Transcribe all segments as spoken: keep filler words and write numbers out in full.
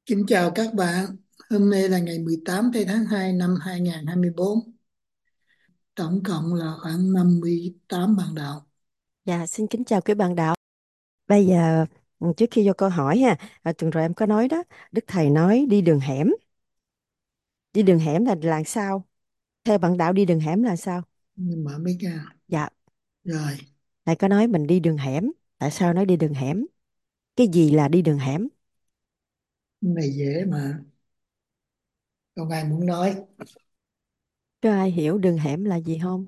Kính chào các bạn. Hôm nay là ngày mười tám tây tháng hai năm hai nghìn hai mươi bốn. Tổng cộng là khoảng năm mươi tám bạn đạo. Dạ, xin kính chào quý bạn đạo. Bây giờ ừ, trước khi vô câu hỏi ha, à, tuần rồi em có nói đó, Đức Thầy nói đi đường hẻm. Đi đường hẻm là là sao? Theo bạn đạo đi đường hẻm là sao? Nhưng mà biết nha. Dạ, Rồi, Thầy có nói mình đi đường hẻm. Tại sao nói đi đường hẻm? Cái gì là đi đường hẻm? cái này dễ mà. Không ai muốn nói. Có ai hiểu đường hẻm là gì không?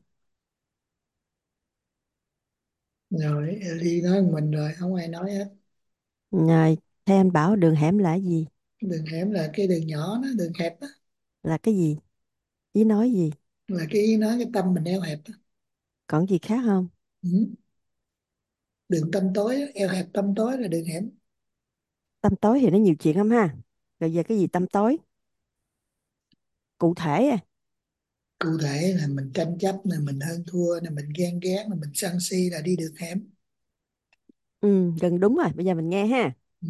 Rồi, đi nói một mình rồi, không ai nói hết. Rồi, theo anh bảo đường hẻm là cái gì? Đường hẻm là cái đường nhỏ đó, đường hẹp đó. Là cái gì? Ý nói gì? Là cái nói cái tâm mình eo hẹp đó. Còn gì khác không? Ừ. Đường tâm tối, đó, eo hẹp tâm tối là đường hẻm. Tâm tối thì nó nhiều chuyện lắm ha. Rồi giờ cái gì tâm tối? Cụ thể à? Cụ thể là mình tranh chấp, là mình hơn thua, là mình ghen ghét, là mình sân si là đi đường hẻm. Ừ, gần đúng rồi. Bây giờ mình nghe ha. Ừ.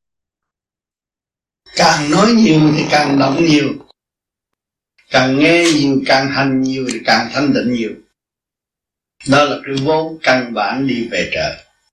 Càng nói nhiều thì càng động nhiều, càng nghe nhiều càng hành nhiều thì càng thanh tịnh nhiều. Đó là cái vốn căn bản đi về trời.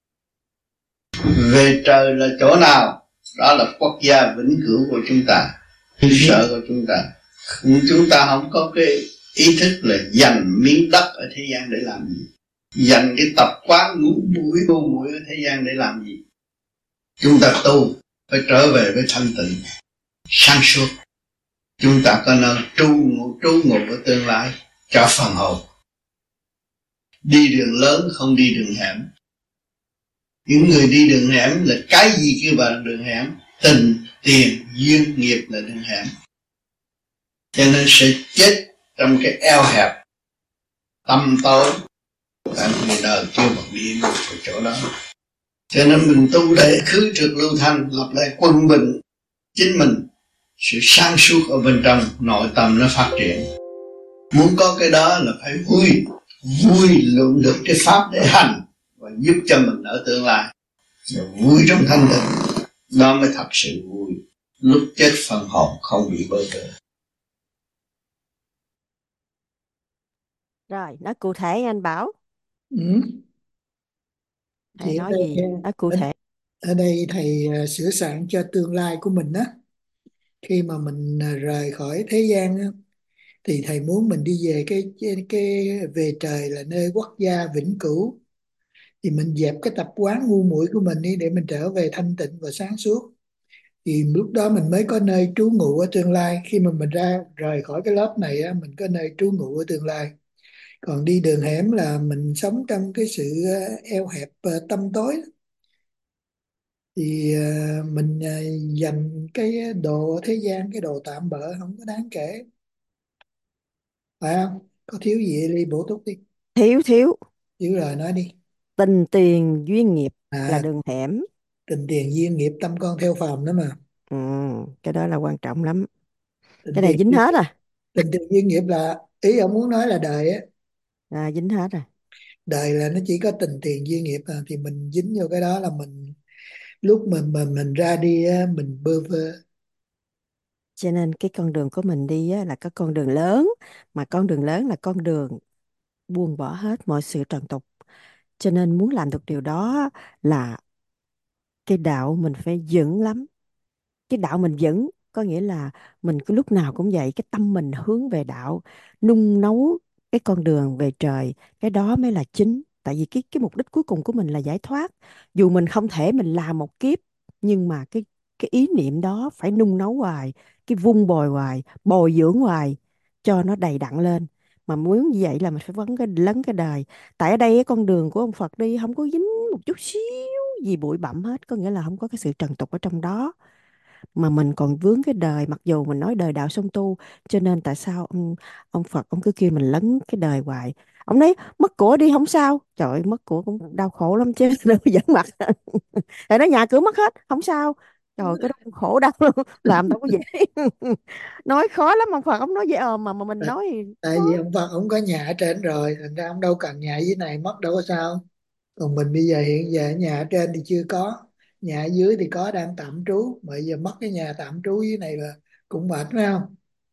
Về trời là chỗ nào? Đó là quốc gia vĩnh cửu của chúng ta, xứ sở của chúng ta. Nhưng chúng ta không có cái ý thức là dành miếng đất ở thế gian để làm gì, dành cái tập quán ngủ mũi vô mũi ở thế gian để làm gì. Chúng ta tu phải trở về với thanh tịnh sáng suốt. Chúng ta có nơi trú ngụ trú ngụ ở tương lai cho phần hồn. Đi đường lớn không đi đường hẻm. Những người đi đường hẻm là cái gì kêu bằng đường hẻm? Tình, tiền, duyên, nghiệp là đường hẻm. Cho nên sẽ chết trong cái eo hẹp, tâm tối. Tại người đời kêu bằng đi một cái chỗ đó. Cho nên mình tu để khứ trượt lưu thanh, lập lại quân bình chính mình. Sự sáng suốt ở bên trong nội tâm nó phát triển. Muốn có cái đó là phải vui, vui lượng được cái pháp để hành và giúp cho mình ở tương lai. Rồi vui trong thanh tịnh, đó mới thật sự vui. Lúc chết phần hồn không bị bơ vơ. Rồi, nói cụ thể anh bảo. Ừ. Thầy Thì ở nói đây, gì? Nói cụ ở, thể. ở đây thầy à, sửa soạn cho tương lai của mình á. Khi mà mình à, rời khỏi thế gian á, thì thầy muốn mình đi về cái, cái cái về trời là nơi quốc gia vĩnh cửu. Thì mình dẹp cái tập quán ngu muội của mình đi để mình trở về thanh tịnh và sáng suốt. Thì lúc đó mình mới có nơi trú ngụ ở tương lai. Khi mà mình ra rời khỏi cái lớp này á, mình có nơi trú ngụ ở tương lai. Còn đi đường hẻm là mình sống trong cái sự à, eo hẹp, à, tâm tối. Thì à, mình à, dành cái đồ thế gian, cái đồ tạm bợ không có đáng kể, phải không? Có thiếu gì đi bổ túc đi. Thiếu thiếu. Thiếu rồi nói đi. Tình tiền duyên nghiệp là À, đường hẻm. tình tiền duyên nghiệp tâm con theo phàm đó mà. Ừ, cái đó là quan trọng lắm. Tình Cái này tiền dính hết rồi. tình tiền duyên nghiệp là ý ông muốn nói là đời á. À, dính hết rồi. Đời là nó chỉ có tình tiền duyên nghiệp à, thì mình dính vô cái đó là mình lúc mình mình mình ra đi á, mình bơ vơ. Cho nên cái con đường của mình đi á, là cái con đường lớn. Mà con đường lớn là con đường buông bỏ hết mọi sự trần tục. Cho nên muốn làm được điều đó là cái đạo mình phải vững lắm. Cái đạo mình vững có nghĩa là mình cứ lúc nào cũng vậy, cái tâm mình hướng về đạo, nung nấu cái con đường về trời, cái đó mới là chính. Tại vì cái cái mục đích cuối cùng của mình là giải thoát. Dù mình không thể mình làm một kiếp, nhưng mà cái cái ý niệm đó phải nung nấu hoài, cái vun bồi hoài, bồi dưỡng hoài cho nó đầy đặn lên. Mà muốn như vậy là mình phải vấn cái lấn cái đời. Tại ở đây cái con đường của ông Phật đi không có dính một chút xíu gì bụi bặm hết, có nghĩa là không có cái sự trần tục ở trong đó. Mà mình còn vướng cái đời, mặc dù mình nói đời đạo song tu, cho nên tại sao ông ông Phật ông cứ kêu mình lấn cái đời hoài. Ông nói mất của đi không sao, trời ơi, mất của cũng đau khổ lắm chứ đâu giỡn mặt. Tại nó nhà cửa mất hết không sao, trời cái đó cũng khổ đau luôn, làm đâu có dễ. Nói khó lắm, ông Phật ông nói dễ ờm mà mà mình tại, nói thì tại vì khó. ông Phật ông có nhà ở trên rồi, thành ra ông đâu cần nhà dưới này, mất đâu có sao. Còn mình bây giờ hiện giờ ở nhà ở trên thì chưa có, nhà ở dưới thì có đang tạm trú, mà giờ mất cái nhà tạm trú dưới này là cũng mệt phải không?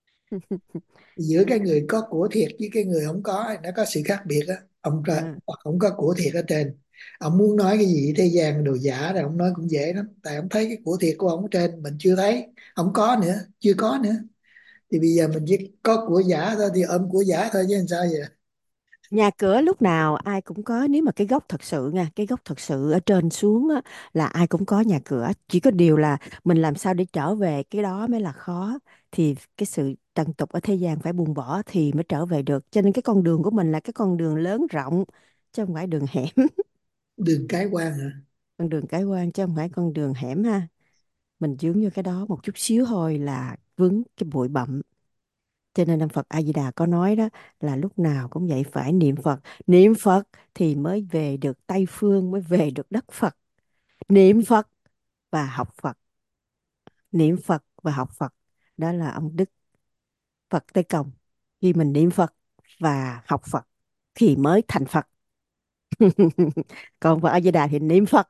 Giữa cái người có của thiệt với cái người không có nó có sự khác biệt á. Ông trời À, không có của thiệt ở trên, ông muốn nói cái gì thế gian đồ giả rồi ông nói cũng dễ lắm, tại ông thấy cái của thiệt của ông ở trên mình chưa thấy, không có nữa, chưa có nữa, thì bây giờ mình chỉ có của giả thôi thì ôm của giả thôi chứ làm sao vậy. nhà cửa lúc nào ai cũng có, nếu mà cái gốc thật sự nha, cái gốc thật sự ở trên xuống á, là ai cũng có nhà cửa, chỉ có điều là mình làm sao để trở về cái đó mới là khó. Thì cái sự trần tục ở thế gian phải buông bỏ thì mới trở về được, cho nên cái con đường của mình là cái con đường lớn rộng chứ không phải đường hẻm. Đường cái quan hả? Con đường cái quan chứ không phải con đường hẻm ha. Mình dướng vô cái đó một chút xíu thôi là vướng cái bụi bặm. Cho nên ông Phật A Di Đà có nói đó, là lúc nào cũng vậy, phải niệm Phật. Niệm Phật thì mới về được Tây Phương, mới về được đất Phật. Niệm Phật và học Phật. Niệm Phật và học Phật. Đó là ông Đức Phật Tây Công. Khi mình niệm Phật và học Phật thì mới thành Phật. Còn Phật A Di Đà thì niệm Phật,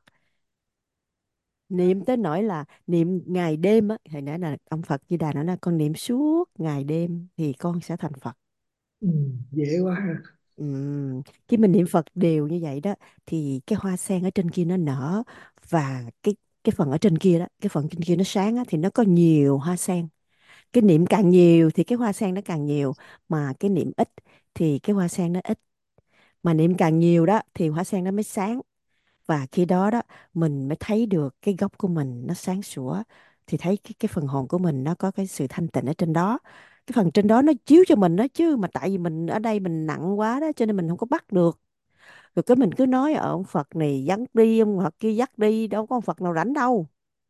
niệm tới nỗi là niệm ngày đêm á. Hồi nãy là ông Phật Di Đà nói là con niệm suốt ngày đêm thì con sẽ thành Phật. Ừ, dễ quá ha. Ừm, Khi mình niệm Phật đều như vậy đó thì cái hoa sen ở trên kia nó nở, và cái cái phần ở trên kia đó, cái phần trên kia nó sáng á, thì nó có nhiều hoa sen. Cái niệm càng nhiều thì cái hoa sen nó càng nhiều, mà cái niệm ít thì cái hoa sen nó ít. Mà niệm càng nhiều đó thì hoa sen nó mới sáng, và khi đó đó mình mới thấy được cái gốc của mình nó sáng sủa, thì thấy cái cái phần hồn của mình nó có cái sự thanh tịnh ở trên đó. Cái phần trên đó nó chiếu cho mình đó, chứ mà tại vì mình ở đây mình nặng quá đó cho nên mình không có bắt được. Rồi cái mình cứ nói ở ông Phật này dắt đi, ông Phật kia dắt đi, đâu có ông Phật nào rảnh đâu.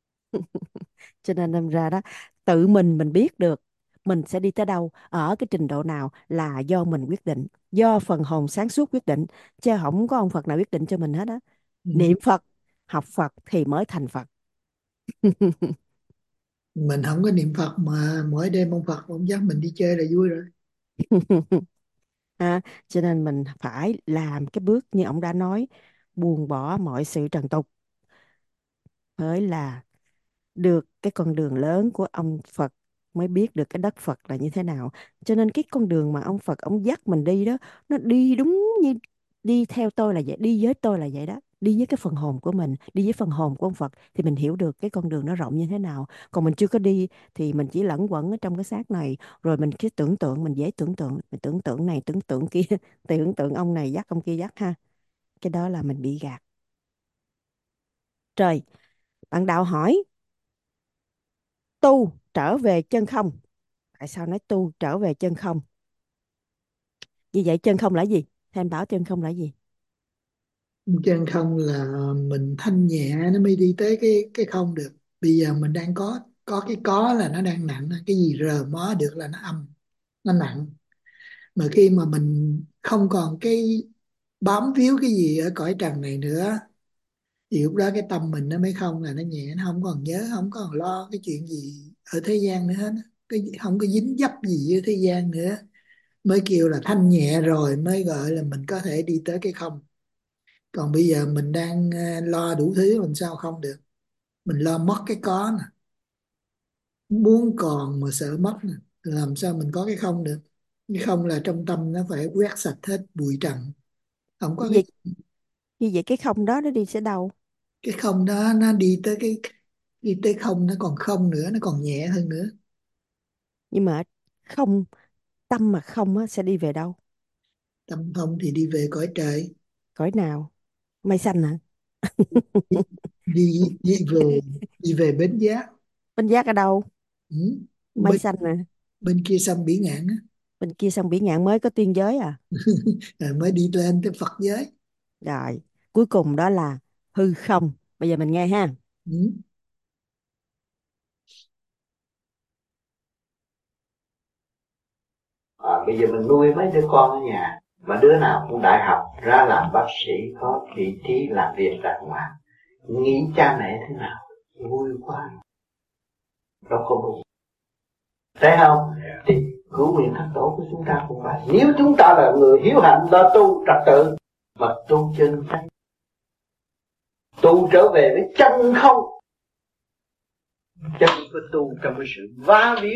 Cho nên đâm ra đó, tự mình mình biết được mình sẽ đi tới đâu, ở cái trình độ nào là do mình quyết định, do phần hồn sáng suốt quyết định, chứ không có ông Phật nào quyết định cho mình hết á. Ừ. Niệm Phật, học Phật thì mới thành Phật. Mình không có niệm Phật mà mỗi đêm ông Phật ông dắt mình đi chơi là vui rồi. À, cho nên mình phải làm cái bước như ông đã nói, buông bỏ mọi sự trần tục mới là được cái con đường lớn của ông Phật, mới biết được cái đất Phật là như thế nào. Cho nên cái con đường mà ông Phật ông dắt mình đi đó, nó đi đúng như đi theo tôi là vậy, đi với tôi là vậy đó, đi với cái phần hồn của mình, đi với phần hồn của ông Phật thì mình hiểu được cái con đường nó rộng như thế nào. Còn mình chưa có đi thì mình chỉ lẩn quẩn ở trong cái xác này, rồi mình cứ tưởng tượng, mình dễ tưởng tượng, mình tưởng tượng này tưởng tượng kia, tưởng tượng ông này dắt ông kia dắt ha. Cái đó là mình bị gạt. Trời, bạn đạo hỏi tu trở về chân không. Tại sao nói tu trở về chân không? Như vậy chân không là gì? Thế anh bảo chân không là gì? Chân không là mình thanh nhẹ nó mới đi tới cái cái không được. Bây giờ mình đang có có cái có là nó đang nặng, cái gì rờ mó được là nó âm, nó nặng. Mà khi mà mình không còn cái bám víu cái gì ở cõi trần này nữa thì lúc đó cái tâm mình nó mới không, là nó nhẹ, nó không còn nhớ, không còn lo cái chuyện gì ở thế gian nữa hết, cái không có dính dấp gì với thế gian nữa, mới kêu là thanh nhẹ, rồi mới gọi là mình có thể đi tới cái không. Còn bây giờ mình đang ờ, lo đủ thứ, làm sao không được. Mình lo mất cái có nè, muốn còn mà sợ mất nè, làm sao mình có cái không được. Cái không là trong tâm nó phải quét sạch hết bụi trần, không có Như cái vậy, như vậy cái không đó nó đi sẽ đâu? cái không đó nó đi tới cái đi tới không, nó còn không nữa, nó còn nhẹ hơn nữa. Nhưng mà không, tâm mà không á, sẽ đi về đâu? Tâm không thì đi về cõi trời. Cõi nào? Mây xanh hả? Đi, đi về đi về bến giác. Bên giác ở đâu? Ừ. Mây bên xanh nè. bên kia sông Bỉ Ngạn á. Bên kia sông Biển Ngạn mới có tiên giới à? Rồi mới đi lên tới Phật giới. Rồi, cuối cùng đó là hư không. Bây giờ mình nghe ha. Ừ. À, bây giờ mình nuôi mấy đứa con ở nhà mà đứa nào cũng đại học ra làm bác sĩ, có vị trí làm việc đàng hoàng, nghĩ cha mẹ thế nào vui quá, đâu có buồn, thấy không? Thì cứu nguyện thất tổ của chúng ta cũng vậy. Nếu chúng ta là người hiếu hạnh, lo tu trật tự mà tu chân chánh, tu trở về với chân không, chứ không có tu trong cái sự vá víu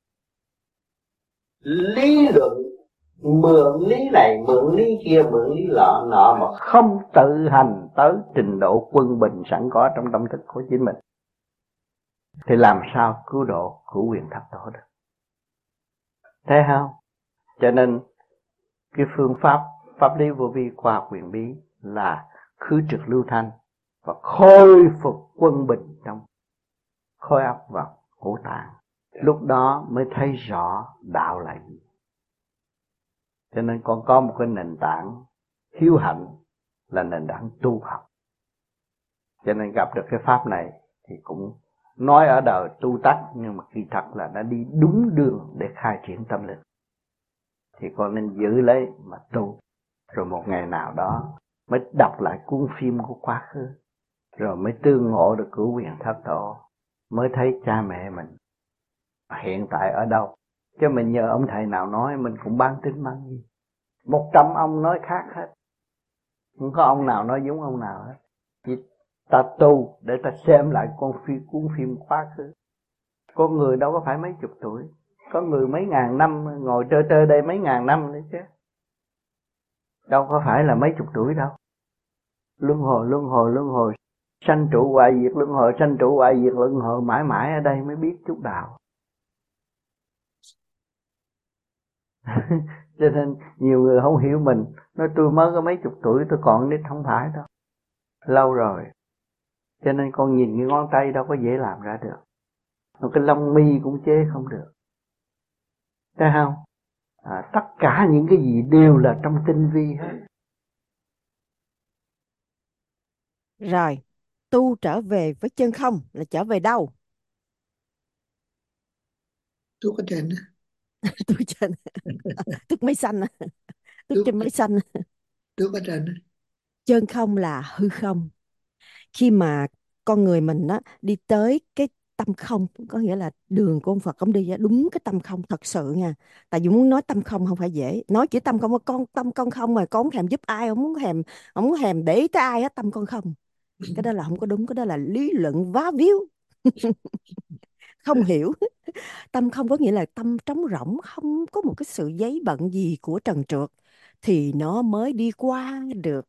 lý luận, mượn lý này mượn lý kia mượn lý lọ nọ mà không tự hành tới trình độ quân bình sẵn có trong tâm thức của chính mình, thì làm sao cứu độ cứu quyền thập tổ được? Thấy không? Cho nên cái phương pháp pháp lý vô vi qua quyền bí là khứ trực lưu thanh và khôi phục quân bình trong khối óc và ngũ tạng. Lúc đó mới thấy rõ đạo là gì. Cho nên con có một cái nền tảng hiếu hạnh là nền tảng tu học. Cho nên gặp được cái pháp này thì cũng nói ở đời tu tắc, nhưng mà kỳ thật là đã đi đúng đường để khai triển tâm linh. Thì con nên giữ lấy mà tu. Rồi một ngày nào đó mới đọc lại cuốn phim của quá khứ, rồi mới tương ngộ được cửu quyền thất tổ, mới thấy cha mẹ mình hiện tại ở đâu. Chứ mình nhờ ông thầy nào nói mình cũng bán tín bán nghi. Một trăm ông nói khác hết, không có ông nào nói giống ông nào hết. Chỉ ta tu để ta xem lại con phim, cuốn phim quá khứ. Con người đâu có phải mấy chục tuổi, có người mấy ngàn năm ngồi trơ trơ đây mấy ngàn năm nữa chứ, đâu có phải là mấy chục tuổi đâu. Luân hồi luân hồi luân hồi, sanh trụ hoại diệt luân hồi, sanh trụ hoại diệt luân hồi, mãi mãi ở đây mới biết chút đạo. Cho nên nhiều người không hiểu mình, nói tôi mới có mấy chục tuổi tôi còn nít, không phải đâu, lâu rồi. Cho nên con nhìn cái ngón tay đâu có dễ làm ra được, một cái lông mi cũng chế không được, thấy không? À, tất cả những cái gì đều là trong tinh vi hết. Rồi, tu trở về với chân không là trở về đâu? Tuốt ở trên đó. Tu trên tức máy xanh, tức Tuốt, trên máy xanh. tuốt ở trên đó. Chân không là hư không. Khi mà con người mình á đi tới cái tâm không, có nghĩa là đường của ông Phật ông đi á, đúng cái tâm không thật sự nha. Tại vì muốn nói tâm không không phải dễ, nói chỉ tâm không, con tâm con không mà con không thèm giúp ai, không muốn thèm, không muốn thèm để ý tới ai hết, tâm con không. Cái đó là không có đúng, cái đó là lý luận vá víu. Không hiểu. Tâm không có nghĩa là tâm trống rỗng, không có một cái sự giấy bận gì của trần trượt, thì nó mới đi qua được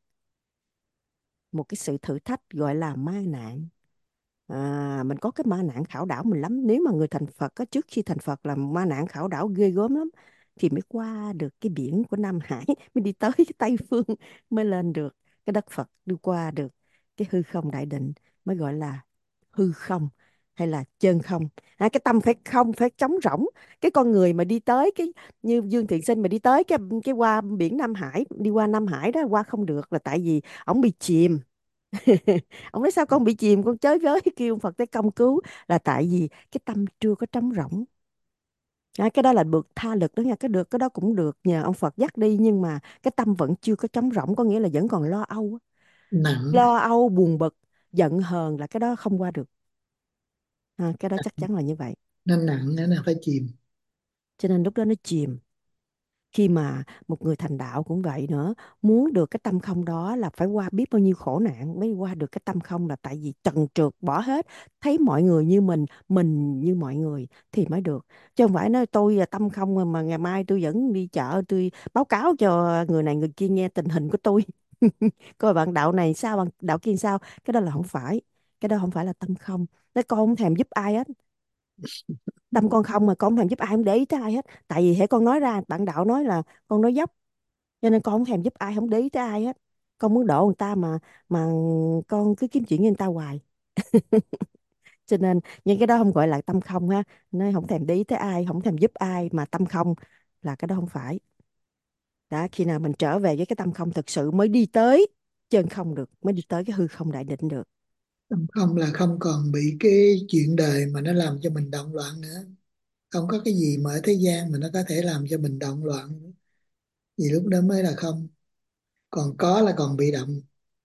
một cái sự thử thách gọi là ma nạn. À, mình có cái ma nạn khảo đảo mình lắm. Nếu mà người thành Phật á, trước khi thành Phật là ma nạn khảo đảo ghê gớm lắm, thì mới qua được cái biển của Nam Hải, mới đi tới cái Tây Phương, mới lên được cái đất Phật, đi qua được cái hư không đại định, mới gọi là hư không hay là chân không. À, cái tâm phải không, phải trống rỗng. Cái con người mà đi tới cái, như Dương Thiện Sinh mà đi tới cái cái qua biển Nam Hải, đi qua Nam Hải đó, qua không được là tại vì ổng bị chìm. Ông nói sao con bị chìm, con chới với kêu ông Phật tới công cứu, là tại vì cái tâm chưa có trống rỗng. À, cái đó là được tha lực đó nha, cái được cái đó cũng được nhờ ông Phật dắt đi, nhưng mà cái tâm vẫn chưa có trống rỗng, có nghĩa là vẫn còn lo âu á. Nặng, Lo âu buồn bực giận hờn là cái đó không qua được. À, cái đó chắc chắn là như vậy. nó nặng nó là phải chìm. Cho nên lúc đó nó chìm. Khi mà một người thành đạo cũng vậy nữa, muốn được cái tâm không đó là phải qua biết bao nhiêu khổ nạn mới qua được cái tâm không, là tại vì trần trượt bỏ hết, thấy mọi người như mình, mình như mọi người thì mới được. Chứ không phải nói tôi là tâm không mà ngày mai tôi vẫn đi chợ tôi báo cáo cho người này người kia nghe tình hình của tôi. Coi bạn đạo này sao, bạn đạo kia sao. Cái đó là không phải, cái đó không phải là tâm không. Nói con không thèm giúp ai hết, tâm con không mà con không thèm giúp ai, không để ý tới ai hết. Tại vì hễ con nói ra bạn đạo nói là con nói dốc, cho nên con không thèm giúp ai, không để ý tới ai hết. Con muốn độ người ta mà mà con cứ kiếm chuyện với người ta hoài. Cho nên những cái đó không gọi là tâm không ha. Nó không thèm để ý tới ai, không thèm giúp ai mà tâm không, là cái đó không phải. Đã khi nào mình trở về với cái tâm không thực sự mới đi tới chân không được, mới đi tới cái hư không đại định được. Tâm không là không còn bị cái chuyện đời mà nó làm cho mình động loạn nữa. Không có cái gì mà ở thế gian mà nó có thể làm cho mình động loạn nữa. Vì lúc đó mới là không. Còn có là còn bị động.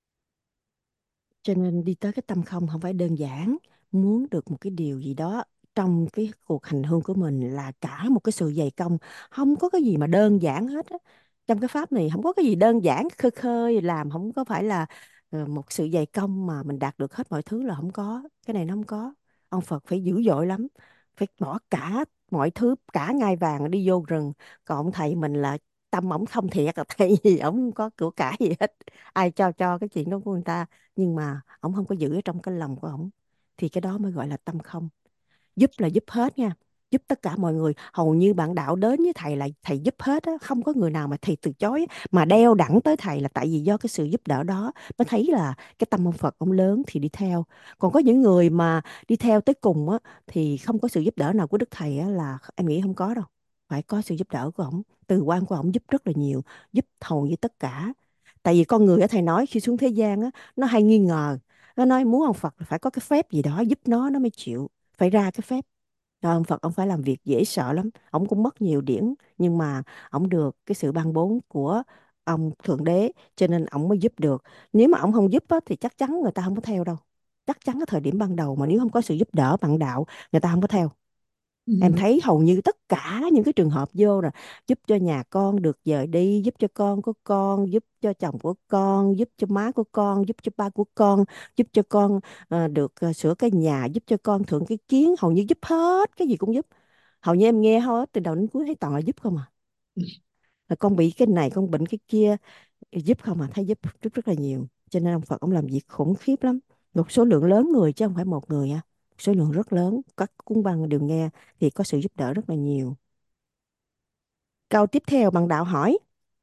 Cho nên đi tới cái tâm không không phải đơn giản. Muốn được một cái điều gì đó trong cái cuộc hành hương của mình là cả một cái sự dày công. Không có cái gì mà đơn giản hết á. Trong cái pháp này không có cái gì đơn giản khơi khơi làm, không có phải là ờ, một sự dày công mà mình đạt được hết mọi thứ là không có. Cái này nó không có. Ông Phật phải dữ dội lắm, phải bỏ cả mọi thứ, cả ngai vàng đi vô rừng. Còn ông thầy mình là tâm ổng không thiệt, là tại vì ổng không có của cải gì hết, ai cho cho cái chuyện đó của người ta, nhưng mà ổng không có giữ ở trong cái lòng của ổng, thì cái đó mới gọi là tâm không. Giúp là giúp hết nha, giúp tất cả mọi người. Hầu như bạn đạo đến với thầy là thầy giúp hết á, không có người nào mà thầy từ chối á. Mà đeo đẳng tới thầy là tại vì do cái sự giúp đỡ đó mới thấy là cái tâm ông Phật ông lớn thì đi theo. Còn có những người mà đi theo tới cùng á thì không có sự giúp đỡ nào của đức thầy á, là em nghĩ không có đâu. Phải có sự giúp đỡ của ổng, từ quan của ổng giúp rất là nhiều, giúp hầu như tất cả. Tại vì con người á, thầy nói khi xuống thế gian á, nó hay nghi ngờ, nó nói muốn ông Phật là phải có cái phép gì đó giúp nó nó mới chịu, phải ra cái phép. Rồi ông Phật ông phải làm việc dễ sợ lắm, ông cũng mất nhiều điển, nhưng mà ông được cái sự ban bố của ông Thượng Đế, cho nên ông mới giúp được. Nếu mà ông không giúp á, thì chắc chắn người ta không có theo đâu. Chắc chắn cái thời điểm ban đầu mà nếu không có sự giúp đỡ bạn đạo, người ta không có theo. Em Ừ. thấy hầu như tất cả những cái trường hợp vô rồi giúp cho nhà con được dời đi, giúp cho con của con, giúp cho chồng của con, giúp cho má của con, giúp cho ba của con, giúp cho con ờ, được ờ, sửa cái nhà, giúp cho con thượng cái kiến, hầu như giúp hết, cái gì cũng giúp. Hầu như em nghe hết từ đầu đến cuối thấy toàn là giúp không à. Là con bị cái này, con bệnh cái kia, giúp không à, thấy giúp giúp rất là nhiều. Cho nên ông Phật ông làm việc khủng khiếp lắm. Một số lượng lớn người chứ không phải một người à. Số lượng rất lớn, các cung băng đều nghe, thì có sự giúp đỡ rất là nhiều. Câu tiếp theo bạn đạo hỏi,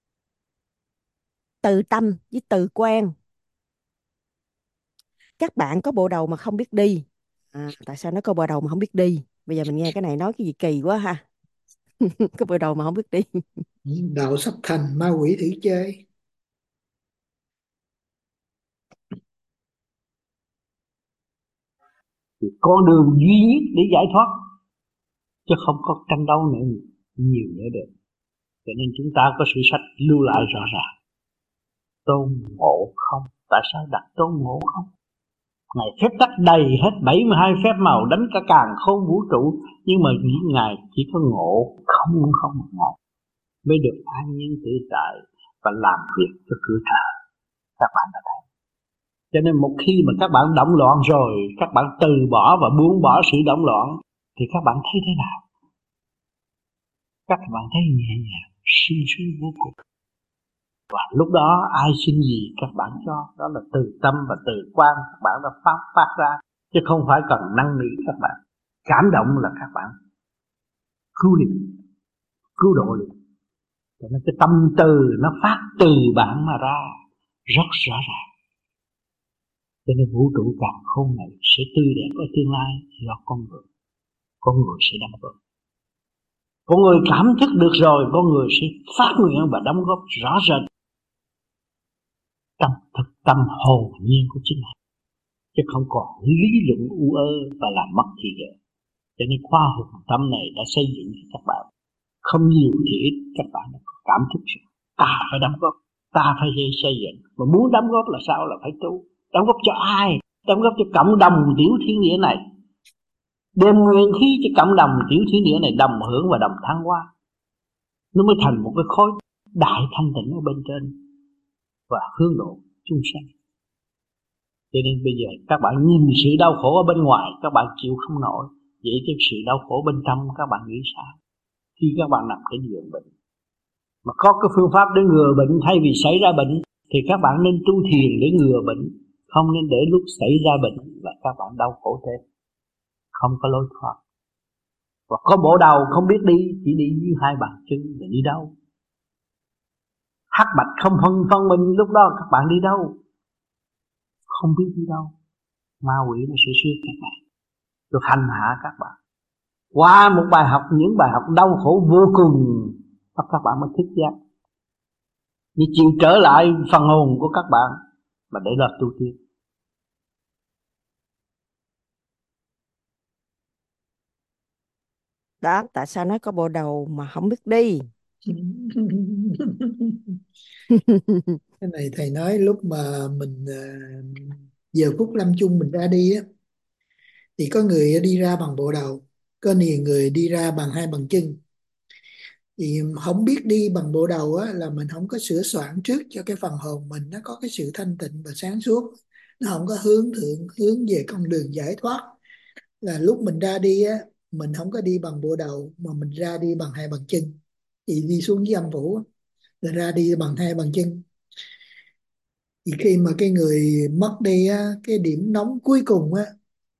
từ tâm với từ quan, các bạn có bộ đầu mà không biết đi. À, tại sao nó có bộ đầu mà không biết đi? Bây giờ mình nghe cái này nói cái gì kỳ quá ha. Có bộ đầu mà không biết đi. Đạo sắp thành ma quỷ thử chơi. Thì con đường duy nhất để giải thoát, chứ không có tranh đấu nữa, nhiều nữa được. Cho nên chúng ta có sử sách lưu lại rõ ràng. Tôn ngộ không. Tại sao đặt tôn ngộ không? Ngài phép tắc đầy hết bảy mươi hai phép màu, đánh cả càn khôn vũ trụ, nhưng mà những Ngài chỉ có ngộ không không ngộ mới được an nhiên tự tại và làm việc cho cửa trời. Các bạn đã thấy. Cho nên một khi mà các bạn động loạn rồi, các bạn từ bỏ và buông bỏ sự động loạn, thì các bạn thấy thế nào? Các bạn thấy nhẹ nhàng, sung sướng vô cùng. Và lúc đó ai xin gì các bạn cho. Đó là từ tâm và từ quan các bạn đã phát phát ra, chứ không phải cần năn nỉ các bạn. Cảm động là các bạn cứu liền, cứu độ liền. Cho nên cái tâm từ nó phát từ bạn mà ra rất rõ ràng. Cho nên vũ trụ càng khôn này sẽ tươi đẹp ở tương lai do con người. Con người sẽ đóng góp. Con người cảm thức được rồi, con người sẽ phát nguyện và đóng góp rõ rệt trong thực tâm hồn nhiên của chính mình, chứ không còn lý luận u ơ và làm mất thì giờ. Cho nên khoa học tâm này đã xây dựng cho các bạn không nhiều thì ít, các bạn đã cảm thức rằng ta phải đóng góp, ta phải xây dựng. Mà muốn đóng góp là sao? Là phải tu. Đóng góp cho ai? Đóng góp cho cộng đồng tiểu thiên địa này, đem nguyên khí cho cộng đồng tiểu thiên địa này đồng hưởng và đồng thăng hoa, nó mới thành một cái khối đại thanh tịnh ở bên trên và hướng độ chúng sanh. Cho nên bây giờ các bạn nhìn sự đau khổ ở bên ngoài, các bạn chịu không nổi. Vậy chứ sự đau khổ bên trong các bạn nghĩ sao? Khi các bạn nằm cái giường bệnh mà có cái phương pháp để ngừa bệnh, thay vì xảy ra bệnh thì các bạn nên tu thiền để ngừa bệnh, không nên để lúc xảy ra bệnh là các bạn đau khổ thêm, không có lối thoát. Và có bộ đầu không biết đi, chỉ đi dưới hai bàn chân để đi đâu? Hắc bạch không phân phân minh, lúc đó các bạn đi đâu? Không biết đi đâu. Ma quỷ nó sẽ siết các bạn, rồi hành hạ các bạn. Qua một bài học, những bài học đau khổ vô cùng, các bạn mới thức giác, như chịu trở lại phần hồn của các bạn mà để là tu tiên. Đó, tại sao nói có bộ đầu mà không biết đi? Cái này thầy nói lúc mà mình à, giờ phút lâm chung mình ra đi á, thì có người đi ra bằng bộ đầu, có nhiều người đi ra bằng hai bàn chân. Vì không biết đi bằng bộ đầu á, là mình không có sửa soạn trước cho cái phần hồn mình nó có cái sự thanh tịnh và sáng suốt, nó không có hướng thượng, hướng về con đường giải thoát. Là lúc mình ra đi á, mình không có đi bằng bộ đầu mà mình ra đi bằng hai bàn chân. Thì đi xuống với âm phủ á, là ra đi bằng hai bàn chân. Thì khi mà cái người mất đi á, cái điểm nóng cuối cùng á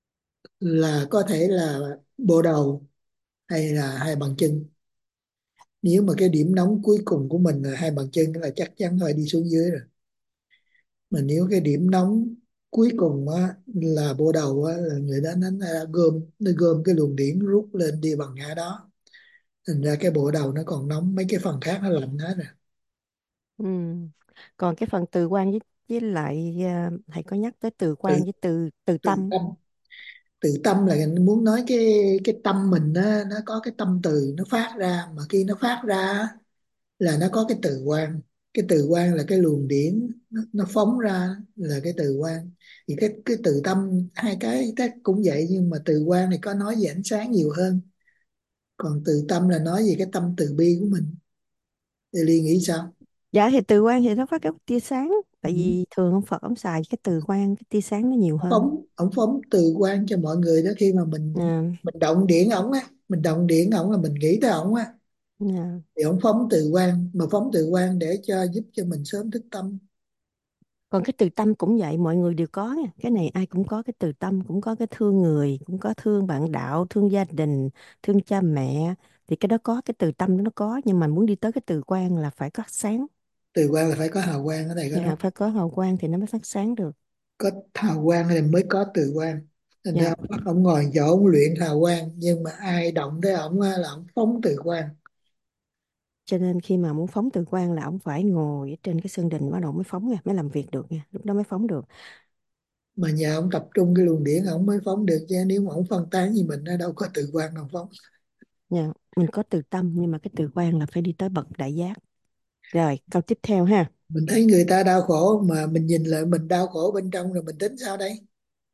là có thể là bộ đầu hay là hai bàn chân. Nếu mà cái điểm nóng cuối cùng của mình là hai bàn chân là chắc chắn phải đi xuống dưới rồi. Mà nếu cái điểm nóng cuối cùng á là bộ đầu á, là người đó nó đã gom nó gom cái luồng điển rút lên đi bằng ngã đó, thành ra cái bộ đầu nó còn nóng, mấy cái phần khác nó lạnh hết rồi. Ừ. Còn cái phần từ quan với với lại à, thầy có nhắc tới từ Tự quan với từ từ tự tâm. tâm tự tâm là muốn nói cái cái tâm mình á, nó có cái tâm từ nó phát ra, mà khi nó phát ra á, là nó có cái từ quan. Cái từ quan là cái luồng điển nó, nó phóng ra là cái từ quan. Thì cái cái từ tâm, hai cái tác cũng vậy, nhưng mà từ quan thì có nói về ánh sáng nhiều hơn, còn từ tâm là nói về cái tâm từ bi của mình. Thì Liên nghĩ sao? Dạ thì từ quan thì nó phát cái tia sáng, Ừ. tại vì thường ông Phật ông xài cái từ quan, cái tia sáng nó nhiều hơn. phóng Ông phóng từ quan cho mọi người đó, khi mà mình Dạ, mình động điện ổng á, mình động điện ổng là mình nghĩ tới ổng á, dạ. thì ổng phóng từ quan, mà phóng từ quan để cho giúp cho mình sớm thức tâm. Còn cái từ tâm cũng vậy, mọi người đều có nha. Cái này ai cũng có cái từ tâm, cũng có cái thương người, cũng có thương bạn đạo, thương gia đình, thương cha mẹ. Thì cái đó có, cái từ tâm đó nó có, nhưng mà muốn đi tới cái từ quan là phải có sáng. Từ quan là phải có hào quang, ở đây có nói Dạ, phải có hào quang thì nó mới phát sáng được. có hào quang thì mới có từ quan. Thành ra Dạ. ông bắt ông ngồi chỗ ông luyện hào quang, nhưng mà ai động tới ổng á là ổng phóng từ quan. Cho nên khi mà muốn phóng từ quan là ông phải ngồi ở trên cái sân đình bắt đầu mới phóng nha, mới làm việc được nha, lúc đó mới phóng được. Mà nhờ ông tập trung cái luồng điển ổng mới phóng được, chứ nếu mà ổng phân tán như mình nó đâu có từ quan nào phóng. Nha, mình có từ tâm nhưng mà cái từ quan là phải đi tới bậc đại giác. Rồi, câu tiếp theo ha. Mình thấy người ta đau khổ mà mình nhìn lại mình đau khổ bên trong, rồi mình tính sao đây?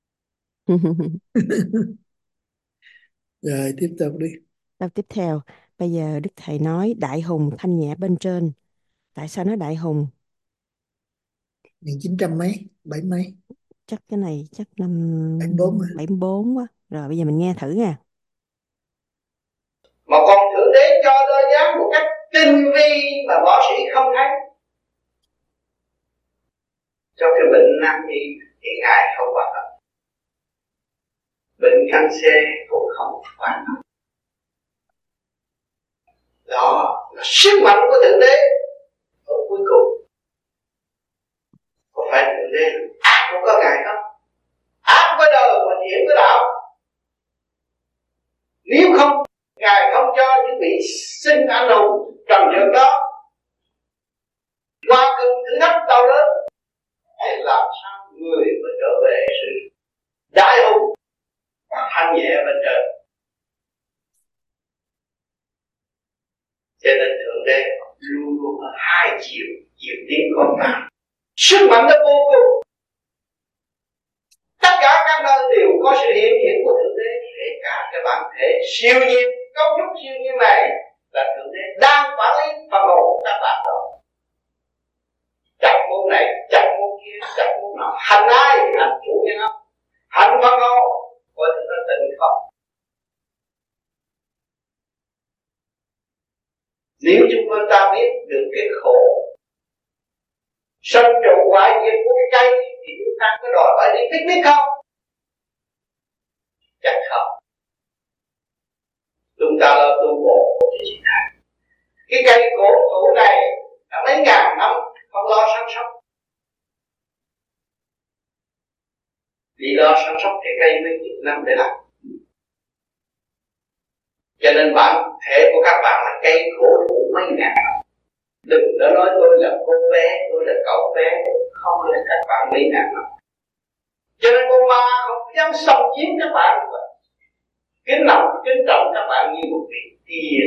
Rồi tiếp tục đi. Câu tiếp theo, bây giờ Đức Thầy nói đại hùng thanh nhẹ bên trên. Tại sao nói đại hùng? Nghìn chín trăm mấy, bảy mấy, Chắc cái này chắc năm bảy bốn mà. bảy bốn quá. Rồi bây giờ mình nghe thử nha. Mà còn thượng đế cho đôi dáng một cách tinh vi mà võ sĩ không thấy. Trong cái bệnh nan y thì ngài không quan tâm, bệnh cancer cũng không quan tâm. Đó là sức mạnh của thượng đế ở cuối cùng. Có phải thượng đế ác cũng có ngài không? Ác với đời mà thiện với đạo. Nếu không, ngài không cho những vị sinh anh hùng trần trượt đó qua cơn thử thách đau đớn, để làm sao người mới trở về sự đại hùng thanh nhẹ bên trời. Cho nên thượng đế luôn luôn ở hai chiều, chiều tiến con bạn. Sức mạnh nó vô cùng. Tất cả các nơi đều có sự hiện diện của thượng đế, kể cả cái bản thể siêu nhiên, cấu trúc siêu nhiên này là thượng đế đang quản lý phần hồn của các bạn đó. Chặt môn này, chặt môn kia, chặt môn nào, hành ai hành chủ nhân không? Hành phần hồn của thượng đế tình không? Nếu chúng ta biết được cái khổ sanh trụ hoại diệt của cái cây thì chúng ta có đòi hỏi đi picnic không? Chắc không. Chúng ta là tu bộ thì chỉ thấy cái cây cổ thụ này đã mấy ngàn năm không lo săn sóc, vì lo săn sóc cái cây mấy chục năm để làm. Cho nên bản thể của các bạn là cây cổ thụ mấy ngàn năm. Đừng có nói tôi là cô bé, tôi là cậu bé, không là các bạn mấy ngàn năm. Cho nên con ma không dám xâm chiếm các bạn. Kính lòng, kính trọng các bạn như một vị tiên.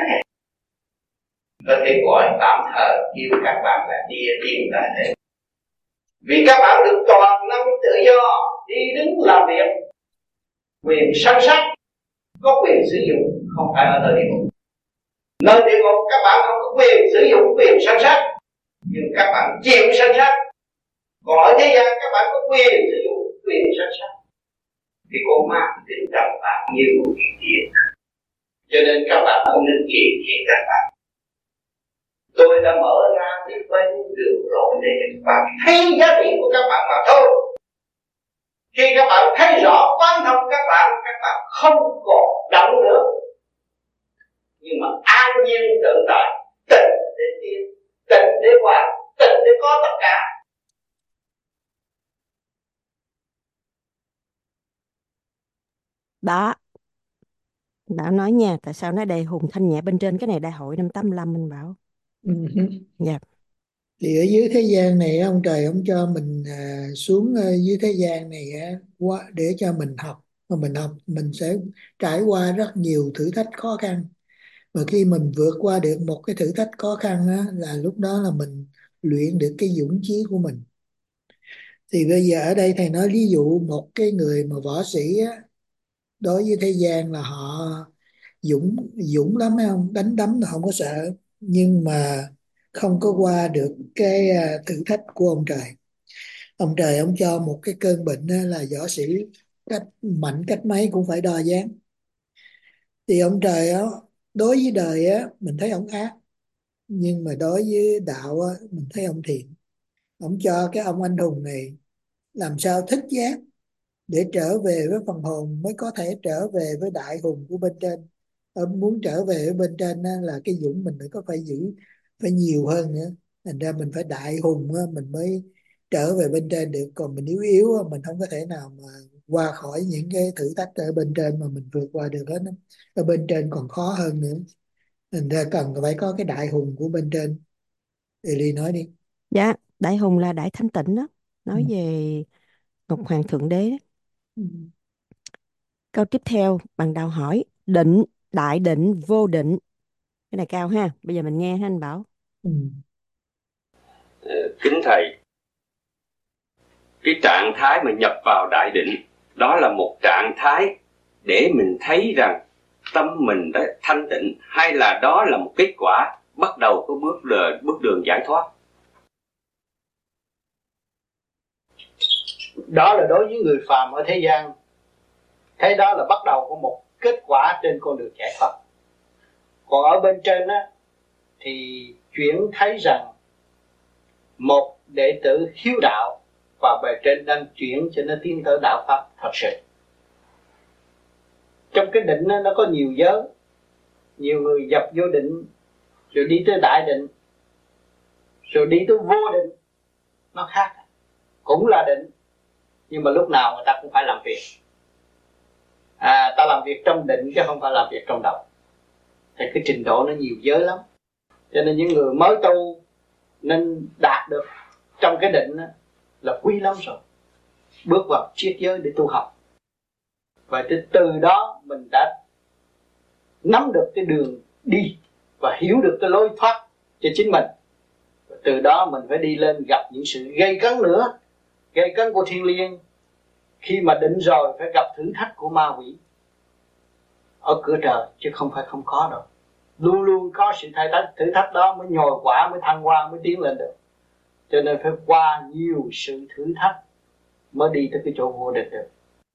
Có thể gọi tạm thời kêu các bạn là địa tiên tại thế. Vì các bạn được toàn năng tự do đi đứng làm việc, quyền săn sắc, có quyền sử dụng, không phải ở nơi địa ngục. Nơi địa ngục các bạn không có quyền sử dụng quyền sanh sát, nhưng các bạn chịu sanh sát. Còn ở thế gian các bạn có quyền sử dụng quyền sanh sát. Thì con ma kính trọng bạn như một cái tiền. Cho nên các bạn không nên kiềm chế các bạn. Tôi đã mở ra biết bao nhiêu đường rồi để các bạn thấy giá trị của các bạn mà thôi. Khi các bạn thấy rõ quán thông các bạn, các bạn không còn động nữa. Nhưng mà an nhiên tự tại, tịnh để tiến, tịnh để hòa, tịnh để có tất cả. Đó, Bảo nói nha, tại sao nói đây hùng thanh nhẹ bên trên cái này đại hội năm tám lăm anh Bảo. Ừ. Dạ. Thì ở dưới thế gian này ông trời ông cho mình à, xuống à, dưới thế gian này á, qua để cho mình học, mà mình học mình sẽ trải qua rất nhiều thử thách khó khăn, và khi mình vượt qua được một cái thử thách khó khăn á, là lúc đó là mình luyện được cái dũng chí của mình. Thì bây giờ ở đây thầy nói ví dụ một cái người mà võ sĩ á, đối với thế gian là họ dũng dũng lắm phải không, đánh đấm là không có sợ, nhưng mà không có qua được cái à, thử thách của ông trời. Ông trời ông cho một cái cơn bệnh á, là võ sĩ cách mạnh cách mấy cũng phải đo ván. Thì ông trời á, đối với đời á mình thấy ông ác, nhưng mà đối với đạo á mình thấy ông thiện. Ông cho cái ông anh hùng này làm sao thức giác để trở về với phần hồn, mới có thể trở về với đại hùng của bên trên. Ông muốn trở về với bên trên á, là cái dũng mình phải có phải giữ phải nhiều hơn nữa. Thành ra mình phải đại hùng á, mình mới trở về bên trên được. Còn mình yếu yếu á, mình không có thể nào mà qua khỏi những cái thử thách ở bên trên mà mình vượt qua được hết á. Ở bên trên còn khó hơn nữa. Thành ra cần phải có cái đại hùng của bên trên. Eli nói đi. Dạ, đại hùng là đại thanh tịnh đó, Ừ. nói về Ngọc Hoàng Thượng Đế. Ừ. Câu tiếp theo, bằng đạo hỏi, định, đại định, vô định. Cái này cao ha, bây giờ mình nghe ha anh Bảo. Ừ. Kính thầy, cái trạng thái mà nhập vào đại định, đó là một trạng thái để mình thấy rằng tâm mình đã thanh tịnh, hay là đó là một kết quả bắt đầu của bước đường, bước đường giải thoát? Đó là đối với người phàm ở thế gian, thấy đó là bắt đầu của một kết quả trên con đường giải thoát. Còn ở bên trên á, thì chuyển thấy rằng một đệ tử hiếu đạo và bề trên đang chuyển cho nó tiến tới đạo pháp thật sự. Trong cái định đó, nó có nhiều giới. Nhiều người dập vô định, rồi đi tới đại định, rồi đi tới vô định. Nó khác, cũng là định, nhưng mà lúc nào người ta cũng phải làm việc. À, ta làm việc trong định chứ không phải làm việc trong đầu. Thì cái trình độ nó nhiều giới lắm. Cho nên những người mới tu nên đạt được trong cái định đó, là quý lắm rồi. Bước vào triết giới để tu học. Và từ đó mình đã nắm được cái đường đi và hiểu được cái lối thoát cho chính mình. Và từ đó mình phải đi lên gặp những sự gây cấn nữa, gây cấn của thiên liêng. Khi mà định rồi phải gặp thử thách của ma quỷ ở cửa trời, chứ không phải không có đâu. Luôn luôn có sự thay thách, thử thách đó mới nhồi quả, mới thăng hoa, mới tiến lên được. Cho nên phải qua nhiều sự thử thách mới đi tới cái chỗ vô địch được.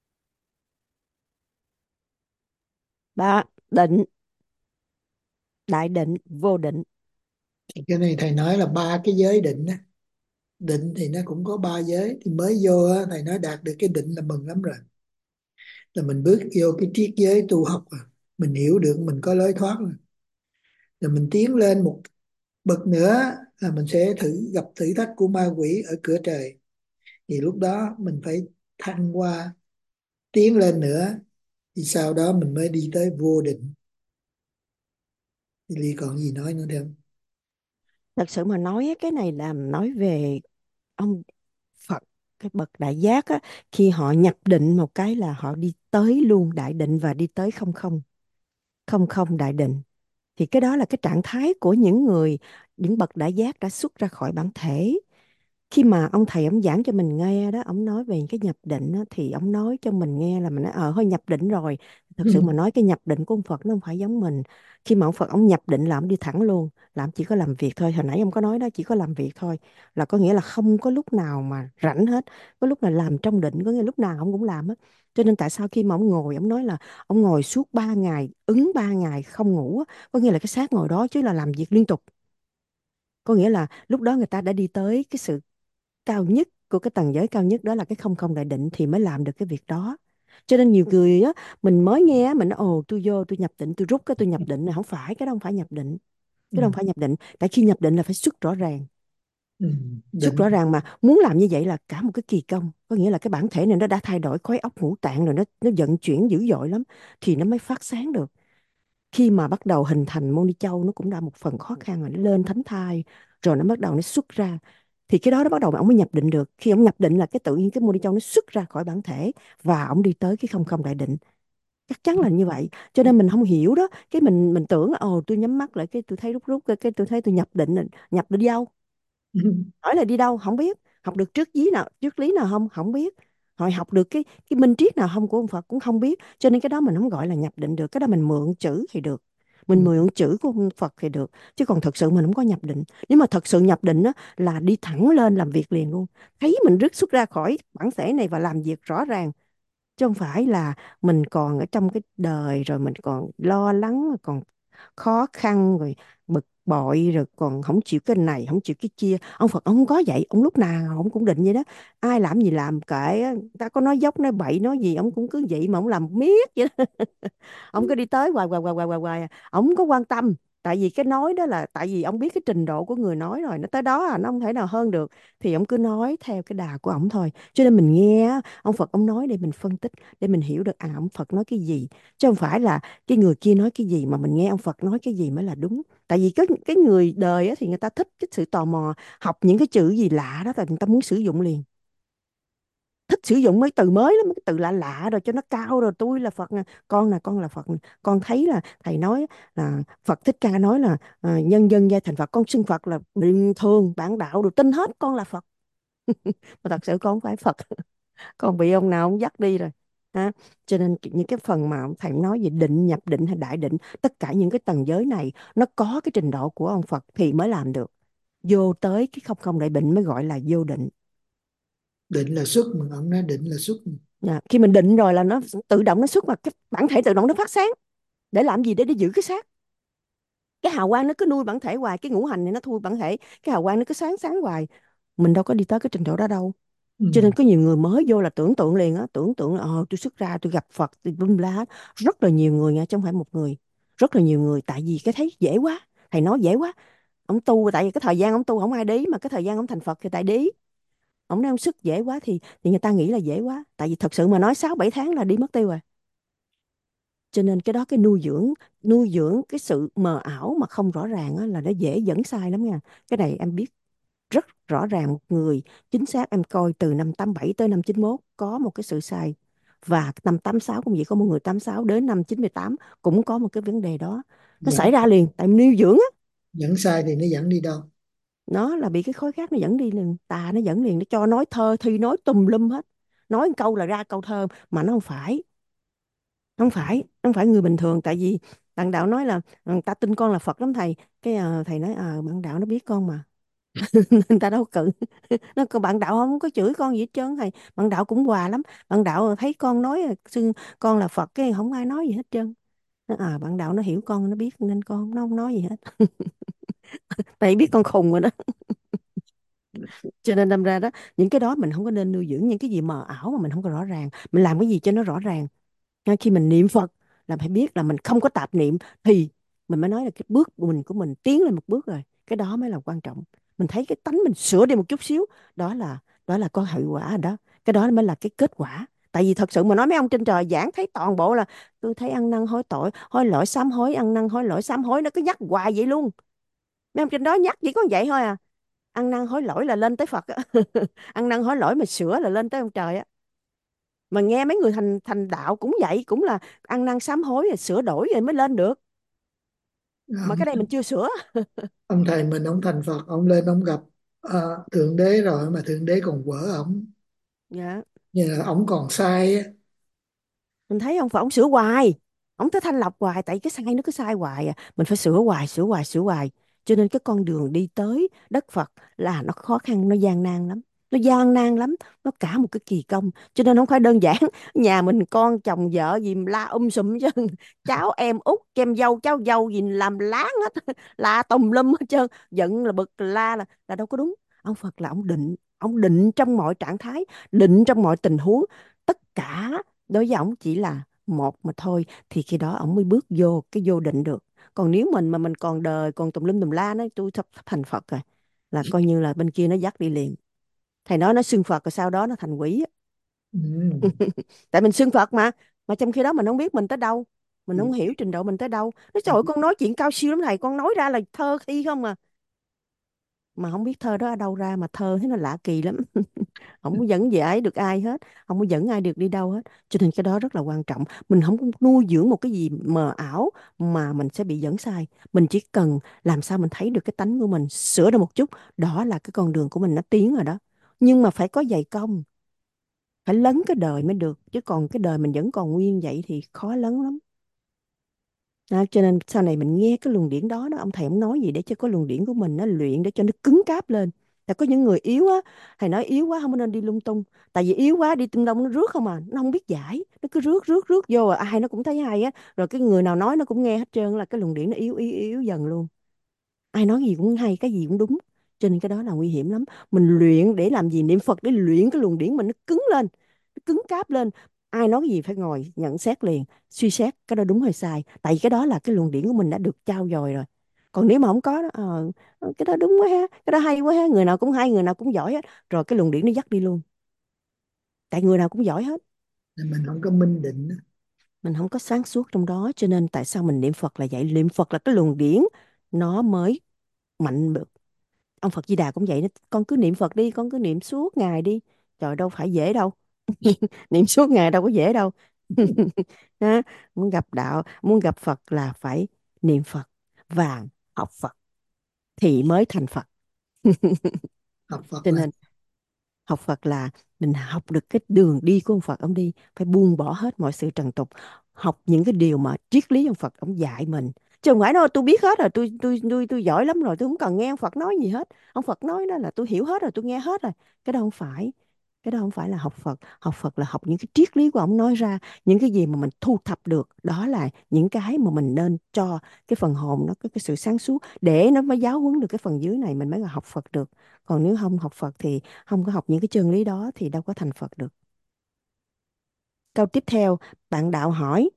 Đó, định, đại định, vô định. Thì cái này thầy nói là ba cái giới định á. Định thì nó cũng có ba giới. Thì mới vô á, thầy nói đạt được cái định là mừng lắm rồi. Là mình bước vô cái triết giới tu học rồi. Mình hiểu được mình có lối thoát rồi. Rồi mình tiến lên một bậc nữa là mình sẽ thử gặp thử thách của ma quỷ ở cửa trời. Thì lúc đó mình phải thăng qua, tiến lên nữa. Thì sau đó mình mới đi tới vô định. Thì Ly còn gì nói nữa không? Thật sự mà nói á, cái này là nói về ông Phật, cái bậc đại giác á, khi họ nhập định một cái là họ đi tới luôn đại định và đi tới không không, không không đại định. Thì cái đó là cái trạng thái của những người, những bậc đại giác đã xuất ra khỏi bản thể. Khi mà ông thầy ông giảng cho mình nghe đó, ông nói về cái nhập định á, thì ông nói cho mình nghe là mình nói ờ thôi nhập định rồi. Thực sự mà nói cái nhập định của ông Phật nó không phải giống mình. Khi mà ông Phật ông nhập định là ông đi thẳng luôn, là ông chỉ có làm việc thôi. Hồi nãy ông có nói đó, chỉ có làm việc thôi, là có nghĩa là không có lúc nào mà rảnh hết. Có lúc là làm trong định, có nghĩa lúc nào ông cũng làm hết. Cho nên tại sao khi mà ông ngồi, ông nói là ông ngồi suốt ba ngày, ứng ba ngày không ngủ á, có nghĩa là cái xác ngồi đó chứ là làm việc liên tục. Có nghĩa là lúc đó người ta đã đi tới cái sự cao nhất của cái tầng giới cao nhất, đó là cái không không đại định, thì mới làm được cái việc đó. Cho nên nhiều người á, mình mới nghe á, mình nói ồ tôi vô tôi nhập định, tôi rút cái tôi nhập định này, không phải, cái đó không phải nhập định. Ừ. Cái đó không phải nhập định, tại khi nhập định là phải xuất rõ ràng. Ừ. Xuất Định. rõ ràng mà muốn làm như vậy là cả một cái kỳ công, có nghĩa là cái bản thể này nó đã thay đổi khối óc ngũ tạng rồi, nó nó vận chuyển dữ dội lắm thì nó mới phát sáng được. Khi mà bắt đầu hình thành môn ni châu nó cũng đã một phần khó khăn rồi, nó lên thánh thai rồi nó bắt đầu nó xuất ra, thì cái đó nó bắt đầu ông mới nhập định được. Khi ông nhập định là cái tự nhiên cái môn ni châu nó xuất ra khỏi bản thể và ông đi tới cái không không đại định. Chắc chắn là như vậy. Cho nên mình không hiểu đó, cái mình mình tưởng là ồ tôi nhắm mắt lại cái tôi thấy rút rút cái, cái tôi thấy tôi nhập định rồi. Nhập đi đâu? Hỏi là đi đâu không biết. Học được trước lý nào trước lý nào không không biết. Hỏi học được cái cái minh triết nào không của ông Phật cũng không biết. Cho nên cái đó mình không gọi là nhập định được. Cái đó mình mượn chữ thì được, mình mượn chữ của ông Phật thì được, chứ còn thật sự mình không có nhập định. Nếu mà thật sự nhập định á, là đi thẳng lên làm việc liền luôn, thấy mình rứt xuất ra khỏi bản thể này và làm việc rõ ràng, chứ không phải là mình còn ở trong cái đời rồi mình còn lo lắng, còn khó khăn rồi bực bội, rồi còn không chịu cái này không chịu cái kia. Ông Phật ông không có vậy, ông lúc nào ông cũng định vậy đó. Ai làm gì làm kệ á, người ta có nói dốc nói bậy nói gì ông cũng cứ vậy mà ông làm miết vậy đó. Ông cứ đi tới hoài hoài hoài hoài hoài hoài à. Ông không có quan tâm, tại vì cái nói đó là tại vì ông biết cái trình độ của người nói rồi, nó tới đó à, nó không thể nào hơn được, thì ông cứ nói theo cái đà của ông thôi. Cho nên mình nghe á, ông Phật ông nói để mình phân tích, để mình hiểu được à ông Phật nói cái gì, chứ không phải là cái người kia nói cái gì mà mình nghe ông Phật nói cái gì mới là đúng. Tại vì cái cái người đời á, thì người ta thích cái sự tò mò, học những cái chữ gì lạ đó là người ta muốn sử dụng liền, thích sử dụng mấy từ mới lắm, mấy cái từ lạ lạ rồi cho nó cao, rồi tôi là Phật nè, con là con là Phật nè. Con thấy là thầy nói là Phật Thích Ca nói là à, nhân dân giai thành Phật, con xưng Phật là bình thường, bạn đạo đều tin hết con là Phật. Mà thật sự con không phải Phật. Con bị ông nào ông dắt đi rồi ha. Cho nên những cái phần mà ông thầy nói về định, nhập định hay đại định, tất cả những cái tầng giới này nó có cái trình độ của ông Phật thì mới làm được. Vô tới cái không không đại định mới gọi là vô định. Định là xuất, mà ông nói định là xuất. Dạ, khi mình định rồi là nó tự động nó xuất, mà cái bản thể tự động nó phát sáng. Để làm gì? Để để giữ cái xác. Cái hào quang nó cứ nuôi bản thể hoài, cái ngũ hành này nó thui bản thể, cái hào quang nó cứ sáng sáng hoài. Mình đâu có đi tới cái trình độ đó đâu. Ừ. Cho nên có nhiều người mới vô là tưởng tượng liền á, tưởng tượng là ờ tôi xuất ra tôi gặp Phật tôi bum la hết. Rất là nhiều người nha, chứ không phải một người. Rất là nhiều người, tại vì cái thấy dễ quá, thầy nói dễ quá. Ông tu tại vì cái thời gian ông tu không ai đi, mà cái thời gian ông thành Phật thì tại đi. Ông nói ông sức dễ quá thì thì người ta nghĩ là dễ quá, tại vì thật sự mà nói sáu bảy tháng là đi mất tiêu rồi. Cho nên cái đó, cái nuôi dưỡng nuôi dưỡng cái sự mờ ảo mà không rõ ràng á, là nó dễ dẫn sai lắm nha. Cái này em biết rất rõ ràng, một người chính xác em coi từ năm tám bảy tới năm chín mốt có một cái sự sai, và năm tám sáu cũng vậy, có một người tám sáu đến năm chín tám cũng có một cái vấn đề đó. Nó dẫn xảy ra liền tại nuôi dưỡng á. dẫn sai thì nó dẫn đi đâu? Nó là bị cái khối khác nó dẫn đi liền, tà nó dẫn liền, nó cho nói thơ thi nói tùm lum hết, nói một câu là ra câu thơ mà nó không phải. Không phải không phải người bình thường. Tại vì bạn đạo nói là "Ừ, ta tin con là Phật lắm thầy", cái ờ, thầy nói ờ bạn đạo nó biết con mà. Nên ta đâu cự. Nó còn bạn đạo không có chửi con gì hết trơn thầy, bạn đạo cũng hòa lắm. Bạn đạo thấy con nói là xưng con là Phật cái không ai nói gì hết trơn. Nó, à bạn đạo nó hiểu con nó biết nên con nó không nói gì hết. Tại biết con khùng rồi đó. Cho nên đâm ra đó, những cái đó mình không có nên nuôi dưỡng, những cái gì mờ ảo mà mình không có rõ ràng, mình làm cái gì cho nó rõ ràng. Ngay khi mình niệm Phật là phải biết là mình không có tạp niệm, thì mình mới nói là cái bước của mình của mình tiến lên một bước rồi, cái đó mới là quan trọng. Mình thấy cái tánh mình sửa đi một chút xíu, đó là đó là có hiệu quả rồi đó. Cái đó mới là cái kết quả. Tại vì thật sự mà nói, mấy ông trên trời giảng thấy toàn bộ là tôi thấy ăn năn hối tội, hối lỗi sám hối, ăn năn hối lỗi sám hối, nó cứ nhắc hoài vậy luôn. Mấy ông trên đó nhắc chỉ có vậy thôi à. Ăn năn hối lỗi là lên tới Phật á. Ăn năn hối lỗi mà sửa là lên tới ông trời á. Mà nghe mấy người thành thành đạo cũng vậy, cũng là ăn năn sám hối rồi sửa đổi rồi mới lên được. Mà ông, cái đây mình chưa sửa. ông thầy mình ông thành Phật, ông lên ông gặp Ờ, thượng đế rồi mà thượng đế còn quở ổng, Dạ. như là ổng còn sai á. Mình thấy ông phải ông sửa hoài, ông tới thanh lọc hoài, tại cái sai nó cứ sai hoài à, mình phải sửa hoài sửa hoài sửa hoài. Cho nên cái con đường đi tới đất Phật là nó khó khăn, nó gian nan lắm, nó gian nan lắm, nó cả một cái kỳ công. Cho nên không phải đơn giản nhà mình con chồng vợ gì mà la um sùm chứ cháu em út em dâu cháu dâu gì làm láng hết la tùm lum hết trơn, giận là bực la là là đâu có đúng. Ông Phật là ông định, ông định trong mọi trạng thái, định trong mọi tình huống. Tất cả đối với ổng chỉ là một mà thôi, thì khi đó ổng mới bước vô cái vô định được. Còn nếu mình mà mình còn đời còn tùm lum tùm la nói tôi sắp sắp thành Phật rồi, là coi như là bên kia nó dắt đi liền. Thầy nói nó xưng Phật rồi sau đó nó thành quỷ á. Ừ. Tại mình xưng Phật mà mà trong khi đó mình không biết mình tới đâu, mình không hiểu trình độ mình tới đâu. Nói trời ơi, con nói chuyện cao siêu lắm thầy, con nói ra là thơ thi không à, mà không biết thơ đó ở đâu ra, mà thơ thế nó lạ kỳ lắm. Không có dẫn dạy được ai hết, không có dẫn ai được đi đâu hết. Cho nên cái đó rất là quan trọng, mình không có nuôi dưỡng một cái gì mờ ảo mà mình sẽ bị dẫn sai. Mình chỉ cần làm sao mình thấy được cái tánh của mình, sửa được một chút, đó là cái con đường của mình nó tiến rồi đó. Nhưng mà phải có dày công, phải lấn cái đời mới được, chứ còn cái đời mình vẫn còn nguyên vậy thì khó lấn lắm. À, cho nên sau này mình nghe cái luồng điển đó đó, ông thầy ông nói gì để cho cái luồng điển của mình nó luyện để cho nó cứng cáp lên. Là có những người yếu á, thầy nói yếu quá không có nên đi lung tung, tại vì yếu quá đi tung đông nó rước không à, nó không biết giải, nó cứ rước rước rước vô à, ai nó cũng thấy hay á, rồi cái người nào nói nó cũng nghe hết trơn, là cái luồng điển nó yếu yếu yếu dần luôn. Ai nói gì cũng hay, cái gì cũng đúng, cho nên cái đó là nguy hiểm lắm. Mình luyện để làm gì? Niệm Phật để luyện cái luồng điển mình nó cứng lên, nó cứng cáp lên. Ai nói cái gì phải ngồi nhận xét liền, suy xét cái đó đúng hay sai, tại vì cái đó là cái luồng điển của mình đã được trao dồi rồi. Còn nếu mà không có đó, ờ, cái đó đúng quá ha, cái đó hay quá ha, người nào cũng hay, người nào cũng giỏi hết, rồi cái luồng điển nó dắt đi luôn, tại người nào cũng giỏi hết. Thì mình không có minh định á. Mình không có sáng suốt trong đó, cho nên tại sao mình niệm Phật là vậy. Niệm Phật là cái luồng điển nó mới mạnh được. Ông Phật Di Đà cũng vậy đó, con cứ niệm Phật đi, con cứ niệm suốt ngày đi. Trời, đâu phải dễ đâu. Niệm suốt ngày đâu có dễ đâu. Đó, muốn gặp đạo, muốn gặp Phật là phải niệm Phật và học Phật thì mới thành Phật. Học Phật Cho là nên học Phật là mình học được cái đường đi của ông Phật ông đi, phải buông bỏ hết mọi sự trần tục, học những cái điều mà triết lý ông Phật ông dạy mình. Chứ không phải nói tôi biết hết rồi, tôi tôi tôi tôi giỏi lắm rồi, tôi không cần nghe ông Phật nói gì hết. Ông Phật nói đó là tôi hiểu hết rồi, tôi nghe hết rồi. Cái đó không phải, cái đó không phải là học Phật. Học Phật là học những cái triết lý của ông nói ra, những cái gì mà mình thu thập được, đó là những cái mà mình nên cho cái phần hồn nó có cái sự sáng suốt, để nó mới giáo huấn được cái phần dưới này, mình mới là học Phật được. Còn nếu không học Phật thì không có học những cái chân lý đó thì đâu có thành Phật được. Câu tiếp theo, bạn đạo hỏi: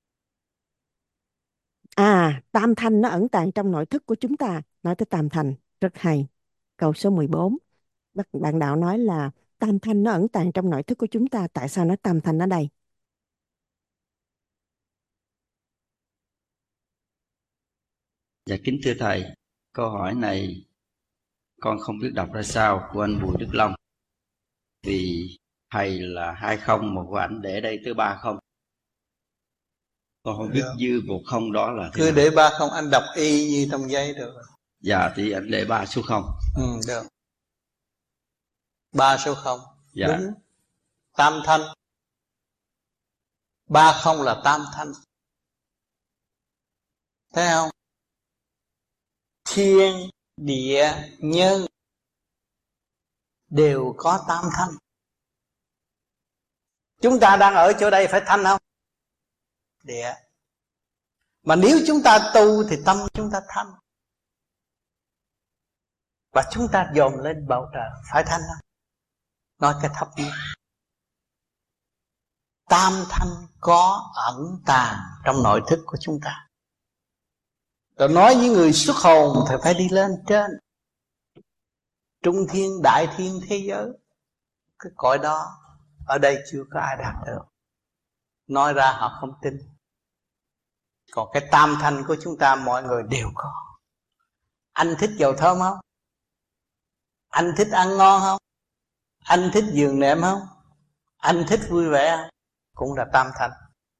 À, tam thanh nó ẩn tàng trong nội thức của chúng ta. Nói tới tam thanh, rất hay. Câu số mười bốn, Bác- bạn đạo nói là tam thanh nó ẩn tàng trong nội thức của chúng ta. Tại sao nói tam thanh ở đây? Dạ kính thưa thầy, câu hỏi này con không biết đọc ra sao, của anh Bùi Đức Long. Vì thầy là hai không mà của anh để đây tới ba không. Con không biết Được. dư một không đó là thế Cứ nào. để ba không, anh đọc y như trong giấy được. Dạ thì anh để ba số không. Ừ, được. Ba số không. Dạ. Đúng. Tam thanh. Ba không là tam thanh. Thấy không? Thiên, địa, nhân đều có tam thanh. Chúng ta đang ở chỗ đây phải thanh không? Địa. Mà nếu chúng ta tu thì tâm chúng ta thanh, và chúng ta dồn lên bầu trời phải thanh không? Nói cái thấp nhất. Tam thanh có ẩn tàng trong nội thức của chúng ta. Rồi nói với người xuất hồn thì phải đi lên trên trung thiên, đại thiên thế giới. Cái cõi đó ở đây chưa có ai đạt được, nói ra họ không tin. Còn cái tam thanh của chúng ta mọi người đều có. Anh thích dầu thơm không? Anh thích ăn ngon không? Anh thích giường nệm không? Anh thích vui vẻ không? Cũng là tam thanh.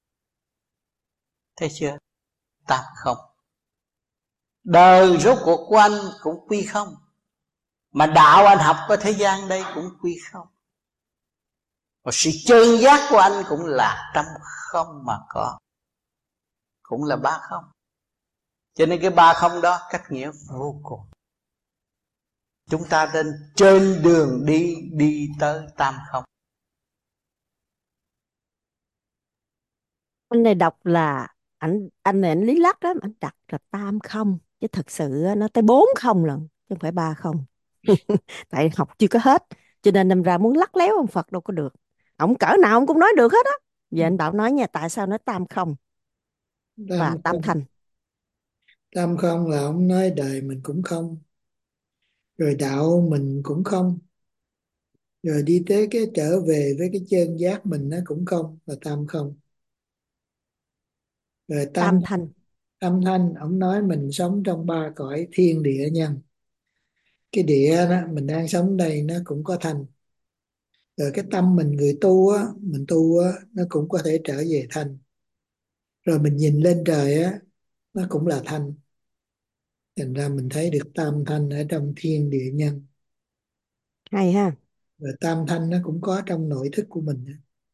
Thấy chưa? Tam không. Đời rốt cuộc của anh cũng quy không. Mà đạo anh học ở thế gian đây cũng quy không. Và sự chân giác của anh cũng là trong không mà có, cũng là ba không. Cho nên cái ba không đó cách nghĩa vô cùng. Chúng ta nên trên đường đi đi tới tam không. Anh này đọc là anh anh này anh lý lắc đó, anh đặt là tam không chứ thật sự á, nó tới bốn không lần chứ không phải ba không. Tại học chưa có hết cho nên đâm ra muốn lắc léo ông Phật đâu có được. Ông cỡ nào ông cũng nói được hết á. Giờ anh Bảo nói nha, tại sao nói tam không và tam tam không thành. tam không là ông nói đời mình cũng không, rồi đạo mình cũng không, rồi đi tới cái trở về với cái chân giác mình nó cũng không, là tam không. Rồi tam Tam thành. tam thanh, ông nói mình sống trong ba cõi thiên địa nhân. Cái địa đó mình đang sống đây nó cũng có thanh, rồi cái tâm mình người tu á, mình tu á nó cũng có thể trở về thanh, rồi mình nhìn lên trời á nó cũng là thanh. Thành ra mình thấy được tam thanh ở trong thiên địa nhân, Hay ha. và tam thanh nó cũng có trong nội thức của mình.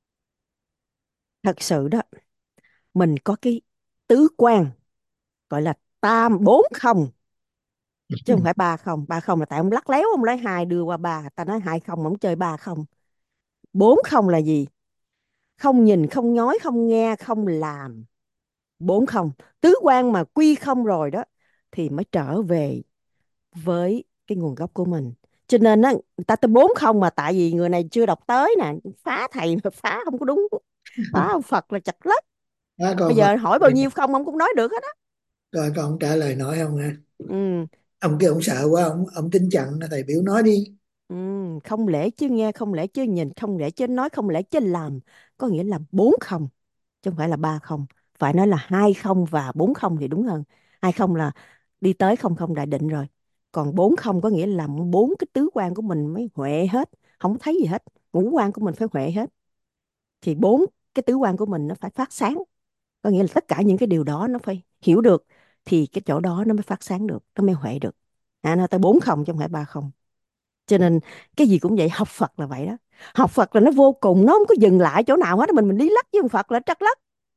Thật sự đó, mình có cái tứ quan gọi là tam bốn không chứ không phải ba không. Ba không là tại ông lắc léo, ông lấy hai đưa qua ba, ta nói hai không ông chơi ba không. Bốn không là gì? Không nhìn, không nói, không nghe, không làm. Bốn không, tứ quan mà quy không rồi đó thì mới trở về với cái nguồn gốc của mình. Cho nên á, người ta tới bốn không mà tại vì người này chưa đọc tới nè, phá thầy mà phá không có đúng, phá ông Phật là chặt lắm. Đó, Bây còn Phật giờ hỏi bao nhiêu không ông cũng nói được hết á. rồi còn ông trả lời nói không ha? Ừ. Ông kia ông sợ quá, ông ông tính chặn, thầy biểu nói đi. Ừ, không lẽ chứ nghe, không lẽ chứ nhìn, không lẽ chứ nói, không lẽ chứ làm, có nghĩa là bốn không chứ không phải là ba không. Phải nói là hai không và bốn không thì đúng hơn. Hai không là đi tới không không đại định rồi, còn bốn không có nghĩa là bốn cái tứ quan của mình mới huệ hết, không thấy gì hết, ngũ quan của mình phải huệ hết, thì bốn cái tứ quan của mình nó phải phát sáng, có nghĩa là tất cả những cái điều đó nó phải hiểu được thì cái chỗ đó nó mới phát sáng được, nó mới huệ được. À, nó tới bốn không chứ không phải ba không. Cho nên cái gì cũng vậy, học Phật là vậy đó. Học Phật là nó vô cùng, nó không có dừng lại chỗ nào hết. Mình mình lý lắc với ông Phật là trắc lắc.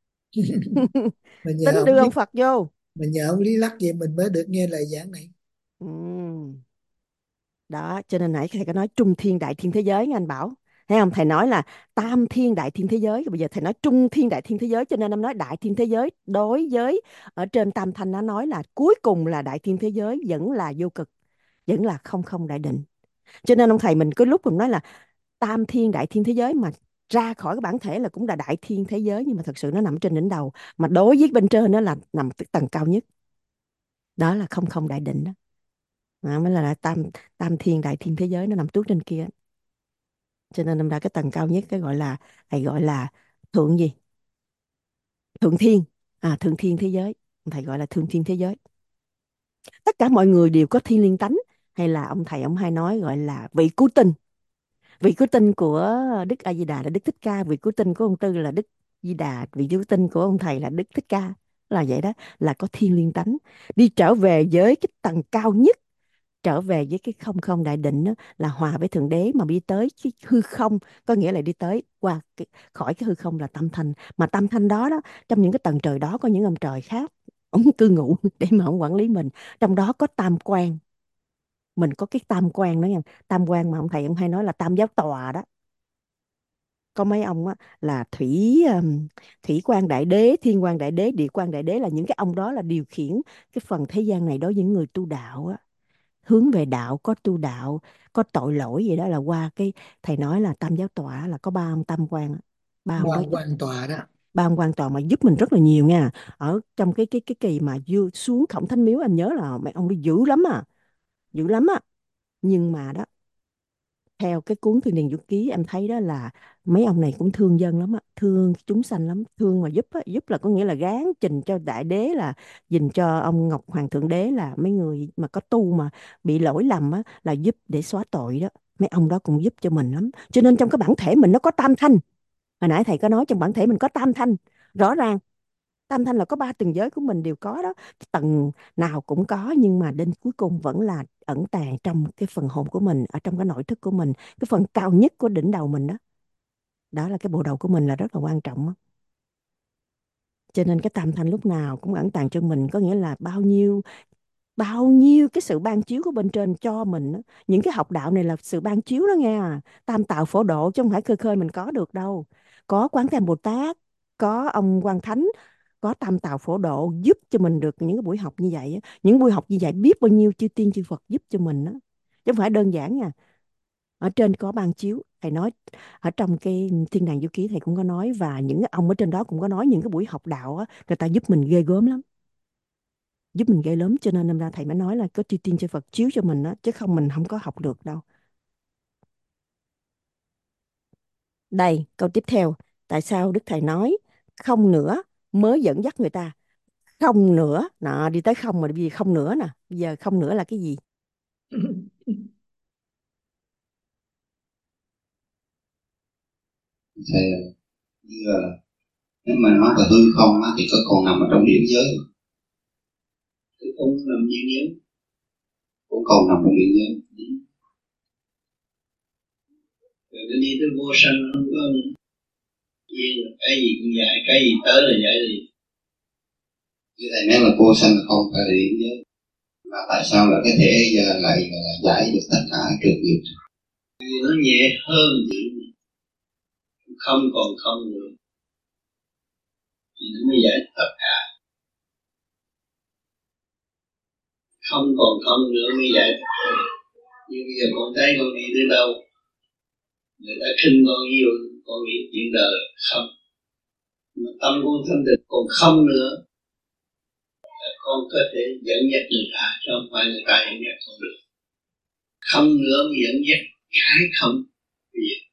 Mình nhờ Tính ông đưa lý ông Phật vô. mình nhờ ông lý lắc vậy mình mới được nghe lời giảng này. Ừm, Đó, cho nên nãy thầy có nói trung thiên đại thiên thế giới nha anh Bảo. Thấy không? Thầy nói là tam thiên đại thiên thế giới, bây giờ thầy nói trung thiên đại thiên thế giới, cho nên em nói đại thiên thế giới đối với ở trên tam thanh nó nói là cuối cùng là đại thiên thế giới vẫn là vô cực, vẫn là không không đại định. Cho nên ông thầy mình cứ lúc mình nói là tam thiên đại thiên thế giới mà ra khỏi cái bản thể là cũng là đại thiên thế giới, nhưng mà thật sự nó nằm trên đỉnh đầu, mà đối với bên trên nó là nằm cái tầng cao nhất, đó là không không đại định đó. Đó mới là, là tam tam thiên đại thiên thế giới, nó nằm tuốt trên kia. Cho nên nằm ra cái tầng cao nhất, cái gọi là thầy gọi là thượng gì, thượng thiên. À, thượng thiên thế giới, thầy gọi là thượng thiên thế giới. Tất cả mọi người đều có thiên liêng tánh, hay là ông thầy ông hay nói gọi là vị cứu tinh. Vị cứu tinh của Đức A Di Đà là Đức Thích Ca, vị cứu tinh của ông Tư là Đức Di Đà, vị cứu tinh của ông thầy là Đức Thích Ca, là vậy đó, là có thiên liêng tánh, đi trở về với cái tầng cao nhất, trở về với cái không không đại định đó, là hòa với thượng đế, mà đi tới cái hư không, có nghĩa là đi tới qua cái, khỏi cái hư không là tâm thanh. Mà tâm thanh đó đó, trong những cái tầng trời đó có những ông trời khác, ông cư ngụ để mà ông quản lý mình. Trong đó có tam quan, mình có cái tam quan đó nha. Tam quan mà ông thầy ông hay nói là tam giáo tòa đó. Có mấy ông á là thủy um, thủy quan đại đế, thiên quan đại đế, địa quan đại đế, là những cái ông đó là điều khiển cái phần thế gian này đối với những người tu đạo á, hướng về đạo, có tu đạo, có tội lỗi gì đó là qua cái thầy nói là tam giáo tọa, là có ba ông tam quan á. Ba ông Ba đó ông giúp, quan tòa đó. ba ông quan tòa mà giúp mình rất là nhiều nha. Ở trong cái cái cái kỳ mà vừa xuống Khổng Thánh Miếu, anh nhớ là mấy ông đi dữ lắm à, dữ lắm á. Nhưng mà đó, theo cái cuốn Thiên Điền Vũ Ký em thấy đó là mấy ông này cũng thương dân lắm á, thương chúng sanh lắm, thương mà giúp á. Giúp là có nghĩa là gán trình cho đại đế, là dình cho ông Ngọc Hoàng Thượng Đế, là mấy người mà có tu mà bị lỗi lầm á là giúp để xóa tội đó. Mấy ông đó cũng giúp cho mình lắm. Cho nên trong cái bản thể mình nó có tam thanh. Hồi nãy thầy có nói trong bản thể mình có tam thanh rõ ràng. Tam thanh là có ba tầng giới của mình đều có đó, tầng nào cũng có, nhưng mà đến cuối cùng vẫn là ẩn tàng trong cái phần hồn của mình, ở trong cái nội thức của mình, cái phần cao nhất của đỉnh đầu mình đó. Đó là cái bộ đầu của mình là rất là quan trọng đó. Cho nên cái tam thanh lúc nào cũng ẩn tàng cho mình, có nghĩa là bao nhiêu bao nhiêu cái sự ban chiếu của bên trên cho mình á. Những cái học đạo này là sự ban chiếu đó nghe à. Tam tạo phổ độ chứ không phải khơi khơi mình có được đâu. Có Quán Thế Âm Bồ Tát, có ông Quan Thánh, có tam tạo phổ độ giúp cho mình được những cái buổi học như vậy á. Những buổi học như vậy biết bao nhiêu chư tiên chư Phật giúp cho mình á, chứ không phải đơn giản nha. Ở trên có ban chiếu, thầy nói ở trong cái Thiên Đàng Du Ký thầy cũng có nói, và những cái ông ở trên đó cũng có nói những cái buổi học đạo á, người ta giúp mình ghê gớm lắm, giúp mình ghê lắm. Cho nên năm ra thầy mới nói là có chư tiên chư Phật chiếu cho mình đó, chứ không mình không có học được đâu. Đây câu tiếp theo, tại sao Đức Thầy nói không nữa mới dẫn dắt người ta? Không nữa nọ, đi tới không mà bây giờ không nữa nè, bây giờ không nữa là cái gì? Thì như là nếu mà nói là hư không á, thì có còn nằm ở trong điển giới không? Hư không nằm điển giới, cũng còn nằm trong điển giới. Rồi nó đi tới vô sanh không có yên, cái gì cũng giải, cái gì tới là giải liền. Như thầy nói là vô sanh không phải là điển giới, mà tại sao là cái thể giờ lại là giải được tất cả trường nghiệp? Vì nó nhẹ hơn điển, không còn không nữa, thì nó mới giải tất cả. Không còn không nữa mới giải tất cả. Nhưng bây giờ con thấy con đi tới đâu, người ta khinh con nhiều, con nghĩ chuyện đời không, mà tâm con thanh tịnh còn không nữa, con có thể dẫn dắt người ta, chứ không phải người ta dẫn dắt con được. Không nữa mới dẫn dắt cái không. Bây giờ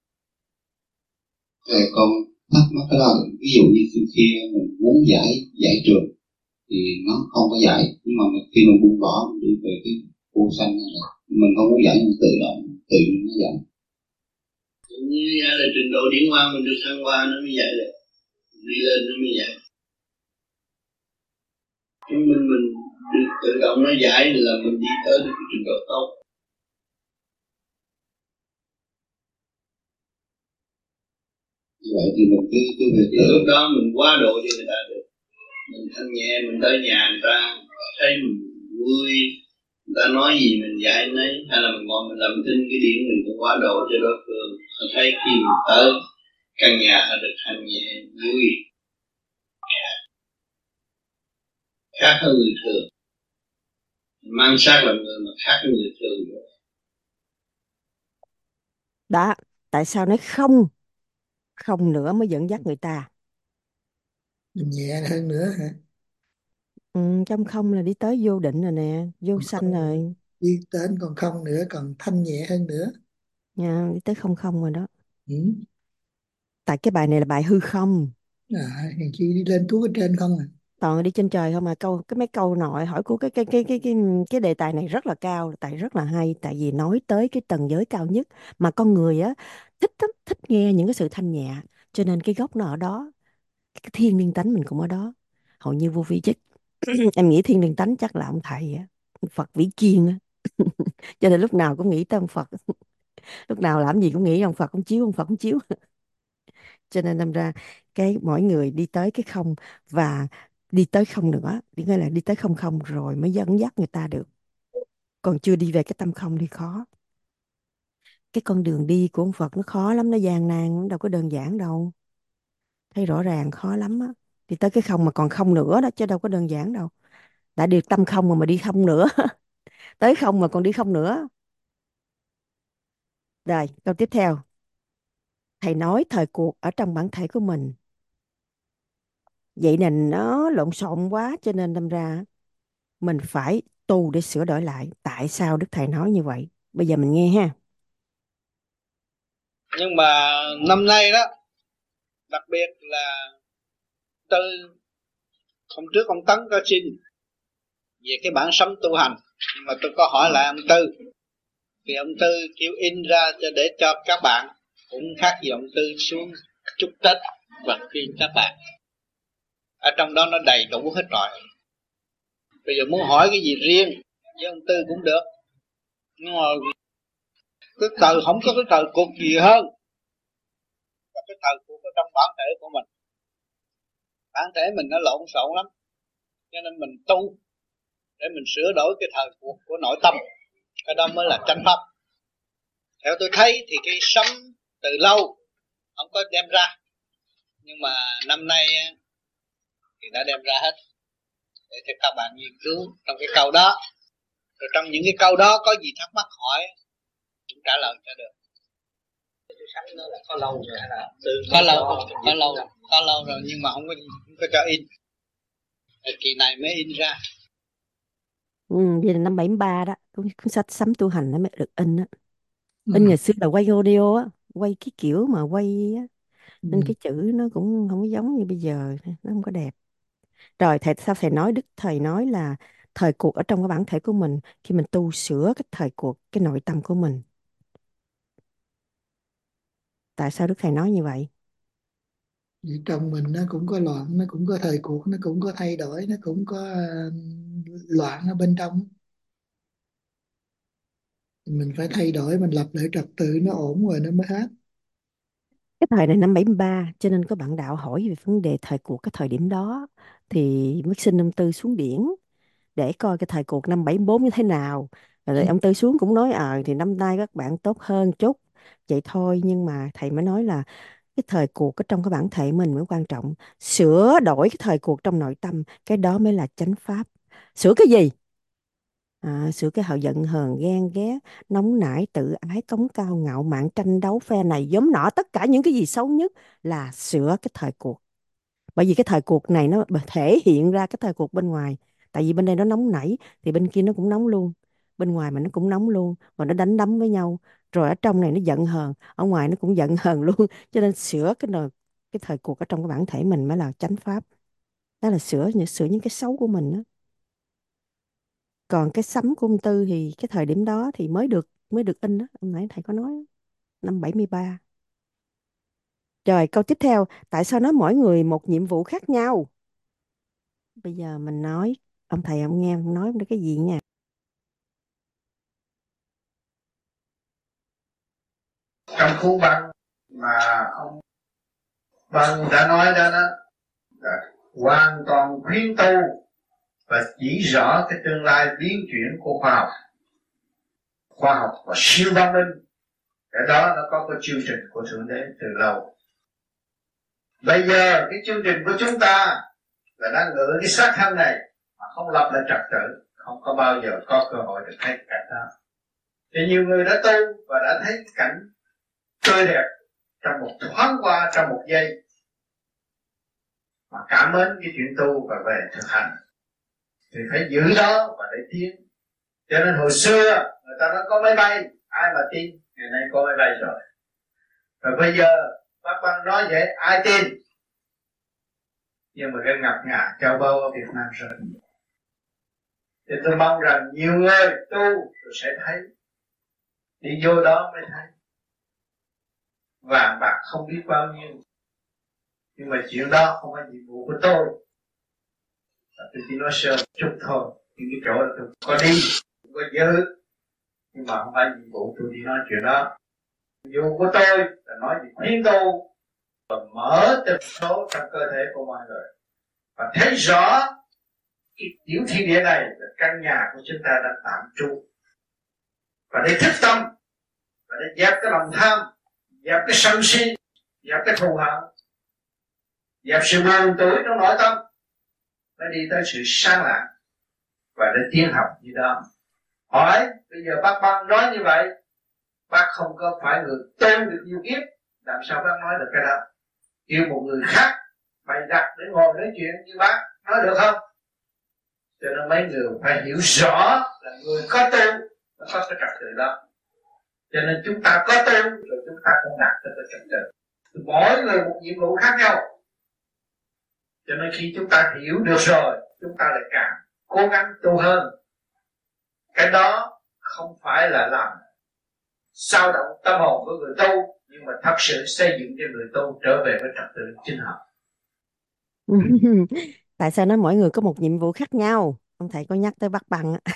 rồi con thắc mắc cái đó, ví dụ như khi mình muốn giải giải trường thì nó không có giải, nhưng mà khi mình buông bỏ mình đi về cái vô sanh này, mình không muốn giải nhưng tự động tự nhiên nó giải. Như là trình độ điển quang mình được thăng hoa nó mới giải được, đi lên nó mới giải. Nhưng mình mình được tự động nó giải là mình đi tới được cái trình độ tốt. Như vậy thì mình cứ cứ về từ lúc đó mình quá độ cho người ta được. Mình thanh nhẹ, mình tới nhà người ta thấy mình vui, người ta nói gì mình giải nấy, hay là mình ngồi mình làm thinh cái điển mình cũng quá độ cho đối phương. Mình thấy khi mình tới căn nhà được thanh nhẹ vui, khác hơn người thường, mang xác làm người mà khác hơn người thường rồi. Đó, tại sao nói không không nữa mới dẫn dắt người ta? Mình nhẹ hơn nữa hả? Ừ, trong không là đi tới vô định rồi nè, vô Còn sanh không, rồi đi đến còn không nữa, còn thanh nhẹ hơn nữa. nha, đi tới không không rồi đó. Ừ. Tại cái bài này là bài hư không, À, hèn chi đi lên tuốt ở trên không à. toàn đi trên trời không mà. Câu cái mấy câu nội hỏi của cái cái cái cái cái cái đề tài này rất là cao, tại rất là hay, tại vì nói tới cái tầng giới cao nhất mà con người á thích lắm, thích nghe những cái sự thanh nhẹ, cho nên cái gốc nó ở đó, cái thiên liêng tánh mình cũng ở đó. Hầu như vô vi chứ em nghĩ thiên liêng tánh chắc là ông thầy á, ông Phật vĩ chiên á. Cho nên lúc nào cũng nghĩ tới ông Phật, lúc nào làm gì cũng nghĩ ông Phật ông chiếu, ông Phật ông chiếu. Cho nên đâm ra cái mỗi người đi tới cái không, và đi tới không nữa, đi nghĩa là đi tới không không rồi mới dẫn dắt người ta được, còn chưa đi về cái tâm không thì khó. Cái con đường đi của ông Phật nó khó lắm, nó gian nan, nó đâu có đơn giản đâu, thấy rõ ràng khó lắm á. Đi tới cái không mà còn không nữa đó, chứ đâu có đơn giản đâu. Đã được tâm không mà mà đi không nữa tới không mà còn đi không nữa. Rồi câu tiếp theo, thầy nói thời cuộc ở trong bản thể của mình, vậy nên nó lộn xộn quá, cho nên đâm ra mình phải tu để sửa đổi lại. Tại sao Đức Thầy nói như vậy? Bây giờ mình nghe ha. Nhưng mà năm nay đó, đặc biệt là Tư, hôm trước ông Tấn có xin về cái bản sống tu hành, nhưng mà tôi có hỏi lại ông Tư, thì ông Tư kêu in ra cho để cho các bạn, cũng khác gì ông Tư xuống chúc Tết và khuyên các bạn. Ở trong đó nó đầy đủ hết rồi. Bây giờ muốn hỏi cái gì riêng với ông Tư cũng được, nhưng mà cái thời không có cái thời cuộc gì hơn là cái thời cuộc ở trong bản thể của mình. Bản thể mình nó lộn xộn lắm, cho nên mình tu để mình sửa đổi cái thời cuộc của nội tâm. Cái đó mới là chánh pháp. Theo tôi thấy thì cái sấm từ lâu không có đem ra, nhưng mà năm nay thì đã đem ra hết để cho các bạn nghiên cứu trong cái câu đó. Rồi trong những cái câu đó có gì thắc mắc hỏi cũng trả lời cho được. Cái sấm đó là có lâu rồi hay là từ có lâu có, có lâu có lâu rồi nhưng mà không có không có cho in. Kỳ này mới in ra. Ừ, vậy là năm bảy ba đó, cuốn, cuốn sách Sấm Tu Hành nó mới được in á. Ừ. In ngày xưa là quay audio á, quay cái kiểu mà quay á, Ừ. nên cái chữ nó cũng không có giống như bây giờ, nó không có đẹp. Rồi thầy sao thầy nói Đức thầy nói là thời cuộc ở trong cái bản thể của mình, khi mình tu sửa cái thời cuộc, cái nội tâm của mình. Tại sao Đức thầy nói như vậy? Vì trong mình nó cũng có loạn, nó cũng có thời cuộc, nó cũng có thay đổi, nó cũng có uh, loạn ở bên trong. Mình phải thay đổi, mình lập lại trật tự nó ổn rồi nó mới hết. Cái thời này năm bảy ba, cho nên có bạn đạo hỏi về vấn đề thời cuộc cái thời điểm đó, thì mới xin ông Tư xuống điển để coi cái thời cuộc năm bảy bốn như thế nào. Rồi ông Tư xuống cũng nói ờ thì năm nay các bạn tốt hơn chút vậy thôi, nhưng mà thầy mới nói là cái thời cuộc ở trong cái bản thể mình mới quan trọng, sửa đổi cái thời cuộc trong nội tâm, cái đó mới là chánh pháp. Sửa cái gì? À, sửa cái hậu giận hờn ghen ghét nóng nảy tự ái cống cao ngạo mạn tranh đấu phe này giống nọ, tất cả những cái gì xấu nhất là sửa cái thời cuộc. Bởi vì cái thời cuộc này nó thể hiện ra cái thời cuộc bên ngoài. Tại vì bên đây nó nóng nảy thì bên kia nó cũng nóng luôn, bên ngoài mà nó cũng nóng luôn, rồi nó đánh đấm với nhau, rồi ở trong này nó giận hờn, ở ngoài nó cũng giận hờn luôn. Cho nên sửa cái nờ, cái thời cuộc ở trong cái bản thể mình mới là chánh pháp. Đó là sửa những sửa những cái xấu của mình đó. Còn cái sấm của ông Tư thì cái thời điểm đó thì mới được mới được in đó, ông nãy thầy có nói đó, năm bảy ba. Rồi câu tiếp theo, tại sao nói mỗi người một nhiệm vụ khác nhau? Bây giờ mình nói, ông thầy ông nghe ông nói cái gì nha. Trong khu băng mà ông Băng đã nói đó, đó là hoàn toàn khuyến tu và chỉ rõ cái tương lai biến chuyển của khoa học, khoa học và siêu văn minh. Cái đó nó có cái chương trình của Thượng Đế từ lâu. Bây giờ cái chương trình của chúng ta là đang ngự cái xác thân này mà không lập lại trật tự, không có bao giờ có cơ hội được thấy cảnh đó. Thì nhiều người đã tu và đã thấy cảnh tươi đẹp trong một thoáng qua, trong một giây, mà cảm mến cái chuyện tu và về thực hành thì phải giữ đó và để tiến. Cho nên hồi xưa người ta nói có máy bay, ai mà tin? Ngày nay có máy bay rồi. Rồi bây giờ bác Băng nói vậy ai tin? Nhưng mà cái ngập ngà châu báu ở Việt Nam rất nhiều. Thì tôi mong rằng nhiều người tu tôi sẽ thấy, đi vô đó mới thấy. Vàng bạc không biết bao nhiêu, nhưng mà chuyện đó không phải nhiệm vụ của tôi. Tôi chỉ nói sơ chút thôi. Nhưng cái chỗ là tôi có đi, tôi có giữ, nhưng mà không phải nhiệm vụ tôi đi nói chuyện đó. Nhiệm vụ của tôi là nói về khuyến tu và mở tần số trong cơ thể của mọi người và thấy rõ cái tiểu thiên địa này là căn nhà của chúng ta đang tạm trú, và để thức tâm và để dẹp cái lòng tham, dẹp cái sân si, dẹp cái thù hận, dẹp sự buồn tuổi trong nội tâm, mới đi tới sự sáng lạng và để tiến học như đó. Hỏi bây giờ bác Băng nói như vậy, bác không có phải người tu được nhiều kiếp, làm sao bác nói được cái đó? Kêu một người khác bày đặt để ngồi nói chuyện như bác nói được không? Cho nên mấy người phải hiểu rõ là người có tu nó có cái trật tự đó. Cho nên chúng ta có tu rồi chúng ta cũng đạt được cái trật tự. Mỗi người một nhiệm vụ khác nhau. Cho nên khi chúng ta hiểu được rồi, chúng ta lại càng cố gắng tu hơn. Cái đó không phải là làm sao động tâm hồn của người tu, nhưng mà thật sự xây dựng cho người tu trở về với trật tự chính họ. Tại sao nói mỗi người có một nhiệm vụ khác nhau? Ông thầy có nhắc tới bắt bằng á.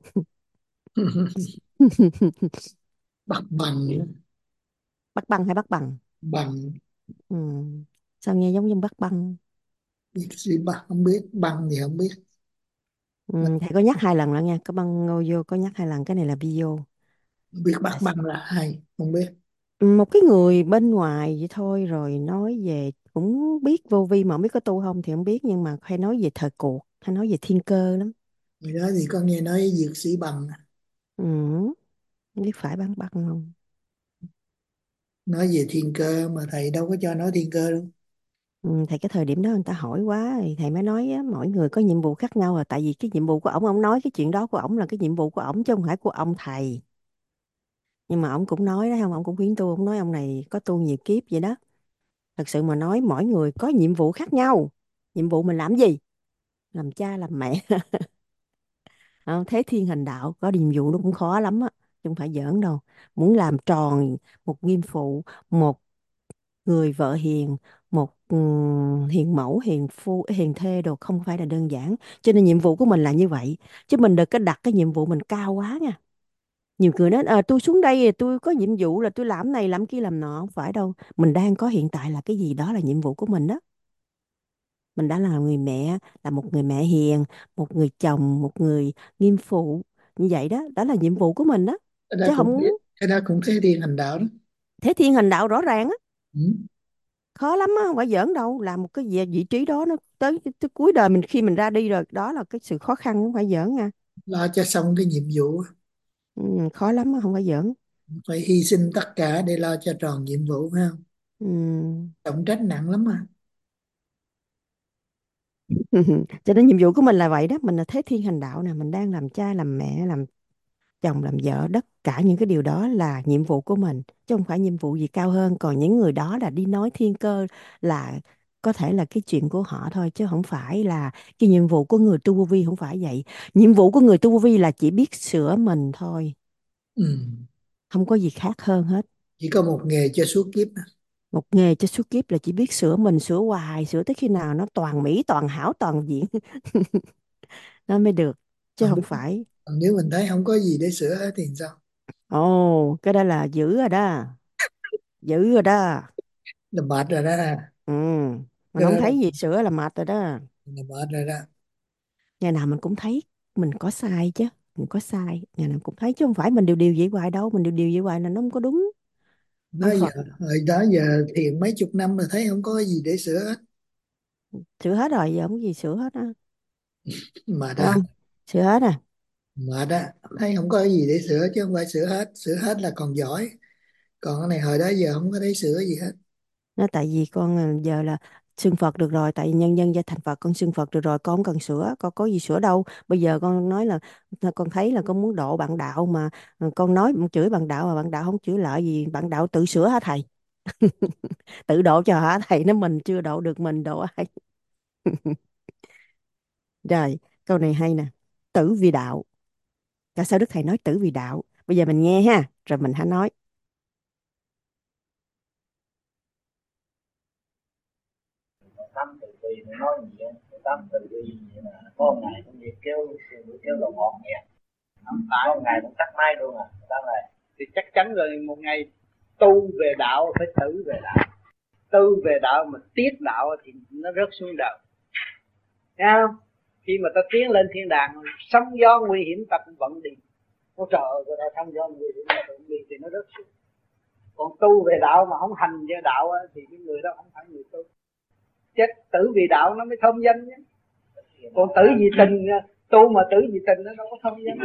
Bắt bằng, Bắt băng hay bắt bằng? bằng Ừ. Sao nghe giống như bắt băng? biết gì bắt không biết, bằng thì không biết. Ừ. Thầy có nhắc hai lần rồi nha, có băng ngô vô, có nhắc hai lần, cái này là bio. Biết bắt Tại bằng là hay không biết. một cái người bên ngoài vậy thôi, rồi nói về cũng biết vô vi mà không biết có tu không thì không biết, nhưng mà hay nói về thời cuộc, hay nói về thiên cơ lắm. Người đó thì có nghe nói dược sĩ bằng, Ừ. Không biết phải bán bắt không. nói về thiên cơ mà thầy đâu có cho nói thiên cơ đâu. Ừ, thầy cái thời điểm đó người ta hỏi quá thì thầy mới nói á, mỗi người có nhiệm vụ khác nhau, là tại vì cái nhiệm vụ của ổng, ổng nói cái chuyện đó của ổng là cái nhiệm vụ của ổng chứ không phải của ông thầy. Nhưng mà ổng cũng nói đó không, ổng cũng khuyến tu, ổng nói ông này có tu nhiều kiếp vậy đó. Thật sự mà nói mỗi người có nhiệm vụ khác nhau. Nhiệm vụ mình làm gì? Làm cha làm mẹ. Không, thế thiên hành đạo có nhiệm vụ nó cũng khó lắm á, chứ không phải giỡn đâu. Muốn làm tròn một nghiêm phụ, một người vợ hiền, một ừm, hiền mẫu, hiền phu, hiền thê đồ không phải là đơn giản. Cho nên nhiệm vụ của mình là như vậy. Chứ mình đừng có đặt cái nhiệm vụ mình cao quá nha. Nhiều người nói à, tôi xuống đây thì tôi có nhiệm vụ là tôi làm này làm kia làm nọ, không phải đâu. Mình đang có hiện tại là cái gì đó là nhiệm vụ của mình đó. Mình đã là người mẹ, là một người mẹ hiền, một người chồng, một người nghiêm phụ. Như vậy đó, đó là nhiệm vụ của mình đó. Cái đó Chứ cũng không biết, cái đó cũng thế thiên hành đạo đó. thế thiên hành đạo rõ ràng á. Ừ. Khó lắm á, không phải giỡn đâu. Làm một cái vị, vị trí đó nó tới, tới cuối đời mình, khi mình ra đi rồi, đó là cái sự khó khăn, không phải giỡn nha. Lo cho xong cái nhiệm vụ, Ừ, khó lắm á, không phải giỡn. phải hy sinh tất cả để lo cho tròn nhiệm vụ phải không? Ừ. Trọng trách nặng lắm mà. Cho nên nhiệm vụ của mình là vậy đó. Mình là thế thiên hành đạo nè. Mình đang làm cha, làm mẹ, làm chồng, làm vợ. Tất cả những cái điều đó là nhiệm vụ của mình, chứ không phải nhiệm vụ gì cao hơn. Còn những người đó là đi nói thiên cơ, là có thể là cái chuyện của họ thôi, chứ không phải là cái nhiệm vụ của người tu vô vi. Không phải vậy. Nhiệm vụ của người tu vô vi là chỉ biết sửa mình thôi, Ừ. không có gì khác hơn hết. Chỉ có một nghề cho suốt kiếp à. Một nghề cho suốt kiếp là chỉ biết sửa mình, sửa hoài, sửa tới khi nào nó toàn mỹ, toàn hảo, toàn diện nó mới được, chứ Còn không nếu, phải. còn nếu mình thấy không có gì để sửa hết thì sao? Ồ, cái đó là dữ rồi đó, dữ rồi đó. Là mệt rồi đó. Ừ, mình Cái không đó là, thấy gì sửa là mệt rồi đó. là mệt rồi đó. Ngày nào mình cũng thấy mình có sai chứ, mình có sai, ngày nào cũng thấy, chứ không phải mình điều điều vậy hoài đâu. Mình điều điều vậy hoài là nó không có đúng. Ông Nói giờ, Phật hồi đó giờ thiền mấy chục năm mà thấy không có gì để sửa hết. sửa hết rồi, giờ không có gì sửa hết á. Mệt Thấy à, không? Sửa hết à. mệt á, thấy không có gì để sửa chứ không phải sửa hết. Sửa hết là còn giỏi. Còn cái này hồi đó giờ không có thấy sửa gì hết. Nó tại vì con à, giờ là xưng Phật được rồi, tại vì nhân dân gia thành Phật, con xưng Phật được rồi, con không cần sửa, con có gì sửa đâu. Bây giờ con nói là con thấy là con muốn độ bạn đạo mà, à, con nói chửi bạn đạo mà bạn đạo không chửi lại gì, bạn đạo tự sửa hả thầy? Tự độ cho hả thầy? Nếu mình chưa độ được mình độ ai? Rồi, câu này hay nè. Tử vì đạo. Tại sao Đức Thầy nói tử vì đạo? Bây giờ mình nghe ha, rồi mình hãy nói. Tâm từ bi nó nói gì á, tâm từ bi gì là có một ngày cũng đi kéo kéo đồ ngọt nhẹ, có một ngày cũng tắt máy luôn à. Đó là thì chắc chắn rồi, một ngày tu về đạo phải tử về đạo. Tu về đạo mà tiết đạo thì nó rớt xuống đời, thấy không? Khi mà ta tiến lên thiên đàng, sóng gió nguy hiểm ta cũng vẫn đi. Ôi trời ơi, ta sóng gió nguy hiểm ta cũng đi thì nó rớt xuống. Còn tu về đạo mà không hành về đạo á, thì cái người đó không phải người tu. Chết tử vì đạo nó mới thông danh nhé. Còn tử vì tình, tu mà tử vì tình nó đâu có thông danh.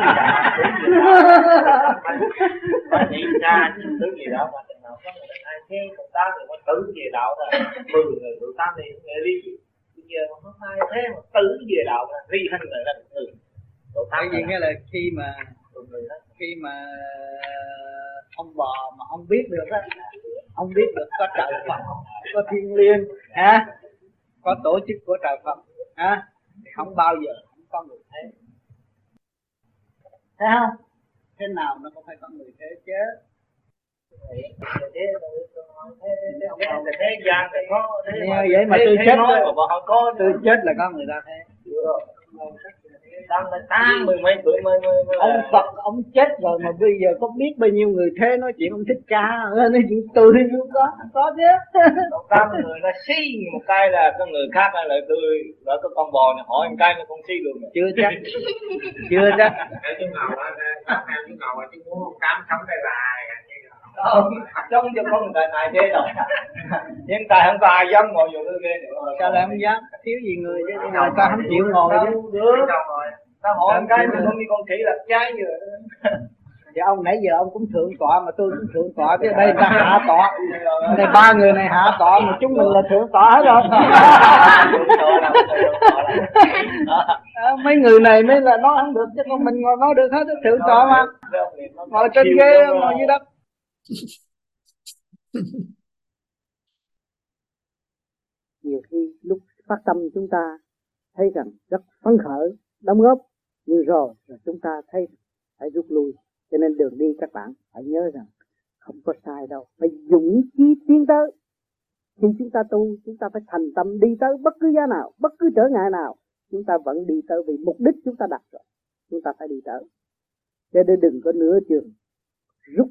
Nói nghĩ ra chứ tử vì đạo mà tình nào có người ai thế công tác thì nó tử về đạo là mười người tự tác đi nghe ly gì. Bây giờ mà không ai thế mà tử về đạo là ly hành người là người. Tại vì nghĩa là khi mà khi mà ông bò mà ông biết được á, ông biết được có trời Phật, có thiên liêng, ha, có tổ chức của trời Phật, ha, thì không bao giờ không có người thế, thấy không? Thế nào nó cũng phải có người thế chứ. thế gian thì có thế mà vậy mà tôi chết nói mà không có, tôi chết là có người ta thấy. đang là tám mười mấy tuổi mới mới Ông Phật ông chết rồi mà bây giờ có biết bao nhiêu người thế nói chuyện ông Thích Ca nói chuyện tôi không có có chứ. tám người nó xí một cái là có người khác là tôi lỡ có con bò này hỏi một cái nó không xí luôn. Chưa chắc chưa chắc Để chú ngầu á, theo chú ngầu á, chú muốn cám sống đây là không, giống cho có người ta này thế rồi. Nhưng tại không có ai dám ngồi vô cái ghế nữa. Sao lại không dám, thiếu gì người chứ, người ta không chịu ngồi chứ. Được rồi, ta hỏi cái mình không đi con khỉ lật trái vừa. Dạ ông nãy giờ ông cũng thượng tọa mà tôi cũng thượng tọa chứ, đây ta hạ tọa. Đây ba người này hạ tọa mà chúng mình là thượng tọa hết rồi. À, mấy người này mới là nói không được chứ con mình ngồi nói được hết, thượng tọa mà. Ngồi trên ghế, ngồi dưới đất. Nhiều khi lúc phát tâm chúng ta thấy rằng rất phấn khởi, đóng góp, nhưng rồi, rồi chúng ta thấy phải rút lui. Cho nên đường đi các bạn phải nhớ rằng không có sai đâu, phải dũng chí tiến tới. Khi chúng ta tu, chúng ta phải thành tâm đi tới bất cứ giá nào, bất cứ trở ngại nào, chúng ta vẫn đi tới vì mục đích chúng ta đặt rồi, chúng ta phải đi tới. Cho nên đừng có nửa chừng rút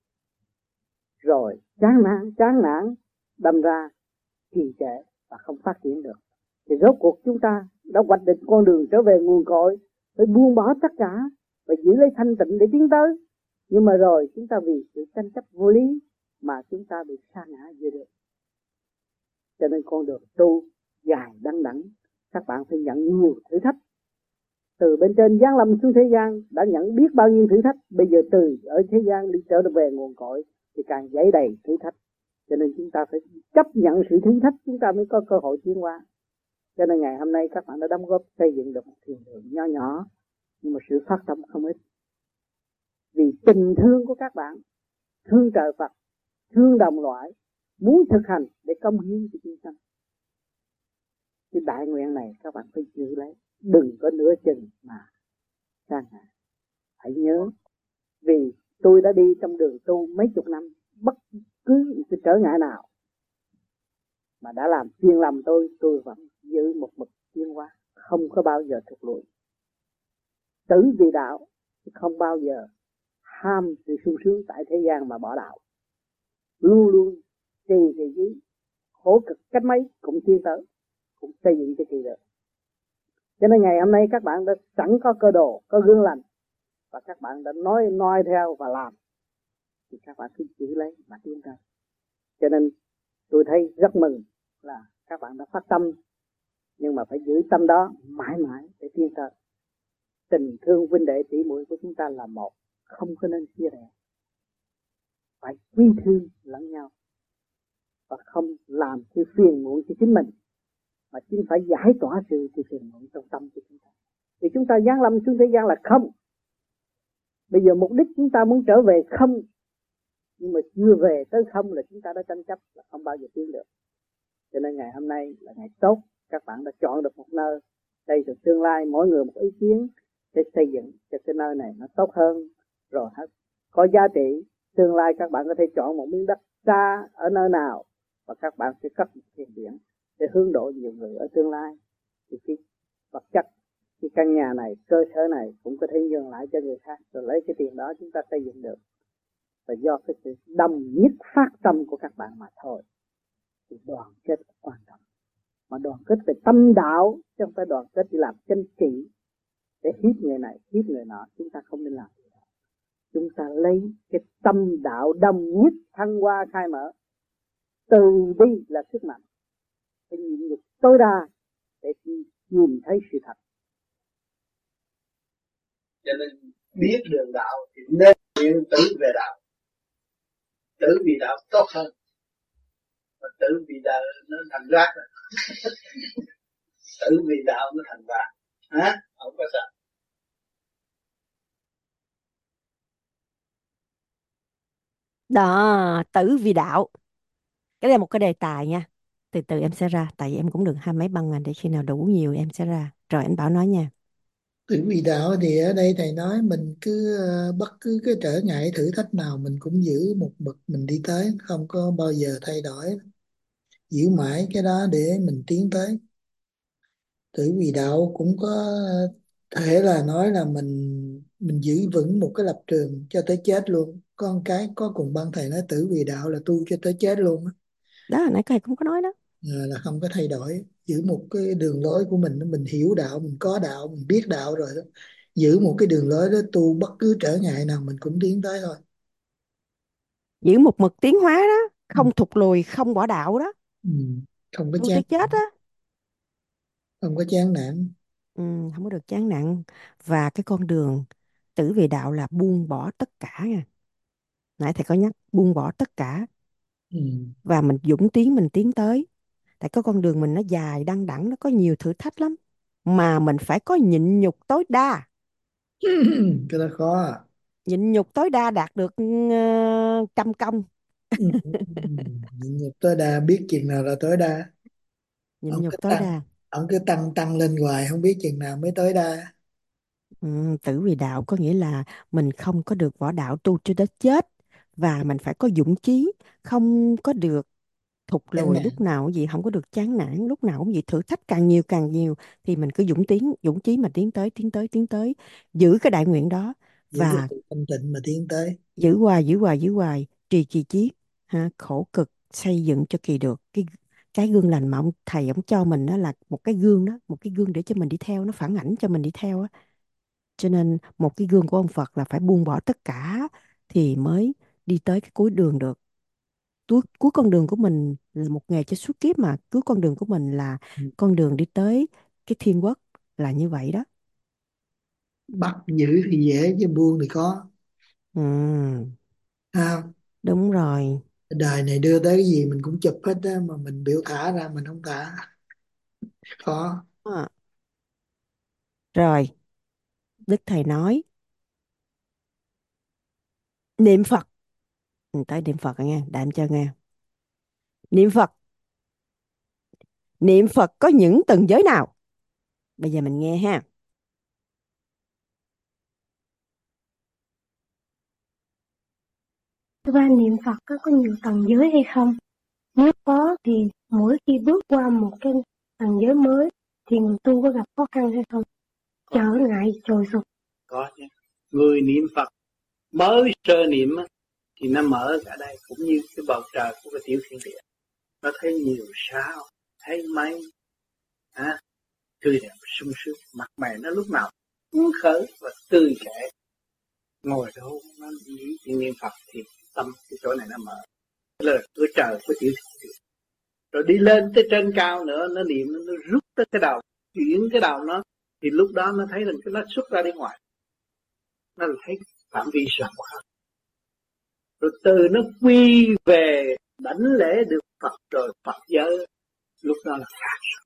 rồi chán nản, chán nản đâm ra trì trệ và không phát triển được. Thì rốt cuộc chúng ta đã hoạch định con đường trở về nguồn cội, phải buông bỏ tất cả và giữ lấy thanh tịnh để tiến tới. Nhưng mà rồi chúng ta vì sự tranh chấp vô lý mà chúng ta bị sa ngã giữa đường. Cho nên con đường tu dài đăng đẳng, các bạn phải nhận nhiều thử thách. Từ bên trên giáng lâm xuống thế gian đã nhận biết bao nhiêu thử thách, bây giờ từ ở thế gian đi trở về nguồn cội thì càng dấy đầy thử thách. Cho nên chúng ta phải chấp nhận sự thử thách, chúng ta mới có cơ hội tiến hóa. Cho nên ngày hôm nay các bạn đã đóng góp xây dựng được một thiền đường nho nhỏ, nhưng mà sự phát tâm không ít. Vì tình thương của các bạn, thương trời Phật, thương đồng loại, muốn thực hành để công hiến cho chúng sanh. Cái đại nguyện này các bạn phải giữ lấy, đừng có nửa chừng mà sa ngã. Hãy nhớ, vì tôi đã đi trong đường tu mấy chục năm, bất cứ một cái trở ngại nào mà đã làm phiền lòng tôi, tôi vẫn giữ một mực tiến hóa, không có bao giờ thụt lùi. Tử vì đạo, không bao giờ ham sự sung sướng tại thế gian mà bỏ đạo. Luôn luôn trì trì trí, khổ cực cách mấy cũng tiến tới, cũng xây dựng cái trì được. Cho nên ngày hôm nay các bạn đã sẵn có cơ đồ, có gương lành, và các bạn đã nói noi theo và làm, thì các bạn cứ giữ lấy mà tiến tới. Cho nên tôi thấy rất mừng là các bạn đã phát tâm, nhưng mà phải giữ tâm đó mãi mãi để tiến tới. Tình thương huynh đệ tỷ muội của chúng ta là một, không có nên chia rẽ, phải quý thương lẫn nhau và không làm cái phiền muộn cho chính mình, mà chính phải giải tỏa sự sự phiền muộn trong tâm của chúng ta. Vì chúng ta giáng lâm xuống thế gian là không. Bây giờ mục đích chúng ta muốn trở về không, nhưng mà chưa về tới không là chúng ta đã tranh chấp, là không bao giờ tiến được. Cho nên ngày hôm nay là ngày tốt, các bạn đã chọn được một nơi. Đây từ tương lai mỗi người một ý kiến để xây dựng cho cái nơi này nó tốt hơn, rồi hết có giá trị. Tương lai các bạn có thể chọn một miếng đất xa ở nơi nào và các bạn sẽ cất một thiền viện để hướng độ nhiều người ở tương lai. Thì cái vật chất, cái căn nhà này, cơ sở này cũng có thể nhường lại cho người khác, rồi lấy cái tiền đó chúng ta xây dựng được. Và do cái sự đồng nhất phát tâm của các bạn mà thôi. Thì đoàn kết quan trọng. Mà đoàn kết về tâm đạo, chứ không phải đoàn kết đi làm chính trị để hiếp người này, hiếp người nọ. Chúng ta không nên làm gì đó. Chúng ta lấy cái tâm đạo đồng nhất thăng hoa khai mở. Từ bi là sức mạnh. Phải nhịn nhục tối đa để nhìn thấy sự thật. Cho nên biết đường đạo thì nên nguyện tử về đạo. Tử vì đạo tốt hơn. Mà tử vì đạo nó thành rác rồi. Tử vì đạo nó thành vàng. Hả? Không có sao. Đó, tử vì đạo. Cái đây là một cái đề tài nha. Từ từ em sẽ ra, tại vì em cũng được hai mấy băng à, để khi nào đủ nhiều em sẽ ra. Rồi anh Bảo nói nha. Tử vi đạo thì ở đây thầy nói mình cứ ờ, bất cứ cái trở ngại thử thách nào mình cũng giữ một mực mình đi tới, không có bao giờ thay đổi, giữ mãi cái đó để mình tiến tới. Tử vi đạo cũng có thể là nói là mình mình giữ vững một cái lập trường cho tới chết luôn. Con cái có cùng ban thầy nói tử vi đạo là tu cho tới chết luôn á. Đó là nãy thầy cũng có nói đó. Ờ, là không có thay đổi, giữ một cái đường lối của mình, mình hiểu đạo, mình có đạo, mình biết đạo rồi đó, giữ một cái đường lối đó tu, bất cứ trở ngại nào mình cũng tiến tới thôi. Giữ một mực tiến hóa đó, Ừ. không thụt lùi, không bỏ đạo đó, Ừ. Không có tu chán, tới chết á. không có chán nản. Ừ, không có được chán nặng. Và cái con đường tử về đạo là buông bỏ tất cả nha. Nãy thầy có nhắc buông bỏ tất cả Ừ. và mình dũng tiến, mình tiến tới. Tại cái con đường mình nó dài đăng đẳng, nó có nhiều thử thách lắm, mà mình phải có nhịn nhục tối đa. Cái đó khó à. Nhịn nhục tối đa đạt được uh, trăm công. Ừ. Nhịn nhục tối đa, biết chừng nào là tối đa. Nhịn Ông cứ nhục tối tăng, đa. ông cứ tăng tăng lên hoài, không biết chừng nào mới tối đa. Ừ, tử vì đạo có nghĩa là mình không có được võ đạo tu cho đến chết, và mình phải có dũng chí, không có được thụt Chán lùi lúc nản, nào cũng vậy, không có được chán nản lúc nào cũng vậy, thử thách càng nhiều càng nhiều thì mình cứ dũng tiến, dũng chí mà tiến tới, tiến tới, tiến tới, giữ cái đại nguyện đó. giữ cái Và sự thanh tịnh mà tiến tới. giữ hoài, giữ hoài, giữ hoài, trì trì chiết ha, khổ cực xây dựng cho kỳ được cái cái gương lành mà ông thầy ông cho mình, đó là một cái gương, đó một cái gương để cho mình đi theo, nó phản ảnh cho mình đi theo á. Cho nên một cái gương của ông Phật là phải buông bỏ tất cả thì mới đi tới cái cuối đường được. Cuối, cuối con đường của mình là một nghề cho suốt kiếp, mà cuối con đường của mình là Ừ. con đường đi tới cái thiên quốc, là như vậy đó. Bắt giữ thì dễ chứ buông thì khó. Ừ, À, đúng rồi. đời này đưa tới cái gì mình cũng chụp hết á, mà mình biểu thả ra mình không thả, khó. À, rồi, Đức Thầy nói niệm Phật. Ừ, tới niệm Phật rồi nghe, đạm cho nghe. Niệm Phật, niệm Phật có những tầng giới nào? Bây giờ mình nghe ha. Và niệm Phật có, có nhiều tầng giới hay không? Nếu có thì mỗi khi bước qua một cái tầng giới mới thì người tu có gặp khó khăn hay không? Trở ngại trồi sụp. Có chứ. Người niệm Phật mới sơ niệm á, thì nó mở cả đây, cũng như cái bầu trời của cái tiểu thiên địa. Nó thấy nhiều sao, thấy mây, à, tươi đẹp sung sướng, mặt mày nó lúc nào hứng khởi và tươi trẻ. Ngồi đó nó nghĩ chuyện niệm Phật thì tâm cái chỗ này nó mở, là cửa trời của tiểu thiên địa. Rồi đi lên tới trên cao nữa, nó niệm, nó rút tới cái đầu, chuyển cái đầu nó, thì lúc đó nó thấy rằng cái nó xuất ra bên ngoài, nó thấy phạm vi rộng hơn. Rồi từ nó quy về đảnh lễ được Phật rồi Phật giới, lúc đó là khác rồi.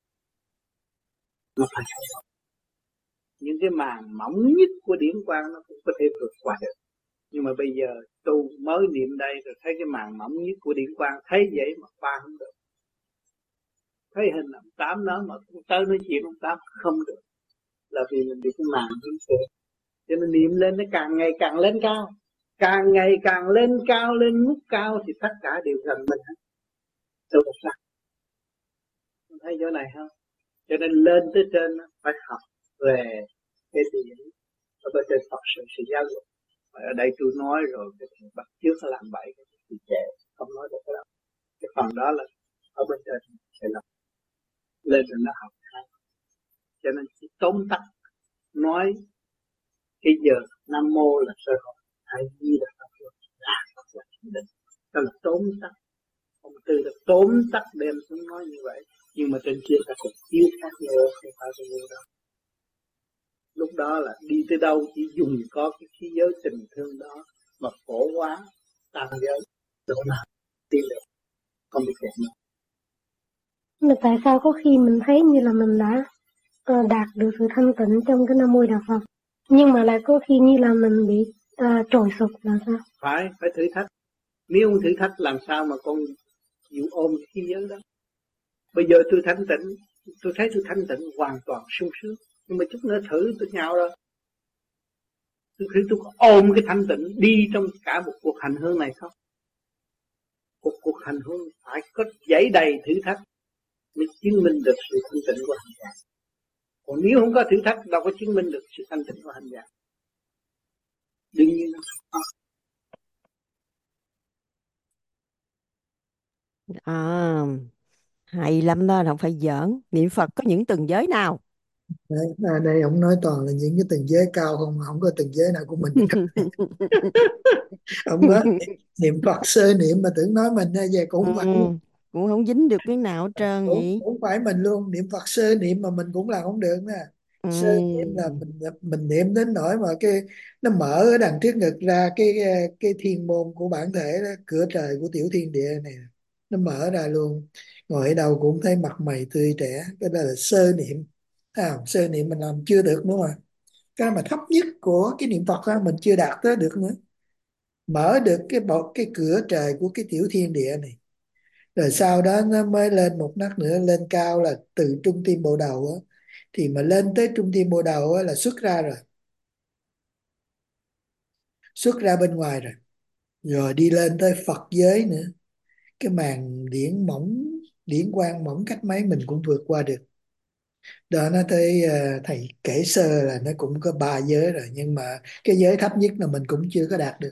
Nó phải thay đổi. Những cái màn mỏng nhất của điển quang nó cũng có thể vượt qua được. Nhưng mà bây giờ tu mới niệm đây rồi thấy cái màn mỏng nhất của điển quang, thấy vậy mà qua không được. Thấy hình ông Tám đó mà cũng tới nói chuyện ông Tám không được, là vì mình bị cái màn dính xe. Cho nên niệm lên nó càng ngày càng lên cao, càng ngày càng lên cao, lên mức cao thì tất cả đều gần mình hết. Đâu có sao. Thấy chỗ này không? Cho nên lên tới trên phải học về cái gì ở bên trên Phật sự, sự giáo dục. Ở đây tôi nói rồi, cái thằng bắt trước nó làm bậy thì trẻ không nói được cái đó. Cái phần đó là ở bên trên sẽ làm lên rồi nó học hay. Cho nên chỉ tóm tắt nói cái giờ Nam Mô là sơ hồn, hay Di là Phật là Phật là chính định, đó là tóm tắt. Ông Tư là tóm tắt đem xuống nói như vậy, nhưng mà trên kia ta còn chiếu khác nữa, không phải bao nhiêu đâu. Lúc đó là đi tới đâu chỉ dùng có cái khí giới tình thương đó mà phổ hóa tam giới, chỗ nào đi được không bị kẹt nữa. Nhưng mà tại sao có khi mình thấy như là mình đã uh, đạt được sự thanh tịnh trong cái Nam Mô Đạo Phật, nhưng mà lại có khi như là mình bị uh, trồi sụp là sao? Phải, phải thử thách. Nếu không thử thách làm sao mà con chịu ôm cái khí giới đó. Bây giờ tôi thanh tịnh, tôi thấy tôi thanh tịnh hoàn toàn sung sướng. Nhưng mà chút nữa thử tôi nhạo rồi. Tôi thử tôi có ôm cái thanh tịnh đi trong cả một cuộc hành hương này không? Một cuộc hành hương phải có dãy đầy thử thách mới chứng minh được sự thanh tịnh của hành giả. Còn nếu không có thử thách đâu có chứng minh được sự thanh tịnh của hành giả. Đương nhiên nó không. À, hay lắm đó, không phải giỡn. Niệm Phật có những tầng giới nào? Đấy, ở đây ông nói toàn là những cái tầng giới cao không, không có tầng giới nào của mình. Ông nói niệm Phật sơ niệm mà tưởng nói mình hay vậy cũng Ừ, không phải luôn. cũng không dính được cái nào hết trơn cũng, vậy. cũng phải mình luôn, niệm Phật sơ niệm mà mình cũng làm không được nè. Sơ niệm Ừ. là mình mình niệm đến nỗi mà cái nó mở ở đằng trước ngực ra cái cái thiên môn của bản thể đó, cửa trời của tiểu thiên địa này nó mở ra luôn, ngồi ở đâu cũng thấy mặt mày tươi trẻ, cái đó là sơ niệm. À, sơ niệm mình làm chưa được nữa mà, cái mà thấp nhất của cái niệm Phật á, mình chưa đạt tới được nữa. Mở được cái bộ cái cửa trời của cái tiểu thiên địa này, rồi sau đó nó mới lên một nấc nữa, lên cao là từ trung tim bộ đầu á, thì mà lên tới trung tim bộ đầu á là xuất ra rồi, xuất ra bên ngoài rồi, rồi đi lên tới Phật giới nữa. Cái màn điển mỏng, điển quang mỏng cách mấy mình cũng vượt qua được. Đó nó tới ờ, thầy kể sơ là nó cũng có ba giới rồi, nhưng mà cái giới thấp nhất là mình cũng chưa có đạt được.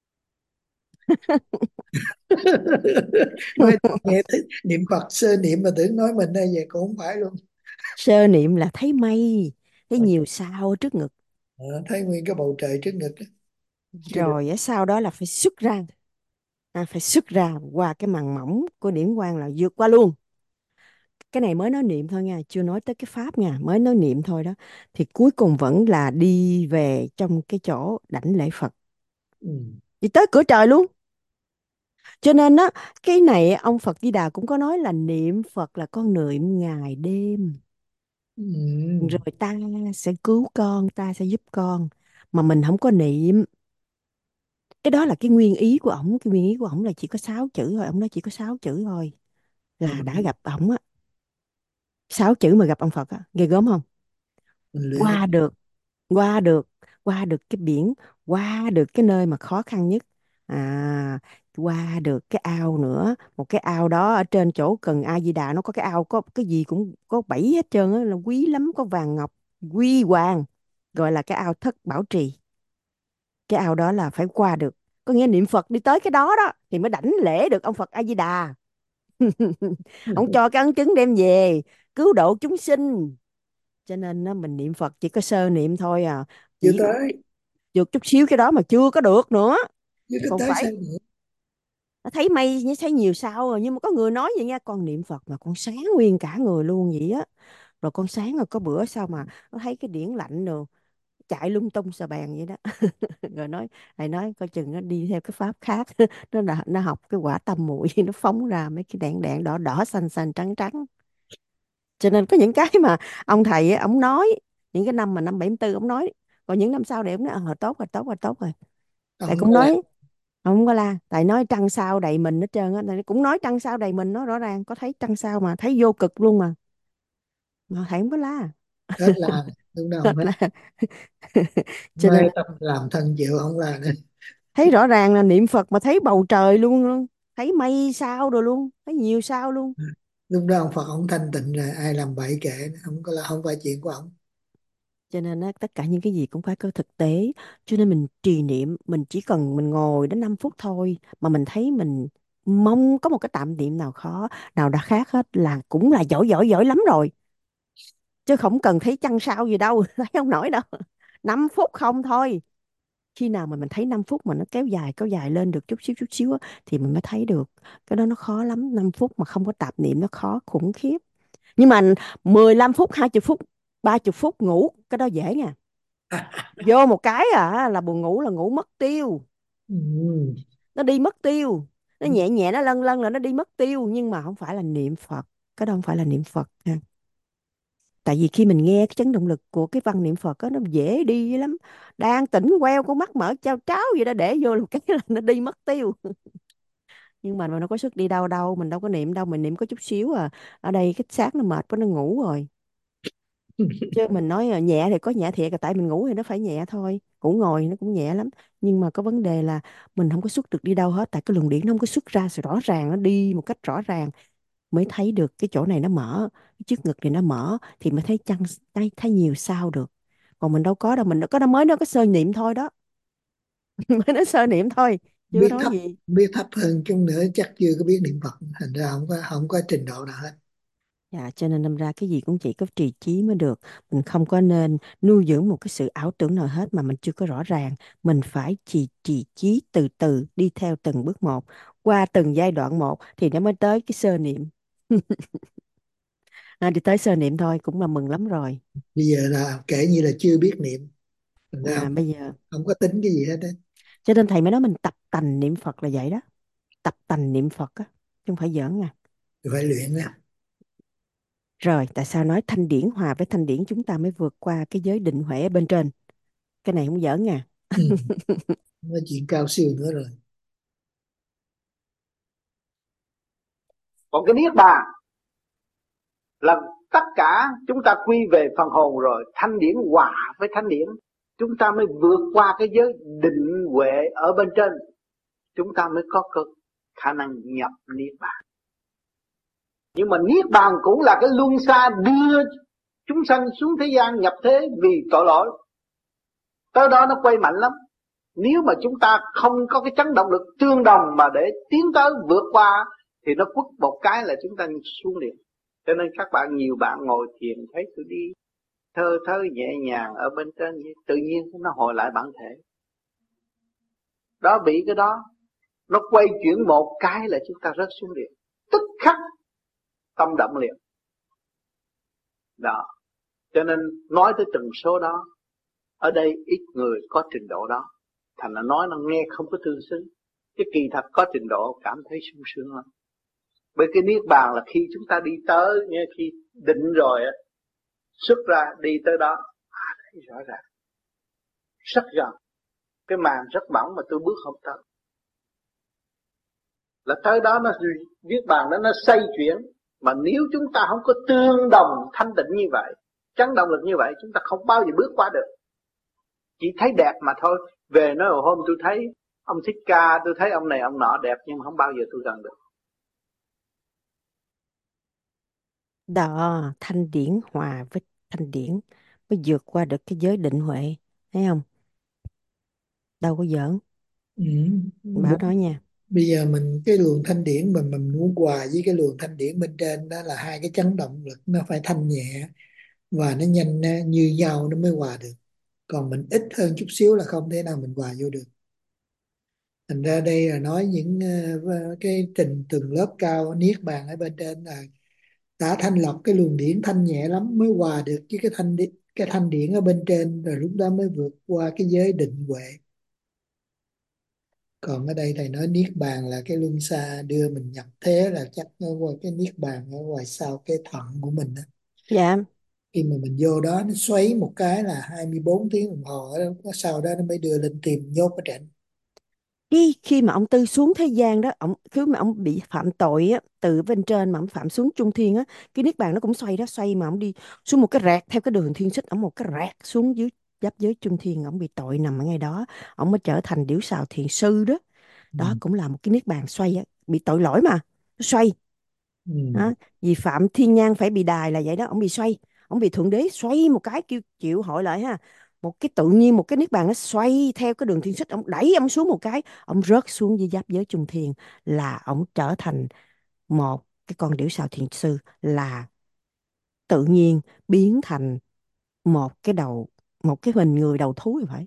Mới nghe thấy niệm Phật sơ niệm mà tưởng nói mình đây vậy cũng không phải luôn. Sơ niệm là thấy mây, thấy nhiều sao ở trước ngực. Ờ, thấy nguyên cái bầu trời trước ngực đó. Chưa được. Rồi á, sau đó là phải xuất ra, à, phải xuất ra qua cái màn mỏng của điển quang là vượt qua luôn. Cái này mới nói niệm thôi nha, chưa nói tới cái pháp nha, mới nói niệm thôi đó. Thì cuối cùng vẫn là đi về trong cái chỗ đảnh lễ Phật, Ừ. đi tới cửa trời luôn. Cho nên á, cái này ông Phật Di Đà cũng có nói là niệm Phật là con niệm ngày đêm. Ừ. Rồi ta sẽ cứu con, ta sẽ giúp con. Mà mình không có niệm. Cái đó là cái nguyên ý của ổng. Cái nguyên ý của ổng là chỉ có sáu chữ thôi. Ổng nói chỉ có sáu chữ thôi Mà là đã mình, gặp ổng á. Sáu chữ mà gặp ông Phật á. Ghê gớm không? mình luyện. Qua được, qua được, qua được cái biển, qua được cái nơi mà khó khăn nhất. À, qua được cái ao nữa. Một cái ao đó ở trên chỗ Cần A Di Đà nó có cái ao, có cái gì cũng có bảy hết trơn á, là quý lắm, có vàng ngọc huy hoàng, gọi là cái ao Thất Bảo Trì. Cái ao đó là phải qua được, có nghĩa niệm Phật đi tới cái đó đó thì mới đảnh lễ được ông Phật A Di Đà. Ông cho cái ấn chứng đem về cứu độ chúng sinh. Cho nên á, mình niệm Phật chỉ có sơ niệm thôi à, Chưa chỉ tới. được chút xíu cái đó mà chưa có được nữa. Chưa có Còn tới phải sao nữa. nó thấy mây như thấy nhiều sao rồi, nhưng mà có người nói vậy nha, con niệm Phật mà con sáng nguyên cả người luôn vậy á. Rồi con sáng rồi có bữa sao mà nó thấy cái điển lạnh rồi chạy lung tung sờ bàn vậy đó. Rồi nói, thầy nói coi chừng nó đi theo cái pháp khác. nó đã, nó học cái quả tâm muội nó phóng ra mấy cái đạn đạn đỏ đỏ xanh xanh trắng trắng. Cho nên có những cái mà ông thầy ấy, ông nói những cái năm mà năm bảy tư ông nói, còn những năm sau này ông nói ờ tốt rồi, tốt rồi, tốt rồi. Thầy Không cũng có làm. nói ông không có la, thầy nói trăng sao đầy mình hết trơn á, thầy cũng nói trăng sao đầy mình nó rõ ràng, có thấy trăng sao mà thấy vô cực luôn mà mà thầy không có la. Hết là lúc nào không Thật hết. là cho Mai nên tâm làm thân chịu không là nữa. thấy rõ ràng là niệm Phật mà thấy bầu trời luôn, luôn thấy mây sao rồi luôn, thấy nhiều sao luôn. Lúc đó ông Phật ông thanh tịnh rồi, ai làm bậy kệ, không có là không phải chuyện của ông. Cho nên á, tất cả những cái gì cũng phải có thực tế. Cho nên mình trì niệm, mình chỉ cần mình ngồi đến năm phút thôi mà mình thấy mình mong có một cái tạm niệm nào khó, nào đã khác hết là cũng là giỏi giỏi giỏi lắm rồi. Chứ không cần thấy chăng sao gì đâu, thấy không nổi đâu. Năm phút không thôi. Khi nào mà mình thấy năm phút mà nó kéo dài kéo dài lên được chút xíu chút xíu á, thì mình mới thấy được. Cái đó nó khó lắm, năm phút mà không có tạp niệm nó khó khủng khiếp. Nhưng mà mười lăm phút, hai mươi phút, ba mươi phút ngủ cái đó dễ nha. Vô một cái à là buồn ngủ là ngủ mất tiêu. Ừ. Nó đi mất tiêu. Nó nhẹ nhẹ nó lân lân là nó đi mất tiêu, nhưng mà không phải là niệm Phật. Cái đó không phải là niệm Phật ha. Tại vì khi mình nghe cái chấn động lực của cái văn niệm Phật á, nó dễ đi lắm. Đang tỉnh queo con mắt mở trao tráo vậy đó, để vô một cái là nó đi mất tiêu. Nhưng mà nó có sức đi đâu đâu, mình đâu có niệm đâu, mình niệm có chút xíu à. Ở đây cái xác nó mệt quá nó ngủ rồi. Chứ mình nói là nhẹ thì có nhẹ thiệt, là tại mình ngủ thì nó phải nhẹ thôi, ngủ ngồi nó cũng nhẹ lắm. Nhưng mà có vấn đề là mình không có xuất được đi đâu hết, tại cái luồng điển nó không có xuất ra sự rõ ràng, nó đi một cách rõ ràng mới thấy được cái chỗ này nó mở, cái trước ngực này nó mở thì mới thấy chăng, thấy, thấy nhiều sao được. Còn mình đâu có đâu, mình có nó mới nó có sơ niệm thôi đó. Mới nó sơ niệm thôi, chưa Biết nói thấp, gì. biết thấp hơn chút nữa chắc chưa có biết niệm Phật, thành ra không có không có trình độ nào hết. Dạ, cho nên đâm ra cái gì cũng chỉ có trì trí mới được. Mình không có nên nuôi dưỡng một cái sự ảo tưởng nào hết mà mình chưa có rõ ràng. Mình phải trì trì trí từ từ đi theo từng bước một, qua từng giai đoạn một thì nó mới tới cái sơ niệm. À, đi tới sơ niệm thôi cũng là mừng lắm rồi. Bây giờ là kể như là chưa biết niệm, thành ra À, không, bây giờ không có tính cái gì hết á. cho nên thầy mới nói mình tập tành niệm Phật là vậy đó. Tập tành niệm Phật á, chứ không phải giỡn nha. Phải luyện á. Rồi tại sao nói thanh điển hòa với thanh điển chúng ta mới vượt qua cái giới định huệ ở bên trên. Cái này không giỡn nha. Ừ. Nói chuyện cao siêu nữa rồi. Còn cái niết bàn là tất cả chúng ta quy về phần hồn rồi, thanh điển hòa với thanh điển chúng ta mới vượt qua cái giới định huệ ở bên trên, chúng ta mới có cơ khả năng nhập niết bàn. Nhưng mà niết bàn cũng là cái luân xa đưa chúng sanh xuống thế gian nhập thế vì tội lỗi, tới đó nó quay mạnh lắm. Nếu mà chúng ta không có cái chấn động lực tương đồng mà để tiến tới vượt qua thì nó quất một cái là chúng ta xuống liền. Cho nên các bạn, nhiều bạn ngồi thiền thấy tôi đi thơ thơ nhẹ nhàng ở bên trên, tự nhiên nó hồi lại bản thể. Đó bị cái đó, nó quay chuyển một cái là chúng ta rớt xuống liền, tức khắc tâm động liền. Đó, cho nên nói tới từng số đó, ở đây ít người có trình độ đó, thành là nói nó nghe không có tương xứng. Cái kỳ thật có trình độ cảm thấy sung sướng lắm. Bởi cái niết bàn là khi chúng ta đi tới, như khi định rồi á, xuất ra đi tới đó, à, thấy rõ ràng, rất gần. Cái màn rất mỏng mà tôi bước không tới. Là tới đó nó niết bàn đó nó xoay chuyển. Mà nếu chúng ta không có tương đồng thanh tịnh như vậy, chấn động lực như vậy, chúng ta không bao giờ bước qua được. Chỉ thấy đẹp mà thôi. Về nói hôm tôi thấy ông Thích Ca, tôi thấy ông này ông nọ đẹp, nhưng mà không bao giờ tôi gần được. Đó, thanh điển hòa với thanh điển mới vượt qua được cái giới định huệ, thấy không? Đâu có giỡn. Ừ. Bảo nói nha. Bây giờ mình cái luồng thanh điển mà mình muốn hòa với cái luồng thanh điển bên trên đó là hai cái chấn động lực nó phải thanh nhẹ và nó nhanh như nhau nó mới hòa được. Còn mình ít hơn chút xíu là không thể nào mình hòa vô được. Thành ra đây là nói những uh, cái trình từng lớp cao niết bàn ở bên trên là đã thanh lọc cái luồng điển thanh nhẹ lắm mới hòa được với cái thanh điển, cái thanh điển ở bên trên, rồi lúc đó mới vượt qua cái giới định huệ. Còn ở đây thầy nói niết bàn là cái luân xa đưa mình nhập thế, là chắc nó qua cái niết bàn ở ngoài sau cái thận của mình đó. Dạ. Khi mà mình vô đó nó xoáy một cái là hai mươi bốn tiếng đồng hồ đó, sau đó nó mới đưa lên tim nhốt ở trển. Đi khi mà ông Tư xuống thế gian đó, ông khi mà ông bị phạm tội á, từ bên trên mà ông phạm xuống trung thiên á, cái niết bàn nó cũng xoay đó, xoay mà ông đi xuống một cái rẹt theo cái đường thiên xích, ông một cái rẹt xuống dưới giáp giới trung thiên, ông bị tội nằm ở ngay đó, ông mới trở thành điểu xào thiền sư đó. Ừ. Đó cũng là một cái niết bàn xoay á, bị tội lỗi mà nó xoay. Ừ. Đó, vì phạm thiên nhang phải bị đài là vậy đó, ông bị xoay, ông bị thượng đế xoay một cái kêu chịu hội lại ha. Một cái tự nhiên một cái niết bàn nó xoay theo cái đường thiên xích, ông đẩy ông xuống một cái, ông rớt xuống dưới giáp giới trung thiên, là ông trở thành một cái con điểu xào thiền sư, là tự nhiên biến thành một cái đầu, một cái hình người đầu thú, thì phải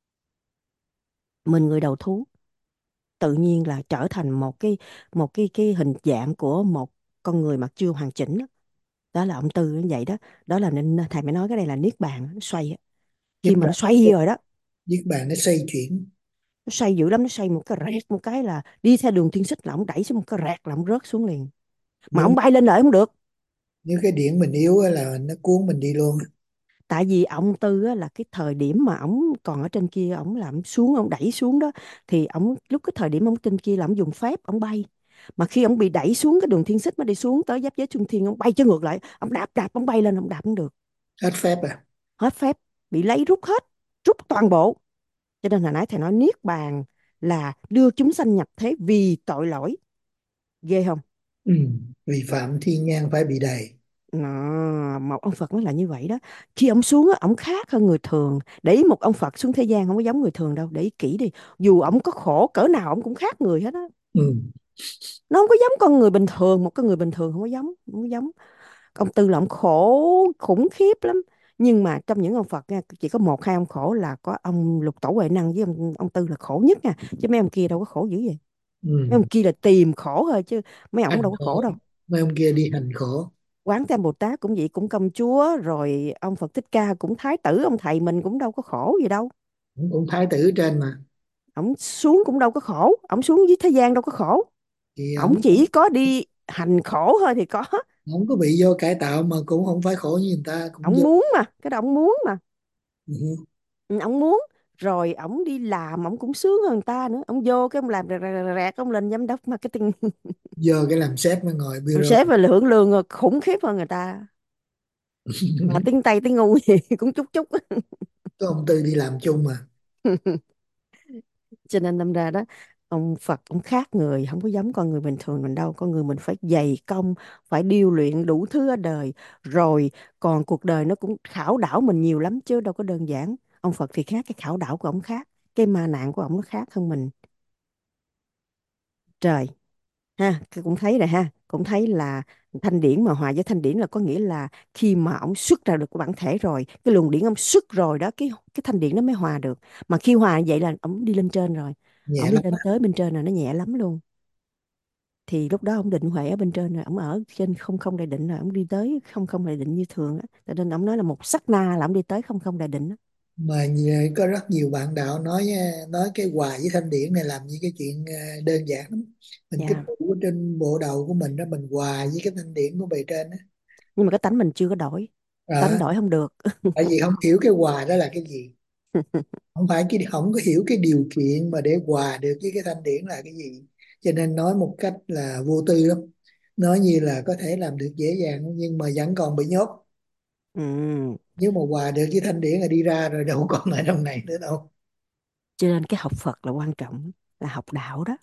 mình người đầu thú, tự nhiên là trở thành một cái một cái cái hình dạng của một con người mà chưa hoàn chỉnh đó. Đó là ông Tư như vậy đó. Đó là nên thầy mới nói cái này là niết bàn nó xoay á. Niết Khi mà nó bàn, xoay rồi đó, niết bàn nó xoay chuyển. nó xoay dữ lắm, nó xoay một cái rẹt một cái là đi theo đường thiên xích, là ông đẩy xuống một cái rẹt là ông rớt xuống liền, mà Nếu ông bay lên lại không được. nếu cái điển mình yếu á là nó cuốn mình đi luôn. Tại vì ông Tư á, là cái thời điểm mà ông còn ở trên kia, ông làm xuống, ông đẩy xuống đó, thì ông lúc cái thời điểm ông trên kia là ông dùng phép ông bay, mà khi ông bị đẩy xuống cái đường thiên xích mà đi xuống tới giáp giới trung thiên, ông bay cho ngược lại, ông đạp đạp ông bay lên, ông đạp không được. Hết phép à? Hết phép, bị lấy rút hết, rút toàn bộ. Cho nên hồi nãy thầy nói niết bàn là đưa chúng sanh nhập thế vì tội lỗi. Ghê không? Ừ. Vì phạm thiên nhang phải bị đầy. Nó, một ông Phật nó là như vậy đó. Khi ông xuống á, ông khác hơn người thường. Để ý một ông Phật xuống thế gian không có giống người thường đâu. Để ý kỹ đi. Dù ông có khổ cỡ nào ông cũng khác người hết á. Ừ. Nó không có giống con người bình thường. Một con người bình thường không có giống. Không có giống. Ông Tư là ông khổ khủng khiếp lắm. Nhưng mà trong những ông Phật nha, chỉ có một hai ông khổ là có ông Lục Tổ Huệ Năng với ông, ông Tư là khổ nhất nha. Chứ mấy ông kia đâu có khổ dữ vậy. Mấy Ừ. ông kia là tìm khổ thôi chứ mấy ông đâu Hành có khổ khổ. đâu. Mấy ông kia đi hành khổ. Quán Thế Bồ Tát cũng vậy, cũng công chúa, rồi ông Phật Thích Ca cũng thái tử, ông thầy mình cũng đâu có khổ gì đâu. Cũng, cũng thái tử trên mà. Ông xuống cũng đâu có khổ, ông xuống dưới thế gian đâu có khổ. Thì Ông ổng chỉ có đi hành khổ thôi thì có. ổng có bị vô cải tạo mà cũng không phải khổ như người ta, cũng Ông vô. muốn mà, cái đó ông muốn mà. Ừ. Ừ, ông muốn. Rồi ông đi làm ông cũng sướng hơn người ta nữa. Ông vô cái ông làm rẹt rẹt rẹt, ông lên giám đốc marketing. Vô cái làm sếp mới ngồi Ông bureau. sếp và hưởng lương khủng khiếp hơn người ta. Mà tiếng Tây tiếng ngu gì cũng chút chút. Có ông Tư đi làm chung mà. Cho nên đâm ra đó, ông Phật ông khác người, không có giống con người bình thường mình đâu. Con người mình phải dày công, phải điêu luyện đủ thứ ở đời, rồi còn cuộc đời nó cũng khảo đảo mình nhiều lắm chứ đâu có đơn giản. Ông Phật thì khác, cái khảo đảo của ông khác, cái ma nạn của ông nó khác hơn mình. Trời ha, cái cũng thấy rồi ha, cũng thấy là thanh điển mà hòa với thanh điển là có nghĩa là khi mà ông xuất ra được cái bản thể rồi, cái luồng điển ông xuất rồi đó, cái cái thanh điển nó mới hòa được. Mà khi hòa vậy là ông đi lên trên rồi, ông Nhẹ đi lắm. lên tới bên trên rồi, nó nhẹ lắm luôn. Thì lúc đó ông định huệ ở bên trên rồi, ông ở trên không không đại định rồi, ông đi tới không không đại định như thường á. Cho nên ông nói là một sát na là ông đi tới không không đại định á. Mà nhiều- có rất nhiều bạn đạo nói nha, nói cái hòa với thanh điển này làm như cái chuyện ờ, đơn giản lắm. Mình cái Dạ. tủ ở trên bộ đầu của mình đó, mình hòa với cái thanh điển của bề trên đó. Nhưng mà cái tánh mình chưa có đổi, tánh Ờ, đổi không được. tại vì không hiểu cái hòa đó là cái gì. Không phải cái không có hiểu cái điều kiện mà để hòa được với cái thanh điển là cái gì, cho nên nói một cách là vô tư lắm. Nói như là có thể làm được dễ dàng nhưng mà vẫn còn bị nhốt. Ừ. Nếu mà hòa được với thanh điển là đi ra rồi, đâu còn lại trong này nữa đâu. Cho nên cái học Phật là quan trọng, là học đạo đó,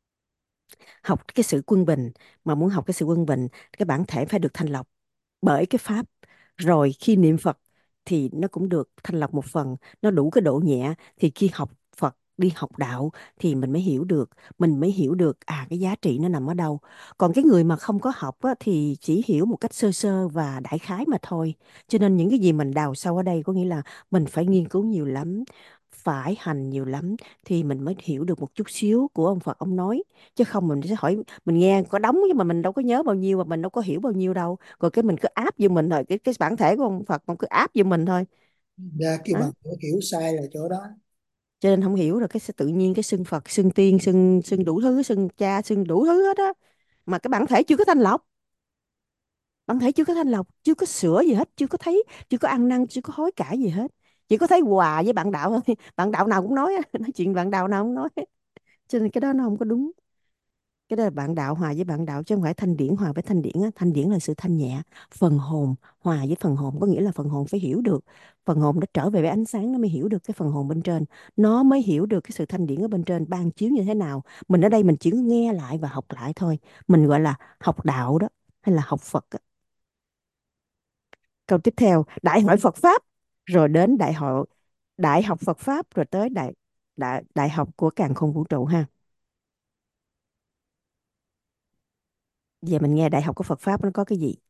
học cái sự quân bình. Mà muốn học cái sự quân bình, cái bản thể phải được thanh lọc bởi cái pháp. Rồi khi niệm Phật thì nó cũng được thanh lọc một phần, nó đủ cái độ nhẹ. Thì khi học Phật, đi học đạo thì mình mới hiểu được, mình mới hiểu được à cái giá trị nó nằm ở đâu. Còn cái người mà không có học á, thì chỉ hiểu một cách sơ sơ và đại khái mà thôi. Cho nên những cái gì mình đào sâu ở đây có nghĩa là mình phải nghiên cứu nhiều lắm, phải hành nhiều lắm thì mình mới hiểu được một chút xíu của ông Phật ông nói. Chứ không mình sẽ hỏi, mình nghe có đóng nhưng mà mình đâu có nhớ bao nhiêu, và mình đâu có hiểu bao nhiêu đâu. Rồi cái mình cứ áp vô mình thôi, cái cái bản thể của ông Phật ông cứ áp vô mình thôi Ra cái đó. bằng hiểu sai là chỗ đó. Cho nên không hiểu rồi cái tự nhiên cái xưng Phật xưng tiên xưng xưng đủ thứ, xưng cha xưng đủ thứ hết á. Mà cái bản thể chưa có thanh lọc, bản thể chưa có thanh lọc, chưa có sửa gì hết, chưa có thấy, chưa có ăn năn, chưa có hối cải gì hết. Chỉ có thấy hòa với bạn đạo thôi. Bạn đạo nào cũng nói á, nói chuyện bạn đạo nào cũng nói. Cho nên cái đó nó không có đúng. Cái đó là bạn đạo hòa với bạn đạo chứ không phải thanh điển hòa với thanh điển á. Thanh điển là sự thanh nhẹ, phần hồn hòa với phần hồn có nghĩa là phần hồn phải hiểu được, phần hồn nó trở về với ánh sáng nó mới hiểu được cái phần hồn bên trên, nó mới hiểu được cái sự thanh điển ở bên trên ban chiếu như thế nào. Mình ở đây mình chỉ nghe lại và học lại thôi, mình gọi là học đạo đó, hay là học Phật á. Câu tiếp theo, đại hỏi Phật pháp, rồi đến đại hội, đại học Phật pháp, rồi tới đại đại đại học của càn khôn vũ trụ ha. Giờ mình nghe đại học của Phật pháp nó có cái gì?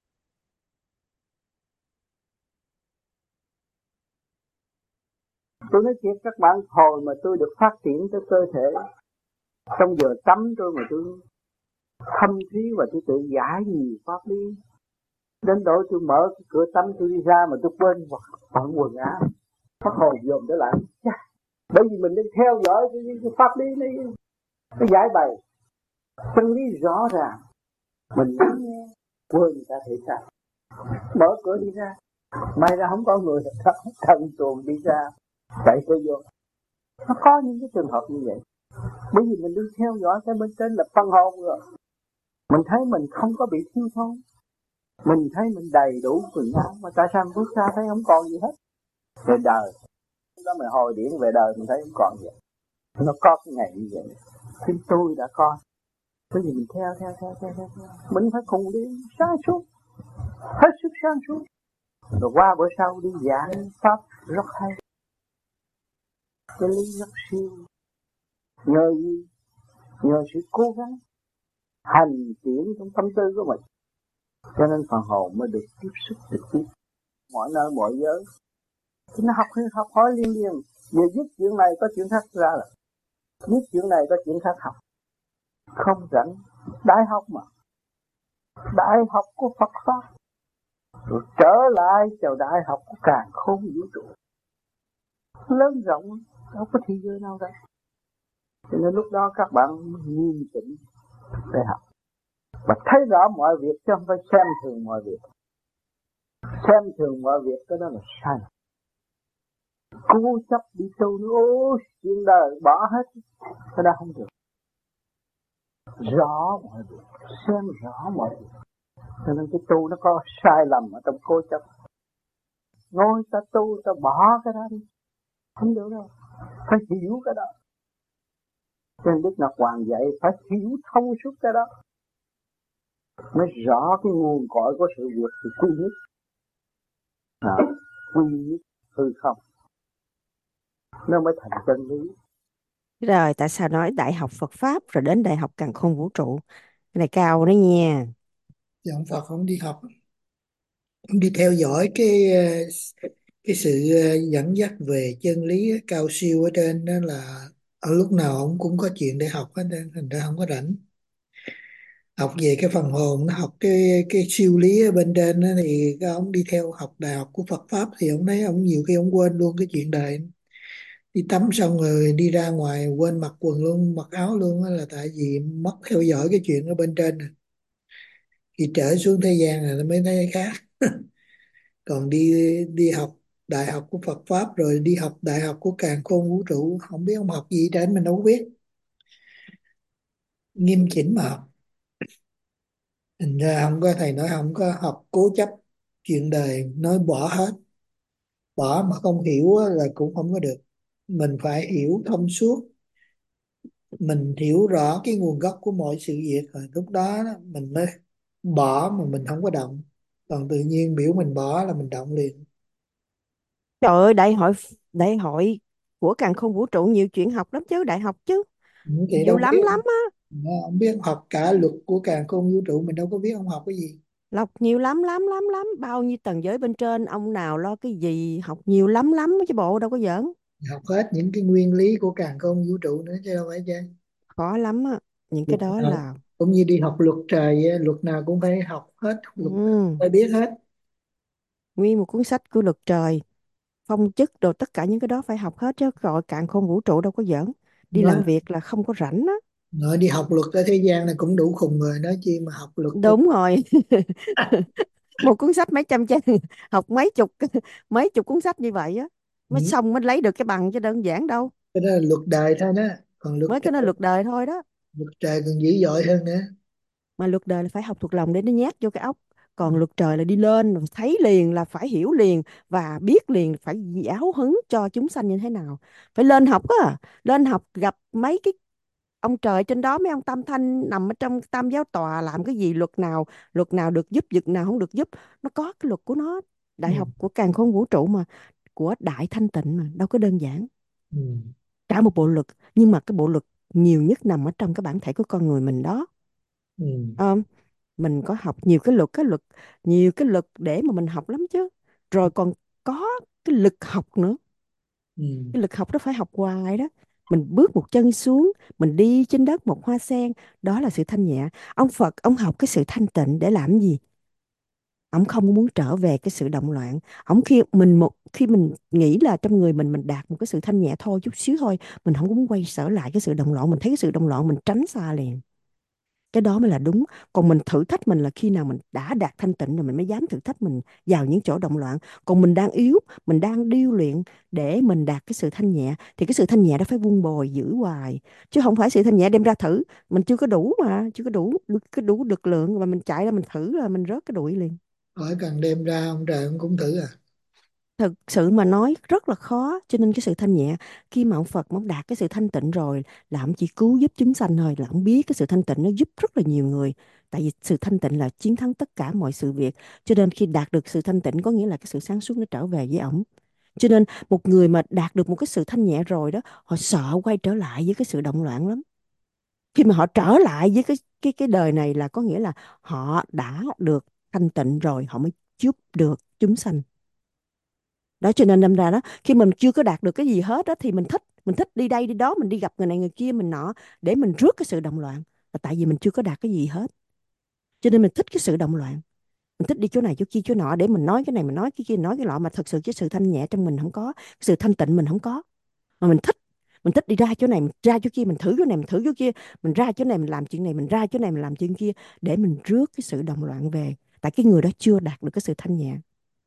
Tôi nói thiệt các bạn, hồi mà tôi được phát triển tới cơ thể, trong giờ tắm tôi mà tôi thâm thúy và tôi tự giải nhiều pháp lý, đến độ tôi mở cái cửa tắm tôi đi ra mà tôi quên hoặc bận quần áo, phát hồi dồn trở lại. Bởi vì mình đang theo dõi cái, cái, cái pháp lý này, cái giải bày chân lý rõ ràng, mình lắng nghe quên người ta thể sao. Mở cửa đi ra, may ra không có người thần tuồng đi ra chạy tôi vô. Nó có những cái trường hợp như vậy. Bởi vì mình đang theo dõi cái bên trên là phân hồn rồi, mình thấy mình không có bị thiếu thốn, Mình thấy mình đầy đủ quần áo, mà tại sao mình bước ra thấy không còn gì hết? Về đời, lúc đó mình hồi điển về đời mình thấy không còn gì. Nó có cái ngày như vậy. Thì tôi đã có. Cái gì mình theo, theo, theo, theo, theo. Mình phải cùng đi sáng suốt. Hết sức sáng suốt. Rồi qua bữa sau đi giảng pháp rất hay. Cái lý rất siêu. Nhờ gì? Nhờ sự cố gắng hành triển trong tâm tư của mình, cho nên phần hồn mới được tiếp xúc trực tiếp mọi nơi mọi giới. Thì nó học học hỏi liên liên. Vừa viết chuyện này có chuyện khác ra là viết chuyện này có chuyện khác học. Không rảnh. Đại học mà, đại học của Phật pháp, rồi trở lại chào đại học của càn khôn vũ trụ lớn rộng, đâu có thì giờ nào đâu. Cho nên lúc đó các bạn nghiêm chỉnh để học và thấy rõ mọi việc, chứ không phải xem thường mọi việc. Xem thường mọi việc cái đó là sai. Cố chấp đi tu nữa, ô chuyện đời bỏ hết, cái đó không được. Rõ mọi việc, xem rõ mọi việc. Cho nên cái tu nó có sai lầm ở trong cố chấp. Ngồi ta tu, ta bỏ cái đó đi, không được đâu. Phải hiểu cái đó. Cho nên Đức Ngọc Hoàng dạy phải hiểu thông suốt cái đó, mới rõ cái nguồn cội của sự việc thì quy nhất. À, quy nhất hư không, nó mới thành chân lý. Rồi tại sao nói đại học Phật Pháp rồi đến đại học Càn Khôn Vũ Trụ? Cái này cao đó nha. Thì ông Phật không đi học, ông đi theo dõi cái ờ, cái sự ờ, dẫn dắt về chân lý cao siêu ở trên đó, là ở lúc nào ông cũng có chuyện để học hết, thành ra không có rảnh học về cái phần hồn, nó học cái cái siêu lý ở bên trên đó. Thì cái ông đi theo học đại học của Phật pháp thì ông thấy ông nhiều khi ông quên luôn cái chuyện đời, đi tắm xong rồi đi ra ngoài quên mặc quần luôn, mặc áo luôn, đó là tại vì mất theo dõi cái chuyện ở bên trên này. Khi trở xuống thế gian này nó mới thấy khác. Còn đi đi học đại học của Phật pháp rồi đi học đại học của càn khôn vũ trụ, không biết ông học gì trên mình đâu có biết, nghiêm chỉnh mà học. Thành ra không có, thầy nói không có học cố chấp chuyện đời, nói bỏ hết. Bỏ mà không hiểu á là cũng không có được. Mình phải hiểu thông suốt, mình hiểu rõ cái nguồn gốc của mọi sự việc, rồi lúc đó, đó mình mới bỏ mà mình không có động. Còn tự nhiên biểu mình bỏ là mình động liền. Trời ơi, đại hội đại hội của Càn Khôn Vũ Trụ nhiều chuyện học lắm chứ, đại học chứ. Những thì Nhiều đâu lắm biết, lắm á. không biết ông học cả luật của càn khôn vũ trụ, mình đâu có biết ông học cái gì. Lọc nhiều lắm lắm lắm lắm. Bao nhiêu tầng giới bên trên, ông nào lo cái gì, học nhiều lắm lắm chứ bộ đâu có giỡn. Học hết những cái nguyên lý của càn khôn vũ trụ nữa chứ đâu phải chứ. Khó lắm á. Những cái Luật đó nào là cũng như đi học luật trời á, luật nào cũng phải học hết, luật ừ, phải biết hết. nguyên một cuốn sách của luật trời, phong chức đồ, tất cả những cái đó phải học hết chứ. Gọi Càn Khôn Vũ Trụ đâu có giỡn. Đi làm Nói, việc là không có rảnh á. nói đi học luật ở thế gian này cũng đủ khùng rồi, nói chi mà học luật của. Đúng rồi. Một cuốn sách mấy trăm trang, học mấy chục mấy chục cuốn sách như vậy á mới Ừ, xong, mới lấy được cái bằng chứ đơn giản đâu. cái đó là luật đời thôi đó, còn luật Mới cái nó trời, luật đời thôi đó. luật trời còn dữ dội hơn nữa. Mà luật đời là phải học thuộc lòng để nó nhét vô cái óc. Còn luật trời là đi lên rồi thấy liền, là phải hiểu liền và biết liền, phải giáo huấn cho chúng sanh như thế nào. Phải lên học á, lên học gặp mấy cái ông trời trên đó, mấy ông tam thanh nằm ở trong tam giáo tòa làm cái gì, luật nào luật nào được giúp, luật nào không được giúp. Nó có cái luật của nó. Đại Ừ. học của Càn Khôn Vũ Trụ mà, của Đại Thanh Tịnh mà, đâu có đơn giản. Ừ. Cả một bộ luật, nhưng mà cái bộ luật nhiều nhất nằm ở trong cái bản thể của con người mình đó. Ừ. Ờ, mình có học nhiều cái luật, cái luật nhiều cái luật để mà mình học lắm chứ. Rồi còn có cái lực học nữa. Ừ. Cái lực học đó phải học hoài đó. Mình bước một chân xuống, mình đi trên đất một hoa sen, đó là sự thanh nhẹ. Ông Phật ông học cái sự thanh tịnh để làm gì? Ông không muốn trở về cái sự động loạn. Ông khi mình một khi mình nghĩ là trong người mình mình đạt một cái sự thanh nhẹ thôi, chút xíu thôi, mình không có muốn quay trở lại cái sự động loạn. Mình thấy cái sự động loạn mình tránh xa liền. Cái đó mới là đúng. Còn mình thử thách mình là khi nào mình đã đạt thanh tịnh rồi mình mới dám thử thách mình vào những chỗ động loạn. Còn mình đang yếu, mình đang điêu luyện để mình đạt cái sự thanh nhẹ, thì cái sự thanh nhẹ đó phải vun bồi giữ hoài, chứ không phải sự thanh nhẹ đem ra thử. Mình chưa có đủ mà chưa có đủ đủ cái đủ lực lượng mà mình chạy ra mình thử là mình rớt cái đuổi liền. Hỏi cần đem ra ông trời ông cũng thử à? Thực sự mà nói rất là khó, cho nên cái sự thanh nhẹ, khi mà ông Phật mà ông đạt cái sự thanh tịnh rồi là ông chỉ cứu giúp chúng sanh thôi, là ông biết cái sự thanh tịnh nó giúp rất là nhiều người. Tại vì sự thanh tịnh là chiến thắng tất cả mọi sự việc, cho nên khi đạt được sự thanh tịnh có nghĩa là cái sự sáng suốt nó trở về với ổng. Cho nên một người mà đạt được một cái sự thanh nhẹ rồi đó, họ sợ quay trở lại với cái sự động loạn lắm. Khi mà họ trở lại với cái cái cái đời này là có nghĩa là họ đã được thanh tịnh rồi, họ mới giúp được chúng sanh. Đó, cho nên đâm ra đó, khi mình chưa có đạt được cái gì hết đó thì mình thích mình thích đi đây đi đó, mình đi gặp người này người kia mình nọ để mình rước cái sự động loạn, là tại vì mình chưa có đạt cái gì hết, cho nên mình thích cái sự động loạn. Mình thích đi chỗ này chỗ kia chỗ nọ để mình nói cái này mình nói cái kia nói cái nọ, mà thật sự cái sự thanh nhẹ trong mình không có, cái sự thanh tịnh mình không có. Mà mình thích mình thích đi ra chỗ này mình ra chỗ kia, mình thử chỗ này mình thử chỗ kia, mình ra chỗ này mình làm chuyện này, mình ra chỗ này mình làm chuyện kia, để mình rước cái sự động loạn về, tại cái người đó chưa đạt được cái sự thanh nhẹ.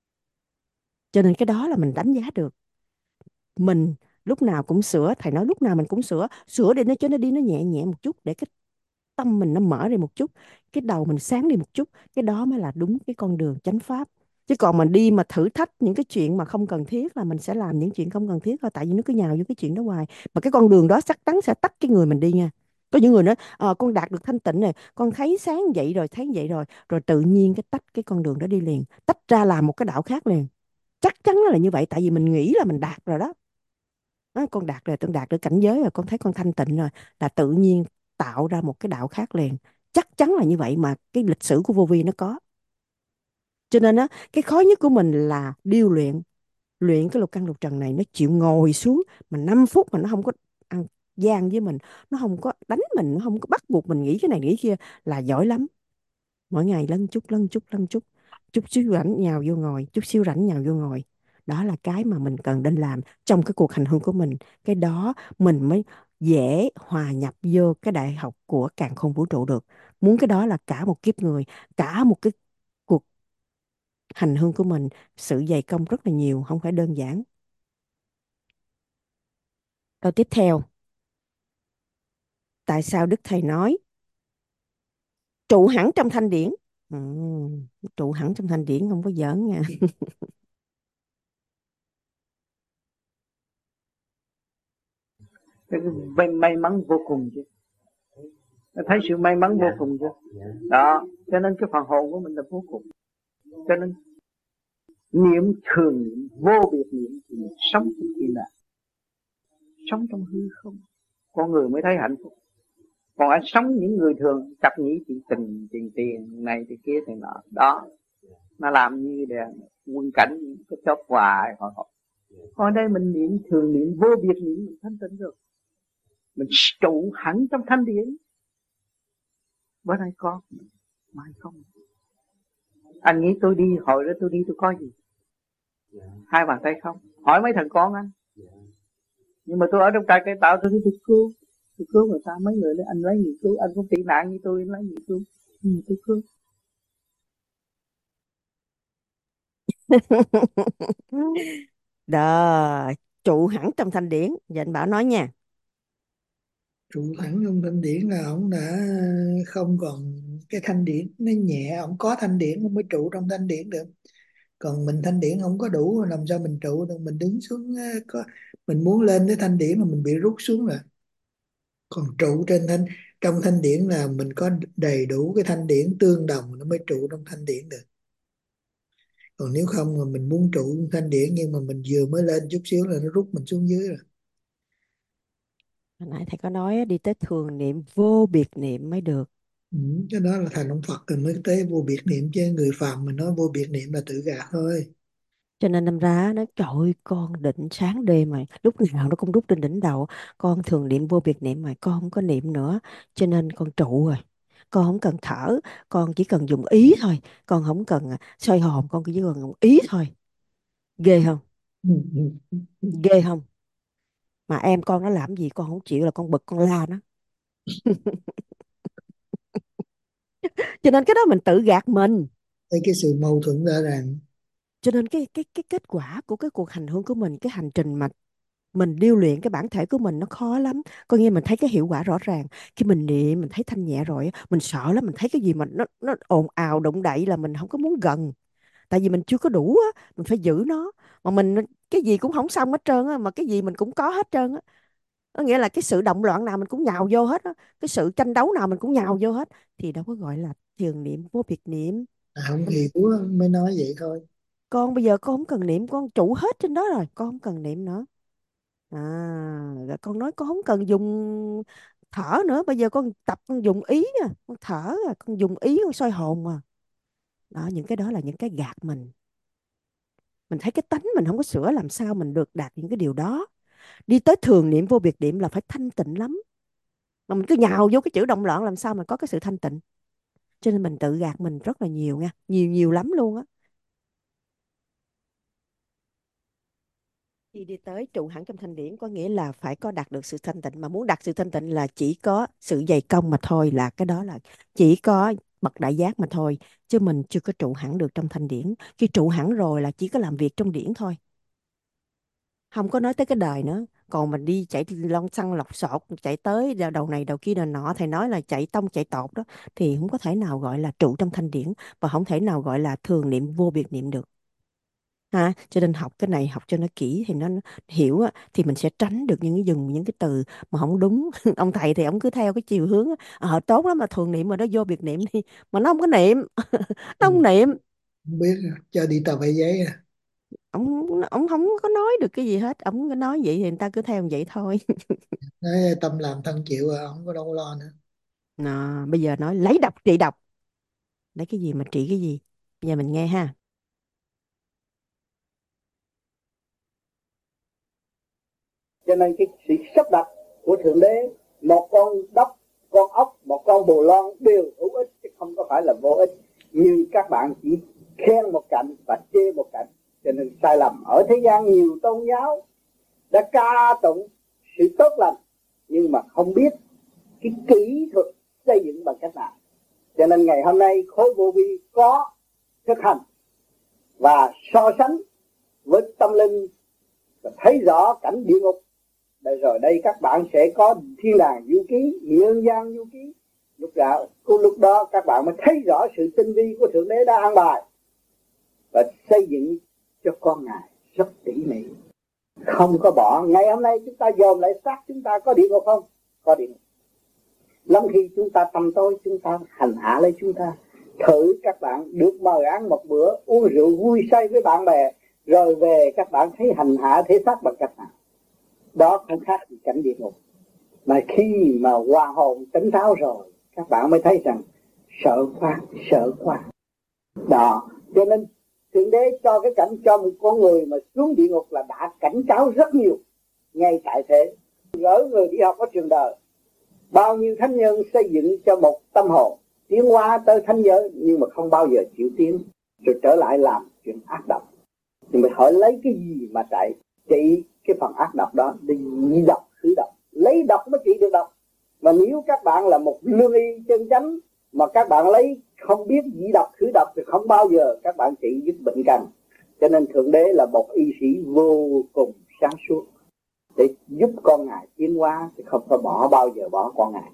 Cho nên cái đó là mình đánh giá được. Mình lúc nào cũng sửa, thầy nói lúc nào mình cũng sửa sửa để nó cho nó đi nó nhẹ nhẹ một chút, để cái tâm mình nó mở đi một chút, cái đầu mình sáng đi một chút, cái đó mới là đúng cái con đường chánh pháp. Chứ còn mình đi mà thử thách những cái chuyện mà không cần thiết là mình sẽ làm những chuyện không cần thiết thôi, tại vì nó cứ nhào vô cái chuyện đó hoài, mà cái con đường đó chắc chắn sẽ tắt cái người mình đi nha. Có những người nói ờ, con đạt được thanh tịnh này, con thấy sáng vậy rồi thấy vậy rồi rồi tự nhiên cái tách cái con đường đó đi liền, tách ra làm một cái đạo khác liền. Chắc chắn là như vậy, tại vì mình nghĩ là mình đạt rồi đó. Đó, con đạt rồi, con đạt được cảnh giới rồi, con thấy con thanh tịnh rồi, là tự nhiên tạo ra một cái đạo khác liền. Chắc chắn là như vậy, mà cái lịch sử của vô vi nó có. Cho nên á, cái khó nhất của mình là điêu luyện. Luyện cái lục căn lục trần này, nó chịu ngồi xuống mà năm phút mà nó không có ăn gian với mình, nó không có đánh mình, nó không có bắt buộc mình nghĩ cái này nghĩ kia, là giỏi lắm. Mỗi ngày lân chút lân chút lân chút, chút xíu rảnh nhào vô ngồi, chút xíu rảnh nhào vô ngồi. Đó là cái mà mình cần nên làm trong cái cuộc hành hương của mình. Cái đó mình mới dễ hòa nhập vô cái đại học của càn khôn vũ trụ được. Muốn cái đó là cả một kiếp người, cả một cái cuộc hành hương của mình, sự dày công rất là nhiều, không phải đơn giản. Câu tiếp theo, tại sao Đức Thầy nói trụ hẳn trong thanh điển? Ừ, trụ hẳn trong thanh điển không có giỡn nha. Cái may, may mắn vô cùng chứ, thấy sự may mắn vô cùng chứ. Đó, cho nên cái phần hồn của mình là vô cùng. Cho nên niệm thường niệm vô biệt niệm thì mình sống trong kỳ lạc, sống trong hư không, con người mới thấy hạnh phúc. Còn anh sống những người thường cặp nghĩ chuyện tình chuyện tiền này thì kia thì nọ đó, nó làm như là quân cảnh cái chớp hoài hồi hộp. Còn đây mình niệm thường niệm vô biệt niệm mình thanh tịnh rồi, mình trụ hẳn trong thanh điển. Bữa nay có, mai không. Anh nghĩ tôi đi hồi đó tôi đi tôi có gì? Hai bàn tay không. Hỏi mấy thằng con anh. Nhưng mà tôi ở trong trại cây tạo tôi đi tôi cứu, tôi cứu người ta. Mấy người nói anh lấy gì cứu, anh cũng tị nạn như tôi, anh lấy gì cứu. Nhưng mà tôi cứu. Đó, trụ hẳn trong thanh điển. Giờ anh Bảo nói nha. Trụ thẳng trong thanh điển là ông đã không còn cái thanh điển nó nhẹ, ông có thanh điển ông mới trụ trong thanh điển được. Còn mình thanh điển không có đủ làm sao mình trụ được, mình đứng xuống á, có mình muốn lên tới thanh điển mà mình bị rút xuống rồi. Còn trụ trên thanh trong thanh điển là mình có đầy đủ cái thanh điển tương đồng nó mới trụ trong thanh điển được. Còn nếu không mà mình muốn trụ trong thanh điển nhưng mà mình vừa mới lên chút xíu là nó rút mình xuống dưới rồi. Hồi nãy thầy có nói á, đi tới thường niệm vô biệt niệm mới được. Ừ, cái đó là thành ông Phật rồi mới tới vô biệt niệm, chứ người phàm mình nói vô biệt niệm là tự gạt thôi. Cho nên đâm ra nó trời ơi, con định sáng đêm mà lúc nào nó cũng rút trên đỉnh đầu. Con thường niệm vô biệt niệm mà con không có niệm nữa, cho nên con trụ rồi. Con không cần thở, con chỉ cần dùng ý thôi, con không cần à, xoay hồn, con chỉ cần dùng ý thôi. Ghê không? Ừ, ừ, ừ. Ghê không? Mà em con nó làm gì con không chịu là con bực con la nó. Cho nên cái đó mình tự gạt mình. Thấy cái sự mâu thuẫn rõ ràng. Cho nên cái cái cái kết quả của cái cuộc hành hương của mình, cái hành trình mà mình điêu luyện cái bản thể của mình nó khó lắm. Coi như mình thấy cái hiệu quả rõ ràng khi mình niệm, mình thấy thanh nhẹ rồi á, mình sợ lắm, mình thấy cái gì mà nó nó ồn ào động đậy là mình không có muốn gần. Tại vì mình chưa có đủ á, mình phải giữ nó. Mà mình cái gì cũng không xong hết trơn á, mà cái gì mình cũng có hết trơn á. Có nghĩa là cái sự động loạn nào mình cũng nhào vô hết á, cái sự tranh đấu nào mình cũng nhào vô hết, thì đâu có gọi là thiền niệm vô biệt niệm. À, không hiểu á, mới nói vậy thôi. Con bây giờ con không cần niệm, con trụ hết trên đó rồi, con không cần niệm nữa. À, rồi con nói con không cần dùng thở nữa, bây giờ con tập con dùng ý nha, con thở à, con dùng ý con soi hồn mà. Đó, những cái đó là những cái gạt mình. Mình thấy cái tánh mình không có sửa, làm sao mình được đạt những cái điều đó. Đi tới thường niệm vô biệt niệm là phải thanh tịnh lắm, mà mình cứ nhào vô cái chữ động loạn làm sao mà có cái sự thanh tịnh. Cho nên mình tự gạt mình rất là nhiều nha, nhiều nhiều lắm luôn á. Khi đi tới trụ hẳn trong thanh điển có nghĩa là phải có đạt được sự thanh tịnh, mà muốn đạt sự thanh tịnh là chỉ có sự dày công mà thôi, là cái đó là chỉ có bậc đại giác mà thôi, chứ mình chưa có trụ hẳn được trong thanh điển. Khi trụ hẳn rồi là chỉ có làm việc trong điển thôi, không có nói tới cái đời nữa. Còn mình đi chạy lon xăng lọc sột, chạy tới đầu đầu này đầu kia nọ nọ, thầy nói là chạy tông chạy tọt đó, thì không có thể nào gọi là trụ trong thanh điển, và không thể nào gọi là thường niệm vô biệt niệm được ha. Cho nên học cái này, học cho nó kỹ thì nó, nó hiểu á, thì mình sẽ tránh được những cái dùng những cái từ mà không đúng. Ông thầy thì ông cứ theo cái chiều hướng á, ờ tốt lắm mà thường niệm mà nó vô biệt niệm đi, mà nó không có niệm. Ừ, Nó không niệm. không biết, cho đi tờ vẽ giấy à. Ông ông không có nói được cái gì hết, ông có nói vậy thì người ta cứ theo vậy thôi. Nói tâm làm thân chịu à, không có đâu lo nữa. Nà, bây giờ nói lấy độc trị độc, lấy cái gì mà trị cái gì, bây giờ mình nghe ha. Cho nên cái sự sắp đặt của Thượng Đế, một con đốc, con ốc, một con bồ lon đều hữu ích chứ không có phải là vô ích. Như các bạn chỉ khen một cạnh và chê một cạnh, cho nên sai lầm. Ở thế gian nhiều tôn giáo đã ca tụng sự tốt lành nhưng mà không biết cái kỹ thuật xây dựng bằng cách nào. Cho nên ngày hôm nay khối vô vi có thực hành và so sánh với tâm linh và thấy rõ cảnh địa ngục. Để rồi đây các bạn sẽ có thiên đàng du ký, nhân gian du ký. Lúc đó, lúc đó các bạn mới thấy rõ sự tinh vi của Thượng Đế đã an bài và xây dựng cho con Ngài rất tỉ mỉ, không có bỏ. Ngày hôm nay chúng ta dòm lại xác chúng ta có địa ngục không? Có địa ngục. Lắm khi chúng ta tâm tối, chúng ta hành hạ lấy chúng ta. Thử các bạn được mời ăn một bữa, uống rượu vui say với bạn bè, rồi về các bạn thấy hành hạ thể xác bằng cách nào? Đó không khác gì cảnh địa ngục. Mà khi mà hòa hồn tỉnh táo rồi, các bạn mới thấy rằng sợ quá, sợ quá. Đó, cho nên Thượng Đế cho cái cảnh cho một con người mà xuống địa ngục là đã cảnh cáo rất nhiều ngay tại thế. Gỡ người đi học ở trường đời, bao nhiêu thánh nhân xây dựng cho một tâm hồn tiến hóa tới thánh giới, nhưng mà không bao giờ chịu tiến, rồi trở lại làm chuyện ác độc. Nhưng mà hỏi lấy cái gì mà chạy trị cái phần ác độc đó? Để dị độc khử độc, lấy độc mới trị được độc. Mà nếu các bạn là một lương y chân chánh mà các bạn lấy không biết dị độc khử độc thì không bao giờ các bạn trị dứt bệnh căn. Cho nên Thượng Đế là một y sĩ vô cùng sáng suốt để giúp con Ngài tiến hóa, thì không có bỏ bao giờ bỏ con Ngài.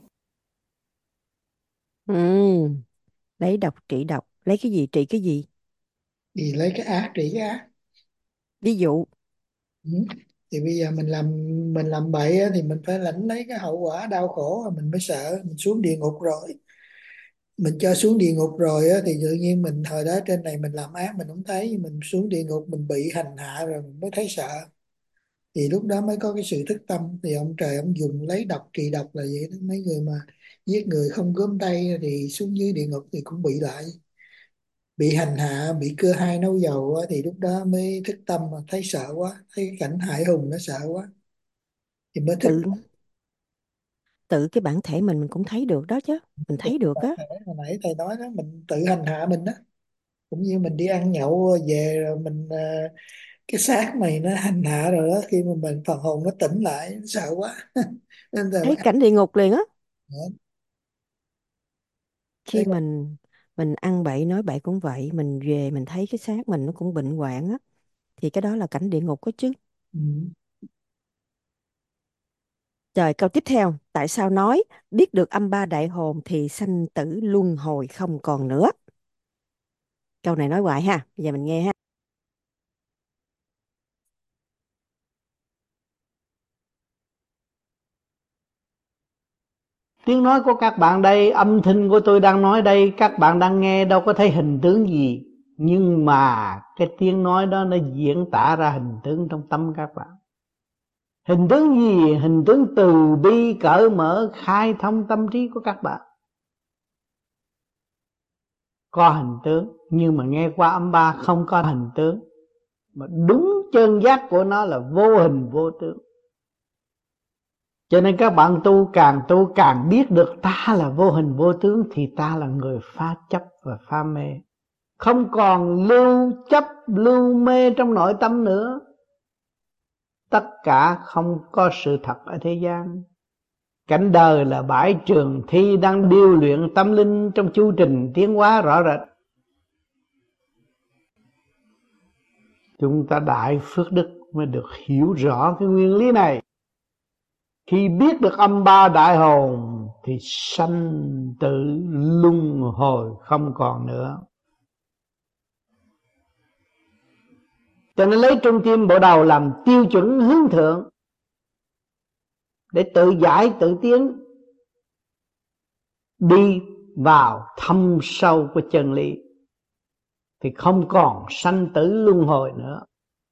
Ừ, lấy độc trị độc, lấy cái gì trị cái gì? Thì lấy cái ác trị cái ác. Ví dụ. Ừ. Thì bây giờ mình làm mình làm bậy á, thì mình phải lãnh lấy cái hậu quả đau khổ, mình mới sợ. Mình xuống địa ngục rồi, mình cho xuống địa ngục rồi á, thì tự nhiên mình hồi đó trên này mình làm ác mình không thấy, nhưng mình xuống địa ngục mình bị hành hạ rồi mình mới thấy sợ. Thì lúc đó mới có cái sự thức tâm. Thì ông trời ông dùng lấy độc trị độc là vậy đó. Mấy người mà giết người không gớm tay thì xuống dưới địa ngục thì cũng bị lại, bị hành hạ, bị cưa hai nấu dầu á, thì lúc đó mới thức tâm, mà thấy sợ quá, thấy cái cảnh hãi hùng nó sợ quá thì mới thức. tự tự cái bản thể mình mình cũng thấy được đó chứ, mình thấy được á. Hồi nãy thầy nói đó, mình tự hành hạ mình đó. Cũng như mình đi ăn nhậu về rồi mình ờ, cái xác mày nó hành hạ rồi đó, khi mà mình phần hồn nó tỉnh lại nó sợ quá nên là Thấy cảnh địa ngục liền á. thấy Khi mình mình ăn bậy nói bậy cũng vậy, mình về mình thấy cái xác mình nó cũng bệnh hoạn á, thì cái đó là cảnh địa ngục có chứ. ừ. Rồi câu tiếp theo, tại sao nói biết được âm ba đại hồn thì sanh tử luân hồi không còn nữa? Câu này nói hoài ha, bây giờ mình nghe ha. Tiếng nói của các bạn đây, âm thanh của tôi đang nói đây, các bạn đang nghe đâu có thấy hình tướng gì. Nhưng mà cái tiếng nói đó nó diễn tả ra hình tướng trong tâm các bạn. Hình tướng gì? Hình tướng từ bi, cởi mở, khai thông tâm trí của các bạn. Có hình tướng, nhưng mà nghe qua âm ba không có hình tướng. Mà đúng chân giác của nó là vô hình vô tướng. Cho nên các bạn tu càng tu càng biết được ta là vô hình vô tướng, thì ta là người phá chấp và phá mê. Không còn lưu chấp, lưu mê trong nội tâm nữa. Tất cả không có sự thật ở thế gian. Cảnh đời là bãi trường thi đang điêu luyện tâm linh trong chu trình tiến hóa rõ rệt. Chúng ta đại phước đức mới được hiểu rõ cái nguyên lý này. Khi biết được âm ba đại hồn thì sanh tử luân hồi không còn nữa. Cho nên lấy trung tim bộ đầu làm tiêu chuẩn hướng thượng để tự giải tự tiến, đi vào thâm sâu của chân lý, thì không còn sanh tử luân hồi nữa.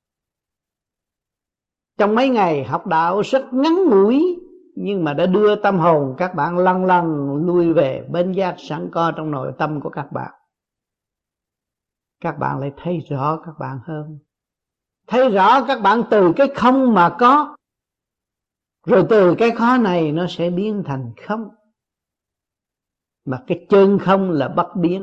Trong mấy ngày học đạo rất ngắn ngủi, nhưng mà đã đưa tâm hồn các bạn lăn lăn lui về bên giác sẵn có trong nội tâm của các bạn. Các bạn lại thấy rõ các bạn hơn. Thấy rõ các bạn từ cái không mà có, rồi từ cái khó này nó sẽ biến thành không. Mà cái chân không là bất biến.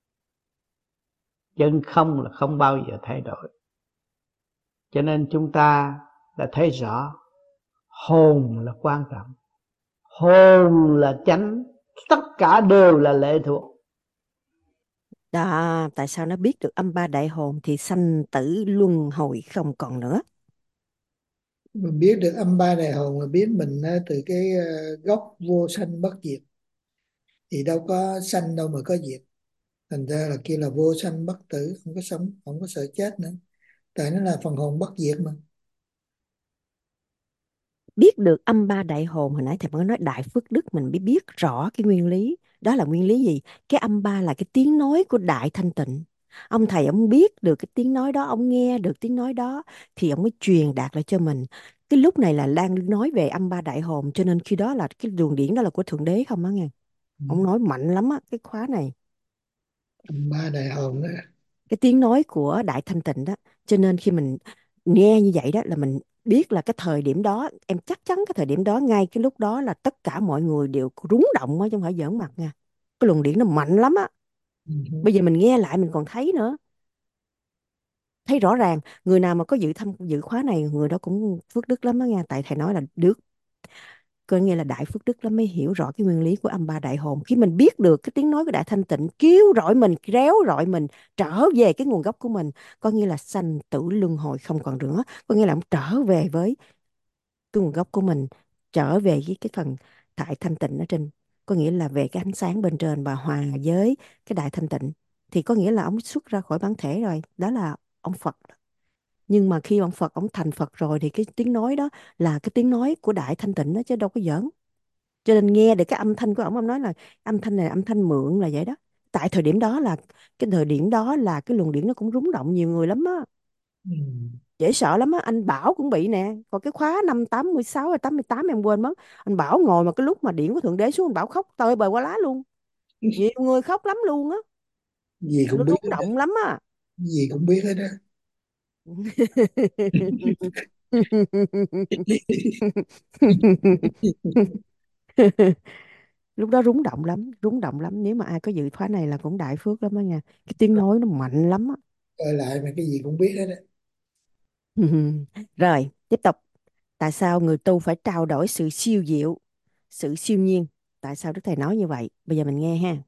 Chân không là không bao giờ thay đổi. Cho nên chúng ta đã thấy rõ hồn là quan trọng. Hồn là chánh. Tất cả đều là lệ thuộc. Đó, tại sao nó biết được âm ba đại hồn thì sanh tử luân hồi không còn nữa. Mình biết được âm ba đại hồn là biết mình từ cái gốc vô sanh bất diệt. Thì đâu có sanh đâu mà có diệt. Thành ra là kia là vô sanh bất tử, không có sống, không có sợ chết nữa. Tại nó là phần hồn bất diệt mà. Biết được âm ba đại hồn, hồi nãy thầy mới nói đại phước đức, mình mới biết rõ cái nguyên lý. Đó là nguyên lý gì? Cái âm ba là cái tiếng nói của đại thanh tịnh. Ông thầy ông biết được cái tiếng nói đó, ông nghe được tiếng nói đó, thì ông mới truyền đạt lại cho mình. Cái lúc này là đang nói về âm ba đại hồn, cho nên khi đó là cái luồng điển đó là của Thượng Đế không á nghe. Ừ. Ông nói mạnh lắm á, cái khóa này. Âm ba đại hồn đó. Cái tiếng nói của đại thanh tịnh đó. Cho nên khi mình nghe như vậy đó là mình biết là cái thời điểm đó, em chắc chắn cái thời điểm đó, ngay cái lúc đó là tất cả mọi người đều rúng động á, chứ không phải giỡn mặt nha. Cái luồng điển nó mạnh lắm á. Ừ. Bây giờ mình nghe lại mình còn thấy nữa. Thấy rõ ràng, người nào mà có dự thăm dự khóa này, người đó cũng phước đức lắm đó nha. Tại thầy nói là đức, có nghĩa là đại phước đức lắm mới hiểu rõ cái nguyên lý của âm ba đại hồn. Khi mình biết được cái tiếng nói của đại thanh tịnh kêu rọi mình, réo rọi mình trở về cái nguồn gốc của mình, có nghĩa là sanh tử luân hồi không còn nữa. Có nghĩa là ông trở về với cái nguồn gốc của mình, trở về với cái phần đại thanh tịnh ở trên, có nghĩa là về cái ánh sáng bên trên và hòa với cái đại thanh tịnh, thì có nghĩa là ông xuất ra khỏi bản thể rồi, đó là ông Phật. Nhưng mà khi ông Phật ông thành Phật rồi thì cái tiếng nói đó là cái tiếng nói của đại thanh tịnh đó, chứ đâu có giỡn. Cho nên nghe được cái âm thanh của ông ông nói là âm thanh này là âm thanh mượn là vậy đó. Tại thời điểm đó là cái thời điểm đó là cái luồng điển nó cũng rúng động nhiều người lắm á. Ừ. Dễ sợ lắm á. Anh Bảo cũng bị nè. Còn cái khóa năm tám mươi sáu hay tám mươi tám em quên mất. Anh Bảo ngồi mà cái lúc mà điển của Thượng Đế xuống, anh Bảo khóc tơi bời qua lá luôn. Nhiều người khóc lắm luôn á. Gì Nó cũng biết rung hết đó. động lắm á. Gì cũng biết hết đó. Lúc đó rúng động lắm, rúng động lắm. Nếu mà ai có dự khóa này là cũng đại phước lắm đó nha. Cái tiếng nói nó mạnh lắm á. Coi lại mà cái gì cũng biết hết đó. Rồi, tiếp tục. Tại sao người tu phải trao đổi sự siêu diệu, sự siêu nhiên? Tại sao Đức Thầy nói như vậy? Bây giờ mình nghe ha.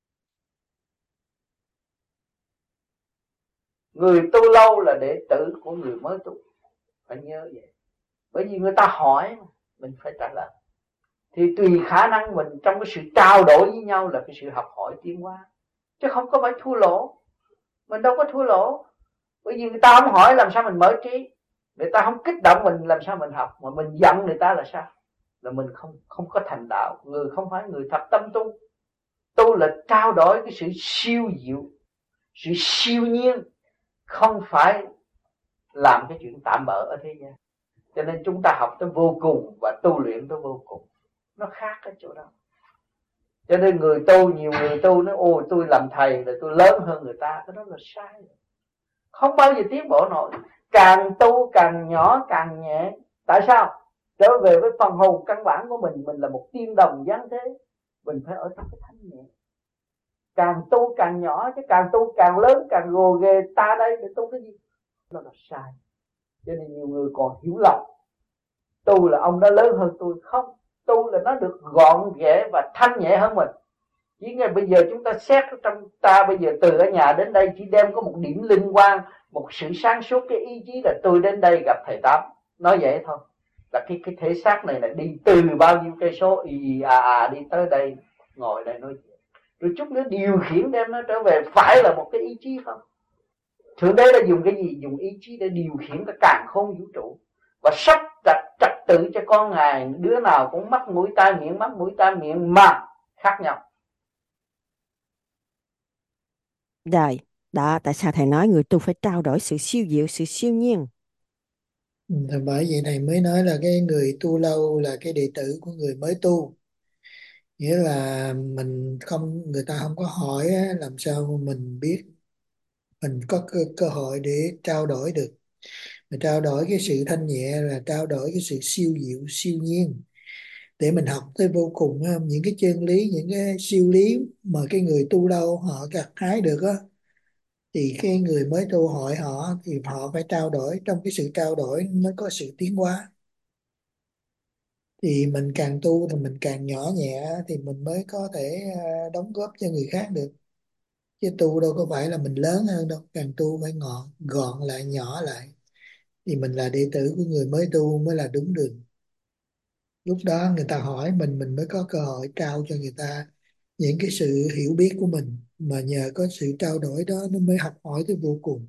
Người tu lâu là đệ tử của người mới tu, phải nhớ vậy. Bởi vì người ta hỏi mình phải trả lời. Thì tùy khả năng mình trong cái sự trao đổi với nhau là cái sự học hỏi tiến hóa, chứ không có phải thua lỗ. Mình đâu có thua lỗ. Bởi vì người ta không hỏi làm sao mình mở trí, người ta không kích động mình làm sao mình học, mà mình giận người ta là sao? Là mình không không có thành đạo, người không phải người thật tâm tu. Tu là trao đổi cái sự siêu diệu, sự siêu nhiên, không phải làm cái chuyện tạm bợ ở thế gian. Cho nên chúng ta học tới vô cùng và tu luyện tới vô cùng, nó khác ở chỗ đó. Cho nên người tu, nhiều người tu nói ôi tôi làm thầy là tôi lớn hơn người ta, cái đó là sai. Không bao giờ tiến bộ nổi. Càng tu càng nhỏ càng nhẹ. Tại sao? Trở về với phần hồn căn bản của mình, mình là một tiên đồng giáng thế, mình phải ở trong cái thanh nhẹ. Càng tu càng nhỏ, chứ càng tu càng lớn, càng gồ ghề ta đây để tu cái gì? Đó là sai. Cho nên nhiều người còn hiểu lầm, tu là ông đó lớn hơn tôi. Không, tu là nó được gọn ghẽ và thanh nhẹ hơn mình. Chỉ ngay bây giờ chúng ta xét trong ta bây giờ từ ở nhà đến đây chỉ đem có một điểm linh quang, một sự sáng suốt, cái ý chí là tôi đến đây gặp thầy Tám. Nói vậy thôi. Là cái, cái thể xác này là đi từ bao nhiêu cây số y à à đi tới đây, ngồi đây nói chuyện. Rồi chút nữa điều khiển đem nó trở về, phải là một cái ý chí không? Thượng đế đã dùng cái gì? Dùng ý chí để điều khiển cái càn khôn vũ trụ và sắp đặt trật tự cho con Ngài. Đứa nào cũng mắt mũi tai miệng, mắt mũi tai miệng mà khác nhau. Rồi, đó tại sao thầy nói người tu phải trao đổi sự siêu diệu, sự siêu nhiên. Ừ, thì bởi vậy thầy mới nói là cái người tu lâu là cái đệ tử của người mới tu. Nghĩa là mình không, người ta không có hỏi á, làm sao mình biết, mình có cơ, cơ hội để trao đổi được. Mà trao đổi cái sự thanh nhẹ là trao đổi cái sự siêu diệu, siêu nhiên, để mình học tới vô cùng ha. Những cái chân lý, những cái siêu lý mà cái người tu lâu họ gặt hái được á, thì cái người mới tu hỏi họ thì họ phải trao đổi. Trong cái sự trao đổi mới có sự tiến hóa. Thì mình càng tu thì mình càng nhỏ nhẹ, thì mình mới có thể à, đóng góp cho người khác được. Chứ tu đâu có phải là mình lớn hơn đâu, càng tu phải ngọn gọn lại, nhỏ lại, thì mình là đệ tử của người mới tu mới là đúng đường. Lúc đó người ta hỏi mình mình mới có cơ hội trao cho người ta những cái sự hiểu biết của mình, mà nhờ có sự trao đổi đó nó mới học hỏi tới vô cùng.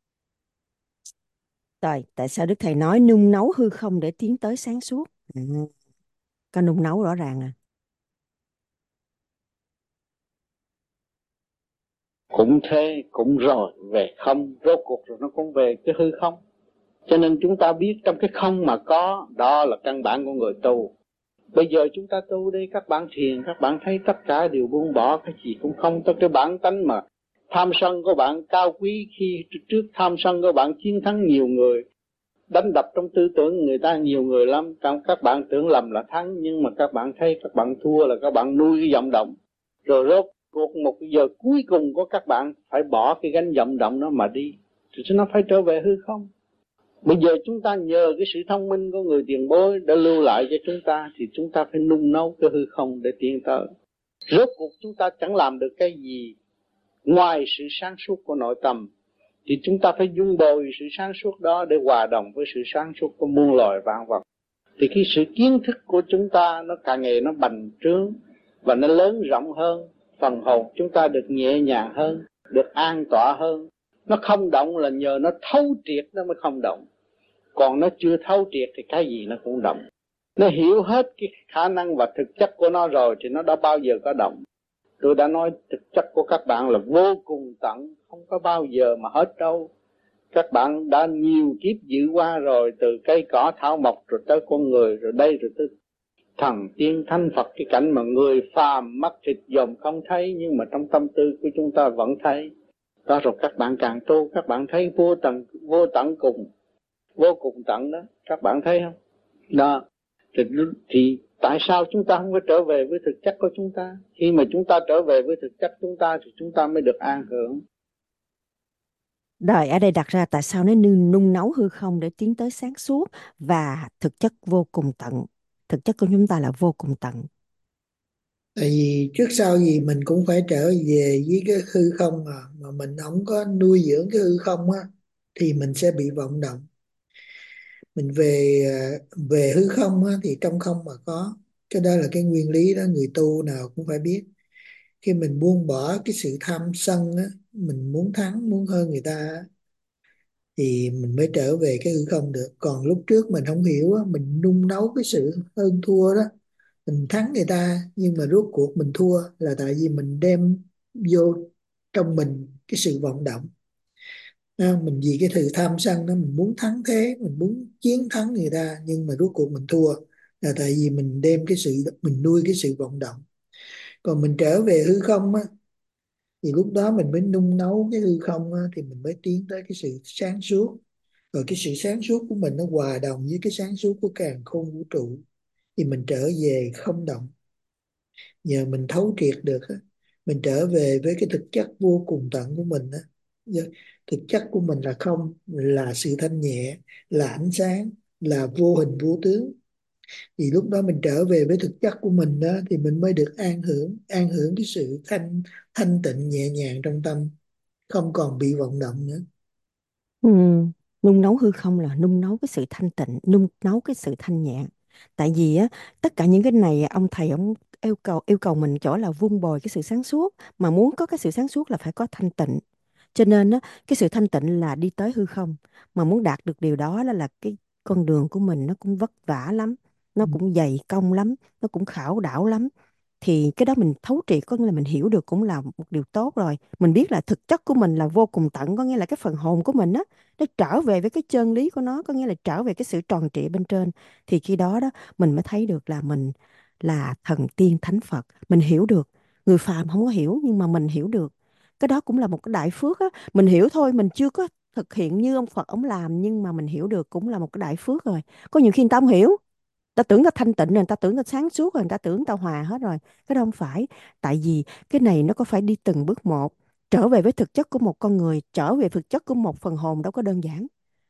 Rồi, tại sao Đức Thầy nói nung nấu hư không để tiến tới sáng suốt? À, có nung nấu rõ ràng à. Cũng thế, cũng rồi, về không, rốt cuộc rồi nó cũng về cái hư không. Cho nên chúng ta biết trong cái không mà có, đó là căn bản của người tu. Bây giờ chúng ta tu đi, các bạn thiền, các bạn thấy tất cả đều buông bỏ, cái gì cũng không. Tới cái bản tánh mà tham sân của bạn cao quý, khi trước tham sân của bạn chiến thắng nhiều người, đánh đập trong tư tưởng người ta nhiều người lắm. Các bạn tưởng lầm là thắng, nhưng mà các bạn thấy các bạn thua là các bạn nuôi cái vọng động. Rồi rốt cuộc một giờ cuối cùng của các bạn phải bỏ cái gánh vọng động đó mà đi, thì nó phải trở về hư không. Bây giờ chúng ta nhờ cái sự thông minh của người tiền bối đã lưu lại cho chúng ta, thì chúng ta phải nung nấu cái hư không để tiến tới. Rốt cuộc chúng ta chẳng làm được cái gì ngoài sự sáng suốt của nội tâm, thì chúng ta phải dung bồi sự sáng suốt đó để hòa đồng với sự sáng suốt của muôn loài vạn vật. Thì cái sự kiến thức của chúng ta nó càng ngày nó bành trướng và nó lớn rộng hơn. Phần hồn chúng ta được nhẹ nhàng hơn, được an tọa hơn. Nó không động là nhờ nó thấu triệt nó mới không động. Còn nó chưa thấu triệt thì cái gì nó cũng động. Nó hiểu hết cái khả năng và thực chất của nó rồi thì nó đã bao giờ có động. Tôi đã nói thực chất của các bạn là vô cùng tận, không có bao giờ mà hết đâu. Các bạn đã nhiều kiếp dự qua rồi, từ cây cỏ thảo mộc rồi tới con người, rồi đây rồi tới thần tiên thánh Phật. Cái cảnh mà người phàm mắt thịt dòm không thấy, nhưng mà trong tâm tư của chúng ta vẫn thấy. Đó rồi các bạn càng tu, các bạn thấy vô tận, vô tận cùng, vô cùng tận đó, các bạn thấy không? Đó, thì, thì tại sao chúng ta không có trở về với thực chất của chúng ta? Khi mà chúng ta trở về với thực chất chúng ta thì chúng ta mới được an hưởng. Đời ở đây đặt ra tại sao nó nung, nung nấu hư không để tiến tới sáng suốt và thực chất vô cùng tận. Thực chất của chúng ta là vô cùng tận. Tại vì trước sau gì mình cũng phải trở về với cái hư không mà, mà mình không có nuôi dưỡng cái hư không á, thì mình sẽ bị vọng động. Mình về về hư không á, thì trong không mà có. Cái đó là cái nguyên lý đó, người tu nào cũng phải biết. Khi mình buông bỏ cái sự tham sân á, mình muốn thắng muốn hơn người ta á, thì mình mới trở về cái hư không được. Còn lúc trước mình không hiểu á, mình nung nấu cái sự hơn thua đó, mình thắng người ta nhưng mà rốt cuộc mình thua là tại vì mình đem vô trong mình cái sự vọng động. À, mình vì cái sự tham sân đó, mình muốn thắng thế, mình muốn chiến thắng người ta nhưng mà rốt cuộc mình thua là tại vì mình đem cái sự, mình nuôi cái sự vọng động. Còn mình trở về hư không á, thì lúc đó mình mới nung nấu cái hư không á, thì mình mới tiến tới cái sự sáng suốt. Rồi cái sự sáng suốt của mình nó hòa đồng với cái sáng suốt của càn khôn vũ trụ, thì mình trở về không động. Nhờ mình thấu triệt được á, mình trở về với cái thực chất vô cùng tận của mình á. Giờ thực chất của mình là không, là sự thanh nhẹ, là ánh sáng, là vô hình vô tướng. Thì lúc đó mình trở về với thực chất của mình đó, thì mình mới được an hưởng, an hưởng cái sự thanh thanh tịnh nhẹ nhàng trong tâm, không còn bị vọng động nữa. Ừ. Nung nấu hư không là nung nấu cái sự thanh tịnh, nung nấu cái sự thanh nhẹ. Tại vì á, tất cả những cái này ông thầy ông yêu cầu yêu cầu mình chỗ là vun bồi cái sự sáng suốt, mà muốn có cái sự sáng suốt là phải có thanh tịnh. Cho nên á, cái sự thanh tịnh là đi tới hư không. Mà muốn đạt được điều đó là, là cái con đường của mình nó cũng vất vả lắm, nó Ừ. cũng dày công lắm, nó cũng khảo đảo lắm. Thì cái đó mình thấu triệt, có nghĩa là mình hiểu được cũng là một điều tốt rồi. Mình biết là thực chất của mình là vô cùng tận, có nghĩa là cái phần hồn của mình á, nó trở về với cái chân lý của nó, có nghĩa là trở về cái sự tròn trịa bên trên. Thì khi đó đó mình mới thấy được là mình là thần tiên thánh Phật. Mình hiểu được, người phàm không có hiểu nhưng mà mình hiểu được. Cái đó cũng là một cái đại phước á. Mình hiểu thôi, mình chưa có thực hiện như ông Phật ông làm, nhưng mà mình hiểu được cũng là một cái đại phước rồi. Có nhiều khi người ta không hiểu, ta tưởng ta thanh tịnh rồi, người ta tưởng ta sáng suốt rồi, người ta tưởng ta hòa hết rồi. Cái đó không phải. Tại vì cái này nó có phải đi từng bước một, trở về với thực chất của một con người, trở về thực chất của một phần hồn, đâu có đơn giản.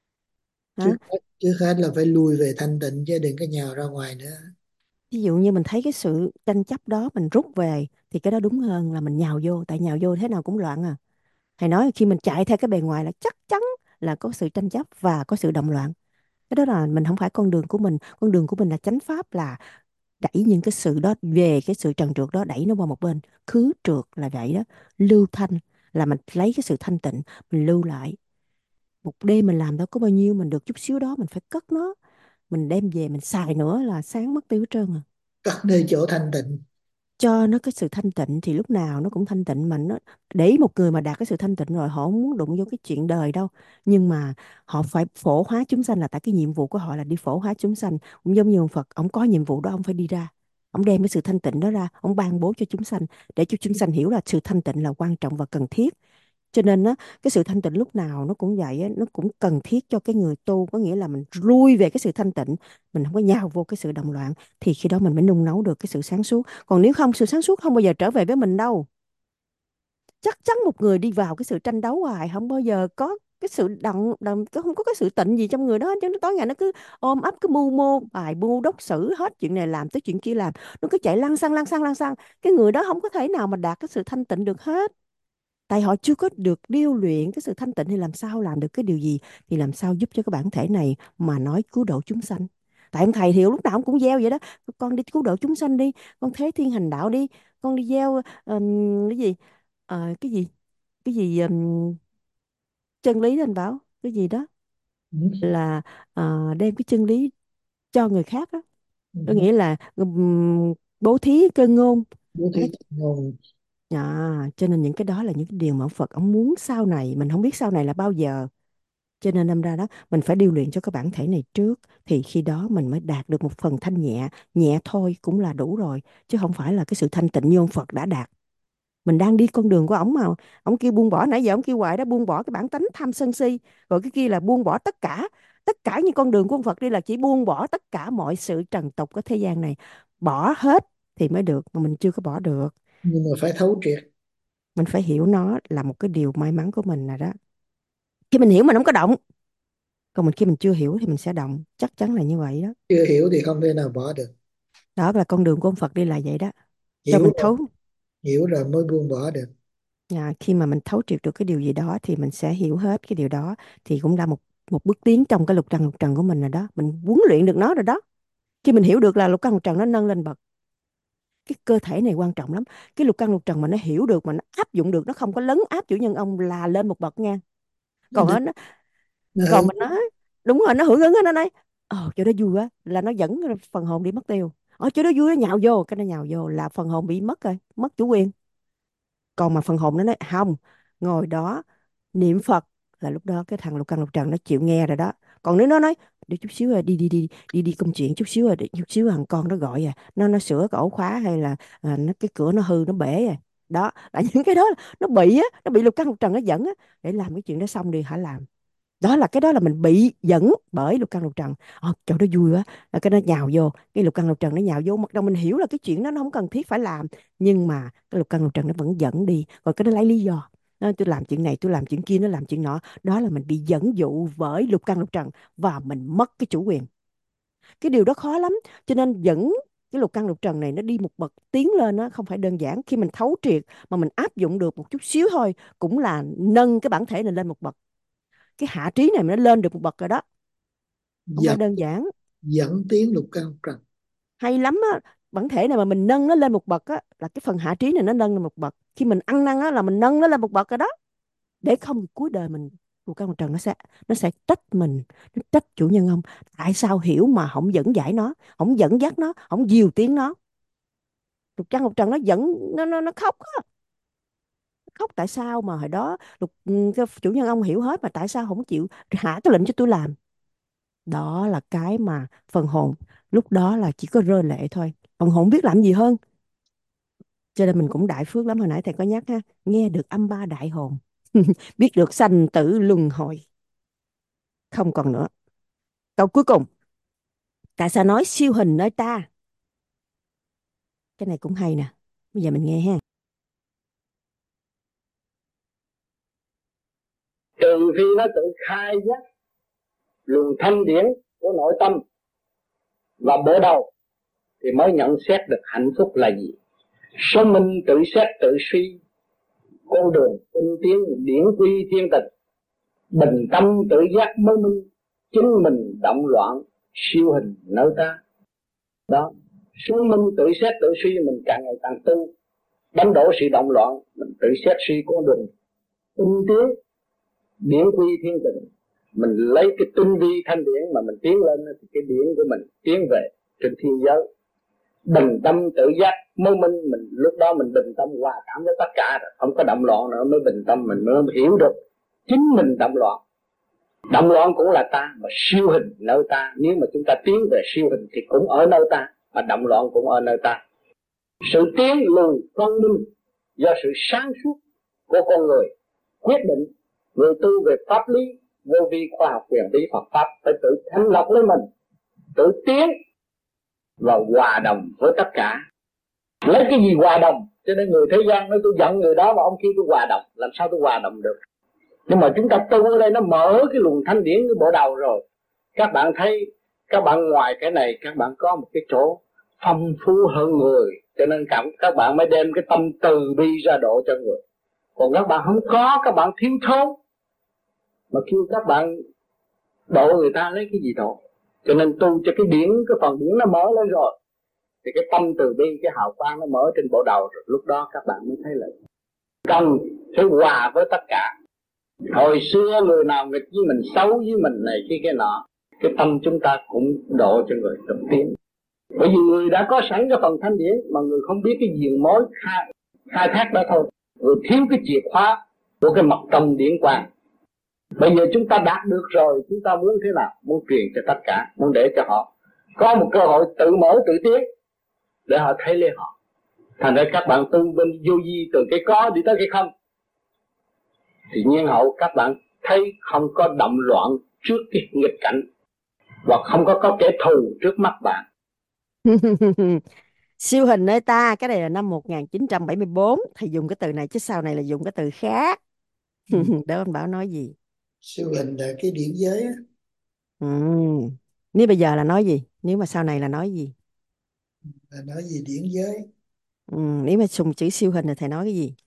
trước Hả? hết, trước hết là phải lui về thanh tịnh chứ đừng có nhào ra ngoài nữa. Ví dụ như mình thấy cái sự tranh chấp đó mình rút về, thì cái đó đúng hơn là mình nhào vô. Tại nhào vô thế nào cũng loạn à. Thầy nói khi mình chạy theo cái bề ngoài là chắc chắn là có sự tranh chấp và có sự động loạn. Cái đó là mình không phải con đường của mình. Con đường của mình là chánh pháp, là đẩy những cái sự đó về, cái sự trần trượt đó đẩy nó qua một bên. Khứ trượt là vậy đó. Lưu thanh là mình lấy cái sự thanh tịnh mình lưu lại. Một đêm mình làm đâu có bao nhiêu, mình được chút xíu đó mình phải cất nó, mình đem về mình xài nữa là sáng mất tiêu hết trơn à. Cất nơi chỗ thanh tịnh. Cho nó cái sự thanh tịnh thì lúc nào nó cũng thanh tịnh. Mà nó để ý một người mà đạt cái sự thanh tịnh rồi, họ không muốn đụng vô cái chuyện đời đâu, nhưng mà họ phải phổ hóa chúng sanh, là tại cái nhiệm vụ của họ là đi phổ hóa chúng sanh. Cũng giống như ông Phật, ông có nhiệm vụ đó, ông phải đi ra, ông đem cái sự thanh tịnh đó ra, ông ban bố cho chúng sanh, để cho chúng sanh hiểu là sự thanh tịnh là quan trọng và cần thiết. Cho nên á, cái sự thanh tịnh lúc nào nó cũng vậy á, nó cũng cần thiết cho cái người tu. Có nghĩa là mình lui về cái sự thanh tịnh, mình không có nhào vô cái sự động loạn, thì khi đó mình mới nung nấu được cái sự sáng suốt. Còn nếu không, sự sáng suốt không bao giờ trở về với mình đâu. Chắc chắn một người đi vào cái sự tranh đấu hoài không bao giờ có cái sự động, động có không có cái sự tịnh gì trong người đó, chứ nó tối ngày nó cứ ôm ấp cái mưu mô bài mưu đốc xử, hết chuyện này làm tới chuyện kia làm, nó cứ chạy lăng xăng lăng xăng lăng xăng. Cái người đó không có thể nào mà đạt cái sự thanh tịnh được hết. Tại họ chưa có được điêu luyện cái sự thanh tịnh, thì làm sao làm được cái điều gì, thì làm sao giúp cho cái bản thể này mà nói cứu độ chúng sanh. Tại ông thầy thì lúc nào ông cũng gieo vậy đó: con đi cứu độ chúng sanh đi, con thế thiên hành đạo đi, con đi gieo ừm, cái gì. Ờ, cái gì cái gì ừm, chân lý đó anh bảo cái gì đó, Ừ. là ờ, đem cái chân lý cho người khác đó. Có Ừ. nghĩa là ừm, bố thí cơ ngôn. Bố thí ngôn. À, cho nên những cái đó là những cái điều mà ông Phật ông muốn sau này. Mình không biết sau này là bao giờ, cho nên đâm ra đó mình phải điêu luyện cho cái bản thể này trước, thì khi đó mình mới đạt được một phần thanh nhẹ. Nhẹ thôi cũng là đủ rồi, chứ không phải là cái sự thanh tịnh như ông Phật đã đạt. Mình đang đi con đường của ổng mà. Ổng kêu buông bỏ, nãy giờ ổng kêu hoài đó, buông bỏ cái bản tánh tham sân si. Rồi cái kia là buông bỏ tất cả. Tất cả những con đường của ông Phật đi là chỉ buông bỏ tất cả mọi sự trần tục của thế gian này. Bỏ hết thì mới được, mà mình chưa có bỏ được. Nhưng mà phải thấu triệt. Mình phải hiểu nó là một cái điều may mắn của mình rồi đó. Khi mình hiểu mình không có động, còn mình khi mình chưa hiểu thì mình sẽ động, chắc chắn là như vậy đó. Chưa hiểu thì không thể nào bỏ được. Đó là con đường của ông Phật đi là vậy đó. Cho Hiểu mình rồi, thấu. hiểu rồi mới buông bỏ được. À, khi mà mình thấu triệt được cái điều gì đó thì mình sẽ hiểu hết cái điều đó, thì cũng là một một bước tiến trong cái lục trần lục trần của mình rồi đó. Mình huấn luyện được nó rồi đó. Khi mình hiểu được là lục căn lục trần nó nâng lên bậc. cái cơ thể này quan trọng lắm. Cái lục căn lục trần mà nó hiểu được, mà nó áp dụng được, nó không có lấn áp chủ nhân ông là lên một bậc nha. Còn Nó, nó nó còn hưởng. mình nói đúng rồi, nó hưởng ứng á, nó nói ờ chỗ đó vui quá là nó dẫn phần hồn đi mất tiêu. Ở chỗ đó vui, nó nhào vô, cái nó nhào vô là phần hồn bị mất rồi, mất chủ quyền. Còn mà phần hồn nó nói không, ngồi đó niệm Phật, là lúc đó cái thằng lục căn lục trần nó chịu nghe rồi đó. Còn nếu nó nói đi chút xíu rồi, đi đi đi đi đi công chuyện chút xíu rồi, đi chút xíu thằng con nó gọi à, nó nó sửa cái ổ khóa, hay là à, nó cái cửa nó hư nó bể à, đó là những cái đó nó bị á, nó bị lục căn lục trần nó dẫn á, để làm cái chuyện đó xong đi hả làm. Đó là cái đó là mình bị dẫn bởi lục căn lục trần. Ờ, chỗ đó vui quá là cái nó nhào vô, cái lục căn lục trần nó nhào vô, mặc dù mình hiểu là cái chuyện đó nó không cần thiết phải làm, nhưng mà cái lục căn lục trần nó vẫn dẫn đi, rồi cái nó lấy lý do nó, tôi làm chuyện này, tôi làm chuyện kia, nó làm chuyện nọ. Đó là mình bị dẫn dụ bởi lục căn lục trần và mình mất cái chủ quyền. Cái điều đó khó lắm, cho nên dẫn cái lục căn lục trần này nó đi một bậc tiến lên á, không phải đơn giản. Khi mình thấu triệt mà mình áp dụng được một chút xíu thôi, cũng là nâng cái bản thể này lên một bậc. Cái hạ trí này nó lên được một bậc rồi đó, không phải dẫn đơn giản. dẫn tiến lục căn lục trần. Hay lắm á. Bản thể này mà mình nâng nó lên một bậc á, là cái phần hạ trí này nó nâng lên một bậc. Khi mình ăn năn á là mình nâng nó lên một bậc rồi đó. Để không thì cuối đời mình, lục căn lục trần nó sẽ nó sẽ trách mình, nó trách chủ nhân ông, tại sao hiểu mà không dẫn giải nó, không dẫn dắt nó, không dìu tiếng nó. Lục căn lục trần nó dẫn, nó nó, nó khóc á. Khóc tại sao mà hồi đó lục ừ, cái chủ nhân ông hiểu hết, mà tại sao không chịu hạ cái lệnh cho tôi làm. Đó là cái mà phần hồn lúc đó là chỉ có rơi lệ thôi, phần hồn biết làm gì hơn. Cho nên mình cũng đại phước lắm, hồi nãy thầy có nhắc ha, nghe được âm ba đại hồn, biết được sanh tử luân hồi không còn nữa. Câu cuối cùng, tại sao nói siêu hình nơi ta? Cái này cũng hay nè, bây giờ mình nghe ha. Trừ khi nó tự khai giác luồng thanh điển của nội tâm và bộ đầu thì mới nhận xét được hạnh phúc là gì. Số minh tự xét tự suy, con đường tinh tiến điển quy thiên tịch, bình tâm tự giác mới minh, chính mình động loạn siêu hình nơi ta. Đó, số minh tự xét tự suy, mình càng ngày càng tu, đánh đổ sự động loạn, mình tự xét suy con đường tinh tiến điển quy thiên tịch, mình lấy cái tinh vi thanh điển mà mình tiến lên thì cái điển của mình tiến về trên thiên giới. Bình tâm tự giác mới minh, mình lúc đó mình bình tâm hòa cảm với tất cả rồi, không có động loạn nữa, mới bình tâm mình mới hiểu được chính mình động loạn. Động loạn cũng là ta, mà siêu hình nơi ta. Nếu mà chúng ta tiến về siêu hình thì cũng ở nơi ta, mà động loạn cũng ở nơi ta. Sự tiến lùi phân minh do sự sáng suốt của con người quyết định. Người tu về pháp lý vô vi khoa học quyền bí Phật pháp phải tự thanh lọc lấy mình, tự tiến và hòa đồng với tất cả. Lấy cái gì hòa đồng? Cho nên người thế gian nói tôi giận người đó mà ông kia tôi hòa đồng, làm sao tôi hòa đồng được? Nhưng mà chúng ta tu ở đây nó mở cái luồng thanh điển cái bộ đầu rồi. Các bạn thấy, các bạn ngoài cái này các bạn có một cái chỗ phong phú hơn người, cho nên cảm các bạn mới đem cái tâm từ bi ra độ cho người. Còn các bạn không có, các bạn thiếu thốn, mà kêu các bạn độ người ta lấy cái gì độ? Cho nên tu cho cái điển, cái phần điển nó mở lên rồi thì cái tâm từ bi, cái hào quang nó mở trên bộ đầu rồi. Lúc đó các bạn mới thấy là cần phải hòa với tất cả. Hồi xưa người nào nghịch với mình, xấu với mình này kia cái nọ, cái tâm chúng ta cũng độ cho người tự tiến. Bởi vì người đã có sẵn cái phần thanh điển, mà người không biết cái diền mối khai, khai thác đó thôi. Người thiếu cái chìa khóa của cái mật tâm điển quang. Bây giờ chúng ta đạt được rồi, chúng ta muốn thế nào? Muốn truyền cho tất cả, muốn để cho họ có một cơ hội tự mở tự tiến, để họ thấy lấy họ. Thành ra các bạn tu bên vô vi từ cái có đi tới cái không, thì nhiên hậu các bạn thấy không có động loạn trước cái nghịch cảnh, hoặc không có có kẻ thù trước mắt bạn. Siêu hình nơi ta, cái này là năm một nghìn chín trăm bảy mươi bốn thầy dùng cái từ này, chứ sau này là dùng cái từ khác. Ừ. Đó anh Bảo nói gì? Siêu hình là cái điển giới á. Ừ. Nếu bây giờ là nói gì? Nếu mà sau này là nói gì? Là nói gì điển giới. Ừ. Nếu mà dùng chữ siêu hình thì thầy nói cái gì?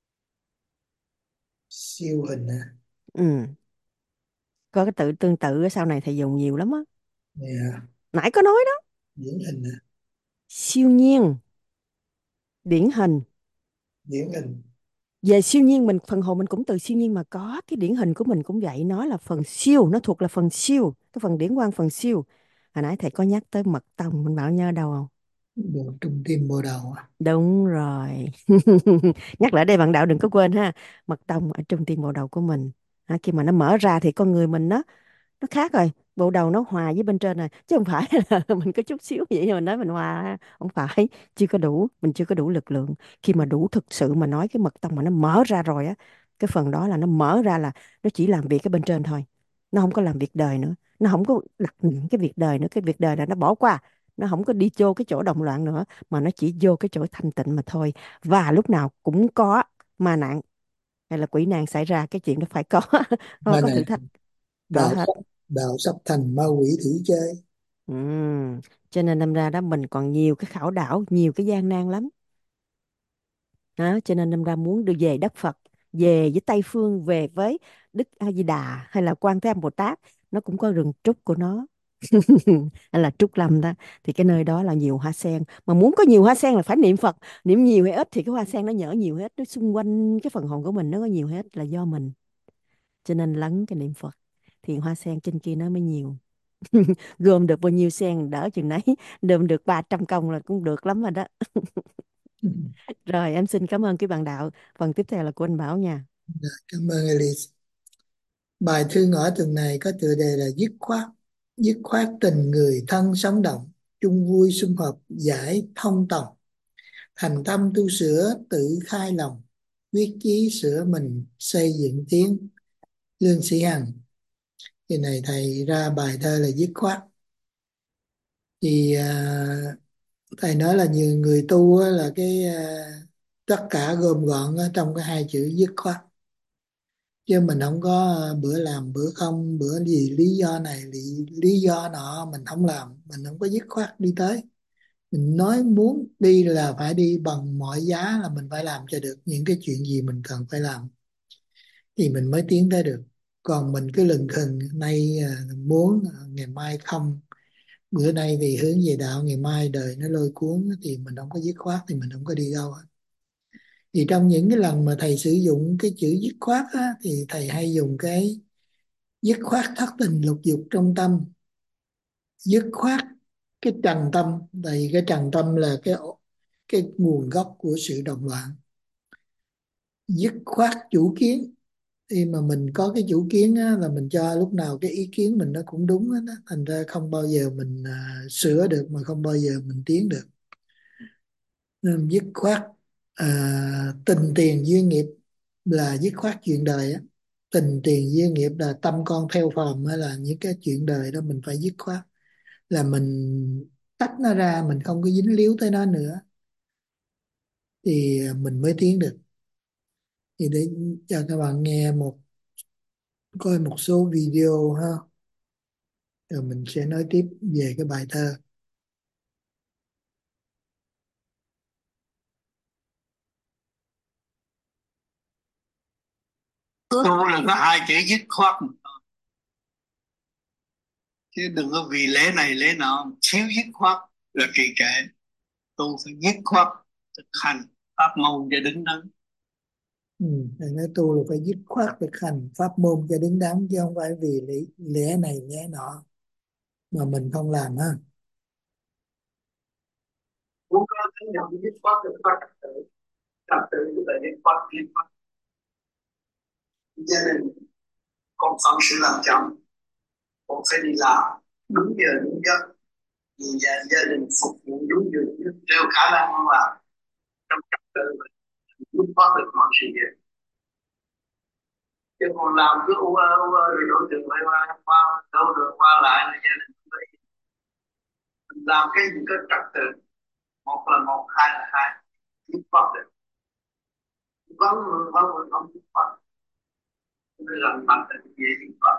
Siêu hình à? Ừ. Có cái từ tương tự ở sau này thầy dùng nhiều lắm á. Yeah. Nãy có nói đó. Điển hình à? Siêu nhiên. Điển hình. Điển hình. Về siêu nhiên, mình phần hồn mình cũng từ siêu nhiên mà có. Cái điển hình của mình cũng vậy, nó là phần siêu, nó thuộc là phần siêu, cái phần điển quang phần siêu. Hồi nãy thầy có nhắc tới mật tông, mình bảo nhớ đâu không? Bộ trung tim bộ đầu à. Đúng rồi. Nhắc lại đây bạn đạo đừng có quên ha. Mật tông ở trung tim bộ đầu của mình. À, khi mà nó mở ra thì con người mình nó nó khác rồi. Bộ đầu nó hòa với bên trên rồi, chứ không phải là mình có chút xíu vậy mà mình nói mình hòa, không phải. Chưa có đủ, mình chưa có đủ lực lượng. Khi mà đủ thực sự mà nói cái mật tông mà nó mở ra rồi á, cái phần đó là nó mở ra là nó chỉ làm việc cái bên trên thôi, nó không có làm việc đời nữa, nó không có đặt nặng cái việc đời nữa. Cái việc đời là nó bỏ qua, nó không có đi vô cái chỗ động loạn nữa, mà nó chỉ vô cái chỗ thanh tịnh mà thôi. Và lúc nào cũng có ma nạn hay là quỷ nạn xảy ra, cái chuyện đó phải có. có, Mà có này thử thách, có đạo hết. sắp đạo sắp thành ma quỷ thử chơi. Ừm, Cho nên đâm ra đó mình còn nhiều cái khảo đảo, nhiều cái gian nan lắm đó. Cho nên đâm ra muốn đưa về đất Phật, về với Tây Phương, về với Đức A Di Đà hay là Quan Thế Âm Bồ Tát, nó cũng có rừng trúc của nó. Hay là trúc lâm đó, thì cái nơi đó là nhiều hoa sen. Mà muốn có nhiều hoa sen là phải niệm Phật. Niệm nhiều hay ít thì cái hoa sen nó nhở nhiều hết, nó xung quanh cái phần hồn của mình nó có nhiều hết là do mình. Cho nên lấn cái niệm Phật thì hoa sen trên kia nó mới nhiều. Gom được bao nhiêu sen đỡ chừng nấy. Gom được ba trăm công là cũng được lắm rồi đó. Rồi em xin cảm ơn cái bạn đạo. Phần tiếp theo là của anh Bảo nha. Cảm ơn Elise. Bài thư ngõ tuần này có tựa đề là dứt khoát. Dứt khoát tình người thân sống động, chung vui sum họp giải thông tòng. Thành tâm tu sửa tự khai lòng, quyết chí sửa mình xây dựng tiến. Lương Sĩ Hằng. Kỳ này thầy ra bài thơ là dứt khoát. Thì à, thầy nói là nhiều người tu á, là cái à, tất cả gom gọn ở trong cái hai chữ dứt khoát. Chứ mình không có à, bữa làm bữa không, bữa gì lý do này lý, lý do nọ mình không làm, mình không có dứt khoát đi tới. Mình nói muốn đi là phải đi bằng mọi giá, là mình phải làm cho được những cái chuyện gì mình cần phải làm thì mình mới tiến tới được. Còn mình cứ lừng khừng, nay à, muốn à, ngày mai không, bữa nay thì hướng về đạo, ngày mai đời nó lôi cuốn, thì mình không có dứt khoát thì mình không có đi đâu hết. Thì trong những cái lần mà thầy sử dụng cái chữ dứt khoát á, thì thầy hay dùng cái dứt khoát thất tình lục dục trong tâm, dứt khoát cái trần tâm. Tại cái trần tâm là cái cái nguồn gốc của sự động loạn. Dứt khoát chủ kiến, khi mà mình có cái chủ kiến á, là mình cho lúc nào cái ý kiến mình nó cũng đúng hết á. Thành ra không bao giờ mình à, sửa được, mà không bao giờ mình tiến được. Nên dứt khoát à, tình tiền duyên nghiệp là dứt khoát chuyện đời á. Tình tiền duyên nghiệp là tâm con theo phàm, hay là những cái chuyện đời đó mình phải dứt khoát, là mình tách nó ra, mình không có dính líu tới nó nữa thì mình mới tiến được. Thì để cho các bạn nghe một coi một số video ha, rồi mình sẽ nói tiếp về cái bài thơ. Tu là có hai chữ dứt khoát, chứ đừng có vì lễ này lễ nọ thiếu dứt khoát là trì trệ. Tu phải dứt khoát thực hành pháp môn cho đứng đắn. Ừ, thầy nói tu là phải dứt khoát thực hành pháp môn cho đứng đắn, chứ không phải vì lẽ, lẽ này lẽ nọ mà mình không làm ha. Muốn có cái nào dứt khoát được khoát trật tự, trật tự của tự dứt khoát dứt khoát. Gia đình con phận sự làm chồng, con phải đi làm đúng giờ đúng giấc, vì gia, gia đình phục vụ đúng giờ đúng giấc, theo khả năng con làm trong trật tự dứt khoát được mọi sự việc. Chứ còn làm cứ u ơ u ơ rồi đối tượng lại qua qua đâu rồi qua lại là gia đình không phải. Mình làm cái gì có trật tự, một là một, hai là hai, dứt khoát được. Vâng vâng vâng vâng vâng dứt khoát, nên là mạnh là dễ dứt khoát.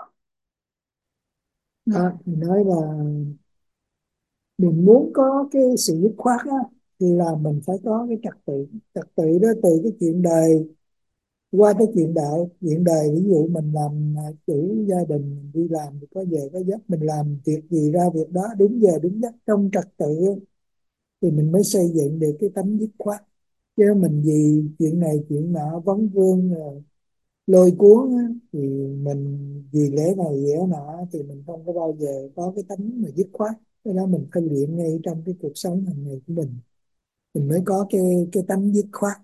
Đó, thì nói là mình muốn có cái sự dứt khoát á, thì là mình phải có cái trật tự. Trật tự đó từ cái chuyện đời qua tới chuyện đạo. Chuyện đời ví dụ mình làm à, chủ gia đình, mình đi làm thì có giờ có giấc, mình làm việc gì ra việc đó, đúng giờ đúng giấc trong trật tự á, thì mình mới xây dựng được cái tánh dứt khoát. Chứ mình vì chuyện này chuyện nọ vấn vương rồi lôi cuốn á, thì mình vì lẽ này lẽ nọ thì mình không có bao giờ có cái tánh mà dứt khoát. Cái đó mình phải luyện ngay trong cái cuộc sống hàng ngày của mình mình mới có cái cái tánh dứt khoát.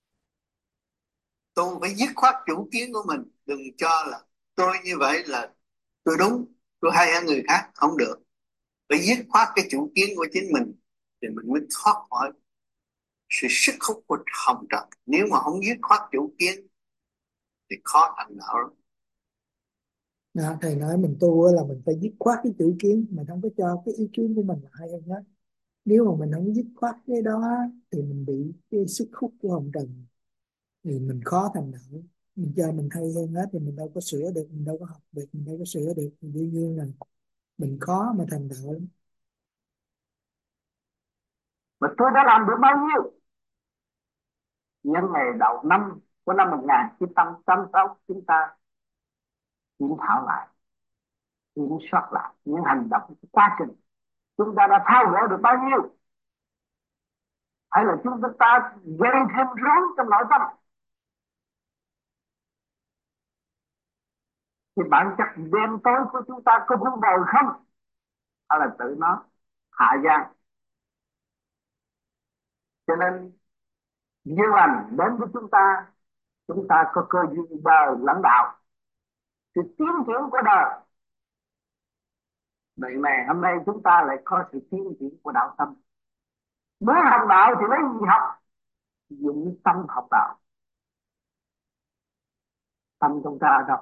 Tôi phải dứt khoát chủ kiến của mình, đừng cho là tôi như vậy là tôi đúng, tôi hay hơn người khác, không được. Phải dứt khoát cái chủ kiến của chính mình thì mình mới thoát khỏi sự sức hút của hồng trần. Nếu mà không dứt khoát chủ kiến thì khó thành đạo lắm. Đó, thầy nói mình tu á là mình phải dứt khoát cái chủ kiến, mình không có cho cái ý kiến của mình là hay hơn hết. Nếu mà mình không dứt khoát cái đó thì mình bị cái sức hút của hồng trần thì mình khó thành đạo. Mình cho mình hay hơn hết thì mình đâu có sửa được, mình đâu có học được, mình đâu có sửa được, thì đương nhiên là mình khó mà thành đạo lắm. Mà tôi đã làm được bao nhiêu? Nhân ngày đầu năm của năm một nghìn chín trăm tám mươi sáu, chúng ta kiểm thảo lại, kiểm soát lại những hành động, quá trình chúng ta đã thao gỡ được bao nhiêu, hay là chúng ta gây thêm rối trong nội tâm? Thì bản chất đêm tối của chúng ta có vun bồi không, hay là tự nó hạ gian? Cho nên duyên lành đến với chúng ta, chúng ta có cơ duyên đời lãnh đạo, sự tiến triển của đời. Vậy mà hôm nay chúng ta lại có sự tiến triển của đạo tâm. Mới học đạo thì lấy gì học? Dụng tâm học đạo. Tâm chúng ta ở đâu?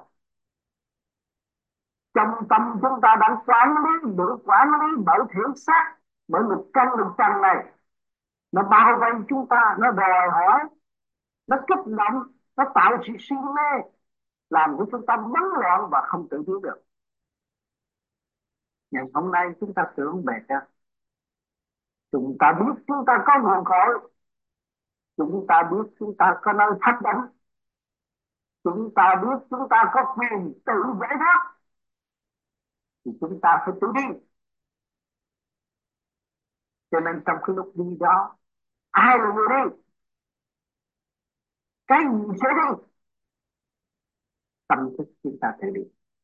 Trong tâm chúng ta đang quản lý, được quản lý bởi thiểu sát, bởi một căn lục trần này. Nó bao vây chúng ta, nó đòi hỏi, nó kích động, nó tạo sự si mê, làm cho chúng ta bấn loạn và không tự biết được. Nhưng hôm nay chúng ta tưởng về ra, chúng ta biết chúng ta có nguồn cội, chúng ta biết chúng ta có nơi thách đánh, chúng ta biết chúng ta có quyền tự giải thoát, thì chúng ta phải tự đi. Cho nên trong cái lúc đi đó, ai là người đi? Cái gì sẽ đi? Tâm thức chúng ta sẽ đi.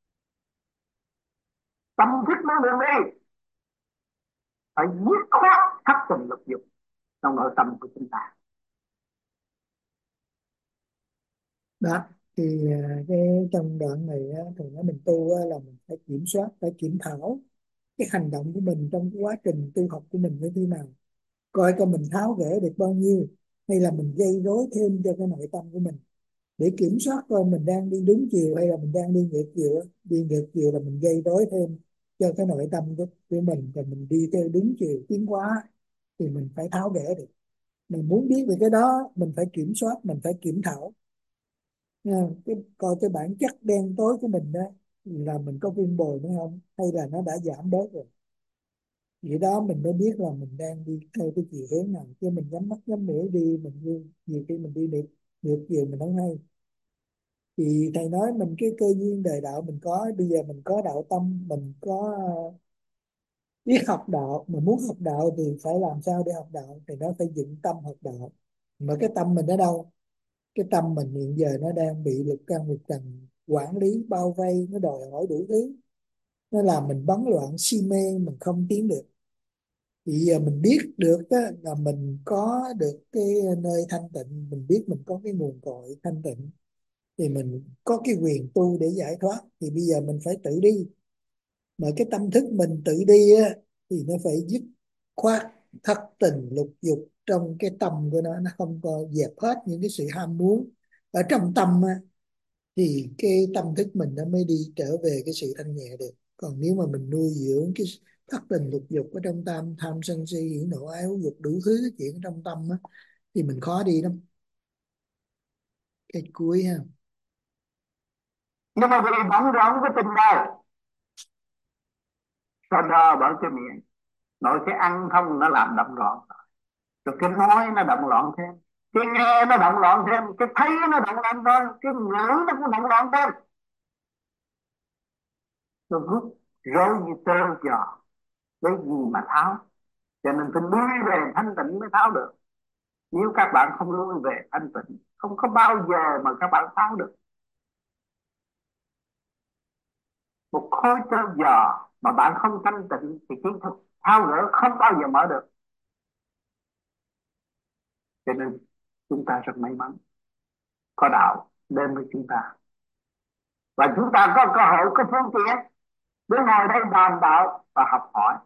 Tâm thức nó đường đi. Phải dứt khoát thất tình lục dục trong nội tâm của chúng ta. Đó thì à, cái trong đoạn này á, thì nói mình tu á, là mình phải kiểm soát, phải kiểm thảo cái hành động của mình trong cái quá trình tu học của mình như thế nào, coi coi mình tháo gỡ được bao nhiêu, hay là mình gây rối thêm cho cái nội tâm của mình, để kiểm soát coi mình đang đi đúng chiều hay là mình đang đi ngược chiều. Đi ngược chiều là mình gây rối thêm cho cái nội tâm của, của mình, và mình đi theo đúng chiều tiến hóa thì mình phải tháo gỡ được. Mình muốn biết về cái đó mình phải kiểm soát, mình phải kiểm thảo nha. Cái, coi cái bản chất đen tối của mình đó là mình có vun bồi nữa không, hay là nó đã giảm bớt rồi. Vậy đó mình mới biết là mình đang đi theo cái chiều hướng nào, chứ mình nhắm mắt nhắm mũi đi, mình đi, nhiều khi mình đi ngược ngược chiều mình không hay. Thì thầy nói mình cái cơ duyên đời đạo mình có, bây giờ mình có đạo tâm, mình có biết học đạo, mà muốn học đạo thì phải làm sao để học đạo, thì nó phải dựng tâm học đạo. Mà cái tâm mình ở đâu? Cái tâm mình hiện giờ nó đang bị lục căn lục trần quản lý bao vây, nó đòi hỏi đủ thứ, nó làm mình bấn loạn si mê, mình không tiến được. Thì giờ mình biết được á, là mình có được cái nơi thanh tịnh, mình biết mình có cái nguồn cội thanh tịnh, thì mình có cái quyền tu để giải thoát. Thì bây giờ mình phải tự đi, mà cái tâm thức mình tự đi á, thì nó phải dứt khoát thất tình lục dục trong cái tâm của nó, nó không có dẹp hết những cái sự ham muốn ở trong tâm á, thì cái tâm thức mình nó mới đi trở về cái sự thanh nhẹ được. Còn nếu mà mình nuôi dưỡng cái thất tình lục dục ở trong tâm, tham sân si hỉ nộ ái ố dục đủ thứ chuyện ở trong tâm á, thì mình khó đi lắm. Cái cuối ha. Nhưng mà vì bận rộn với tình đời, sau đó bởi cái miệng, nội cái ăn không nó làm động loạn, rồi cái nói nó động loạn thêm, cái nghe nó động loạn thêm, cái thấy nó động loạn thêm, cái ngửi nó cũng động loạn thêm. Tôi rút rối như tơ giò, lấy gì mà tháo? Cho nên tôi đi về thanh tịnh mới tháo được. Nếu các bạn không lui về thanh tịnh, không có bao giờ mà các bạn tháo được. Một khối tơ giò mà bạn không thanh tịnh thì kiến thức tháo gỡ không bao giờ mở được. Cho nên chúng ta rất may mắn có đạo đến với chúng ta, và chúng ta có cơ hội, có phương tiện để ngồi đây bàn đạo và học hỏi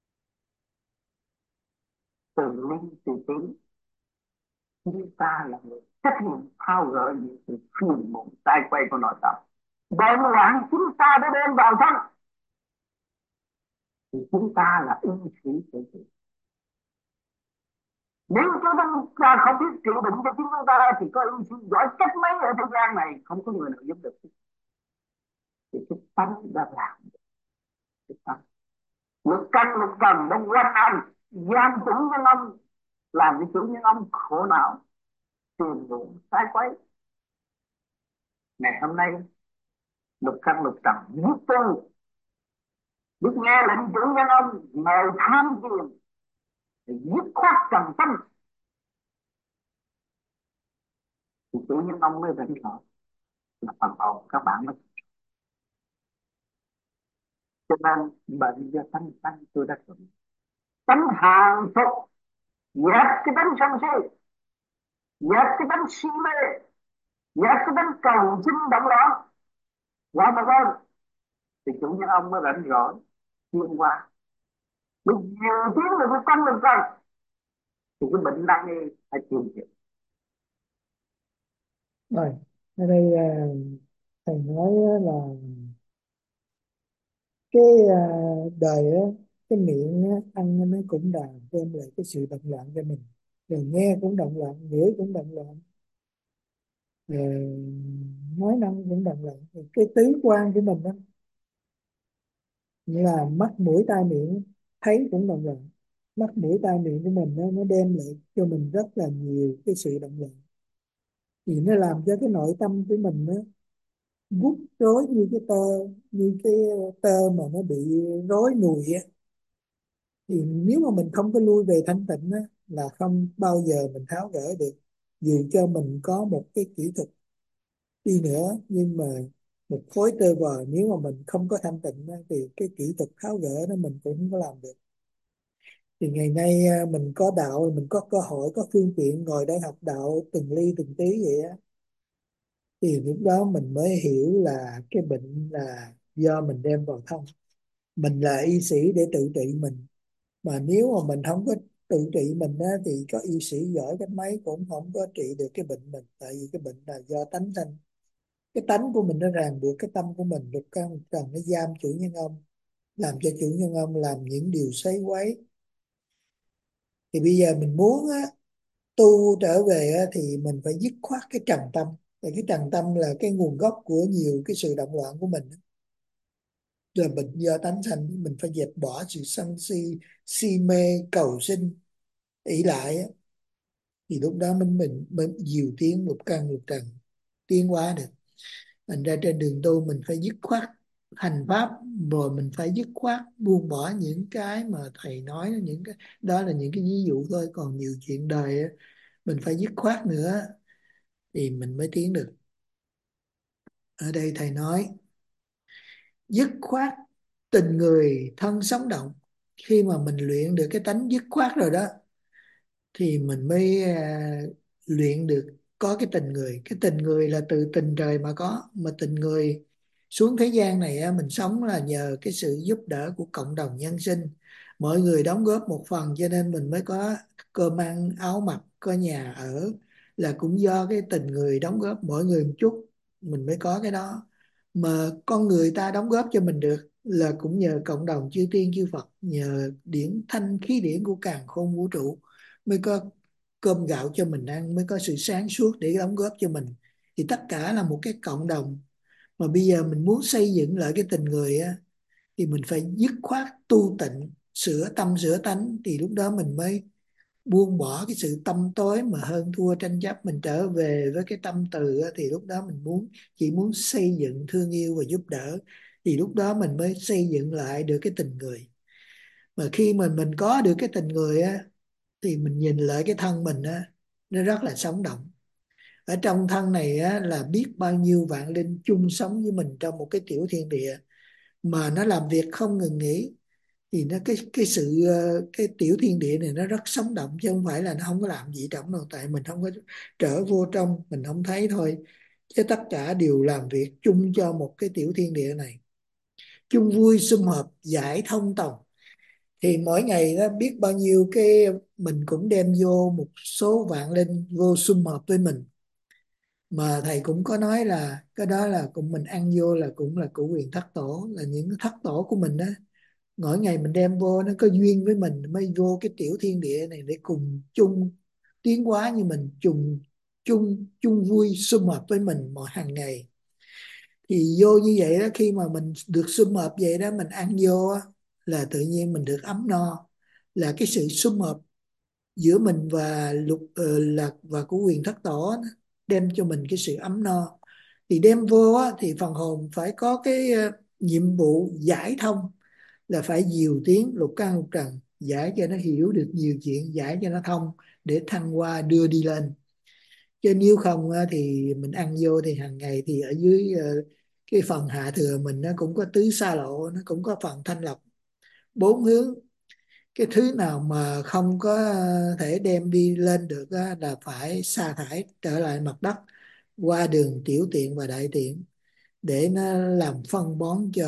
từ ly từ tí. Chúng ta là người trách nhiệm tháo gỡ những sự phiền muộn tai quay của nội tâm. Bệnh loạn chúng ta đã đem vào thân thì chúng ta là y sĩ tự trị. Nếu chúng ta không biết trị bệnh cho chúng ta thì có y sĩ giỏi cách mấy ở thế gian này không có người nào giúp được. Thì cái tánh đã làm cái tánh. Lục căn lục trần đông quanh anh, giam chủ nhân ông, làm cái chủ nhân ông khổ não, phiền muộn sai quấy. Ngày hôm nay lục căn lục trần biết tu, biết nghe lệnh chủ nhân ông, ngồi tham thiền thì dứt khoát trần tâm thì chủ nhân ông mới rảnh rỗi là phần hồn các bạn mới. Cho nên bệnh do tánh tánh tôi đã chuẩn tánh hàng phục, dẹp cái tánh sân si, dẹp cái tánh si mê, dẹp cái tánh cầu sinh động loạn, gọi mà vâng thì chủ nhân ông mới rảnh rỗi thiên qua. Bây giờ tiến được cái tâm lực rồi thì cái bệnh đang đi phải chịu chịu. Rồi, ở đây à, thầy nói là cái à, đời á, cái miệng á, ăn nó cũng là đem lại cái sự động loạn cho mình, rồi nghe cũng động loạn, ngửi cũng động loạn, rồi nói năng cũng động loạn. Rồi cái tứ quan của mình đó là mắt mũi tai miệng thấy cũng động loạn. Mắt mũi tai miệng của mình đó, nó đem lại cho mình rất là nhiều cái sự động loạn, thì nó làm cho cái nội tâm của mình nó rút rối như cái tơ, như cái tơ mà nó bị rối nùi á. Thì nếu mà mình không có lui về thanh tịnh á, là không bao giờ mình tháo gỡ được. Dù cho mình có một cái kỹ thuật đi nữa, nhưng mà một khối tơ vò nếu mà mình không có thanh tịnh á, thì cái kỹ thuật tháo gỡ đó mình cũng không có làm được. Thì ngày nay à, mình có đạo, mình có cơ hội, có phương tiện ngồi đây học đạo từng ly từng tí vậy á, thì lúc đó mình mới hiểu là cái bệnh là do mình đem vào thân. Mình là y sĩ để tự trị mình, mà nếu mà mình không có tự trị mình á, thì có y sĩ giỏi cách mấy cũng không có trị được cái bệnh mình. Tại vì cái bệnh là do tánh sanh, cái tánh của mình nó ràng buộc cái tâm của mình, lục căn lục trần nó giam chủ nhân ông, làm cho chủ nhân ông làm những điều xấy quấy. Thì bây giờ mình muốn á, tu trở về á, thì mình phải dứt khoát cái trần tâm. Tại cái trần tâm là cái nguồn gốc của nhiều cái sự động loạn của mình. Rồi bệnh do tánh sanh, mình phải dẹp bỏ sự sân si, si mê, cầu sinh, ỷ lại á. Thì lúc đó mình mình mới dìu tiến lục căn lục trần, tiến hóa được. Thành ra trên đường tu mình phải dứt khoát hành pháp, rồi mình phải dứt khoát buông bỏ những cái mà thầy nói, những cái đó là những cái ví dụ thôi, còn nhiều chuyện đời á, mình phải dứt khoát nữa thì mình mới tiến được. Ở đây thầy nói dứt khoát tình người thân sống động. Khi mà mình luyện được cái tánh dứt khoát rồi đó, thì mình mới à, luyện được có cái tình người. Cái tình người là từ tình trời mà có, mà tình người xuống thế gian này á, mình sống là nhờ cái sự giúp đỡ của cộng đồng nhân sinh. Mọi người đóng góp một phần cho nên mình mới có cơm ăn áo mặc, có nhà ở, là cũng do cái tình người đóng góp mỗi người một chút mình mới có cái đó. Mà con người ta đóng góp cho mình được là cũng nhờ cộng đồng chư tiên chư Phật, nhờ điển thanh khí điển của càn khôn vũ trụ mới có cơm gạo cho mình ăn, mới có sự sáng suốt để đóng góp cho mình. Thì tất cả là một cái cộng đồng. Mà bây giờ mình muốn xây dựng lại cái tình người á, thì mình phải dứt khoát tu tịnh, sửa tâm sửa tánh, thì lúc đó mình mới buông bỏ cái sự tâm tối mà hơn thua tranh chấp, mình trở về với cái tâm từ á, thì lúc đó mình muốn chỉ muốn xây dựng thương yêu và giúp đỡ, thì lúc đó mình mới xây dựng lại được cái tình người. Mà khi mà mình có được cái tình người á, thì mình nhìn lại cái thân mình á, nó rất là sống động. Ở trong thân này á, là biết bao nhiêu vạn linh chung sống với mình trong một cái tiểu thiên địa mà nó làm việc không ngừng nghỉ, thì nó cái cái sự ờ, cái tiểu thiên địa này nó rất sống động, chứ không phải là nó không có làm gì trong đâu, tại mình không có trở vô trong, mình không thấy thôi, chứ tất cả đều làm việc chung cho một cái tiểu thiên địa này, chung vui sum họp giải thông tòng. Thì mỗi ngày đó biết bao nhiêu cái mình cũng đem vô một số vạn linh vô sum họp với mình, mà thầy cũng có nói là cái đó là cũng mình ăn vô là cũng là của quyền thất tổ, là những cái thất tổ của mình đó, mỗi ngày mình đem vô nó có duyên với mình mới vô cái tiểu thiên địa này để cùng chung tiến hóa như mình, chung chung chung vui sum họp với mình mọi hàng ngày. Thì vô như vậy đó, khi mà mình được sum họp vậy đó, mình ăn vô á, là tự nhiên mình được ấm no, là cái sự sum họp giữa mình và lục ờ, lạc và của quyền thất tổ đó, đem cho mình cái sự ấm no. Thì đem vô á, thì phần hồn phải có cái ờ, nhiệm vụ giải thông, là phải dìu tiếng lục căn lục trần, giải cho nó hiểu được nhiều chuyện, giải cho nó thông để thăng hoa đưa đi lên. Chứ nếu không á, thì mình ăn vô thì hàng ngày thì ở dưới ờ, cái phần hạ thừa mình nó cũng có tứ xa lộ, nó cũng có phần thanh lọc bốn hướng. Cái thứ nào mà không có ờ, thể đem đi lên được á, là phải sa thải trở lại mặt đất qua đường tiểu tiện và đại tiện, để nó làm phân bón cho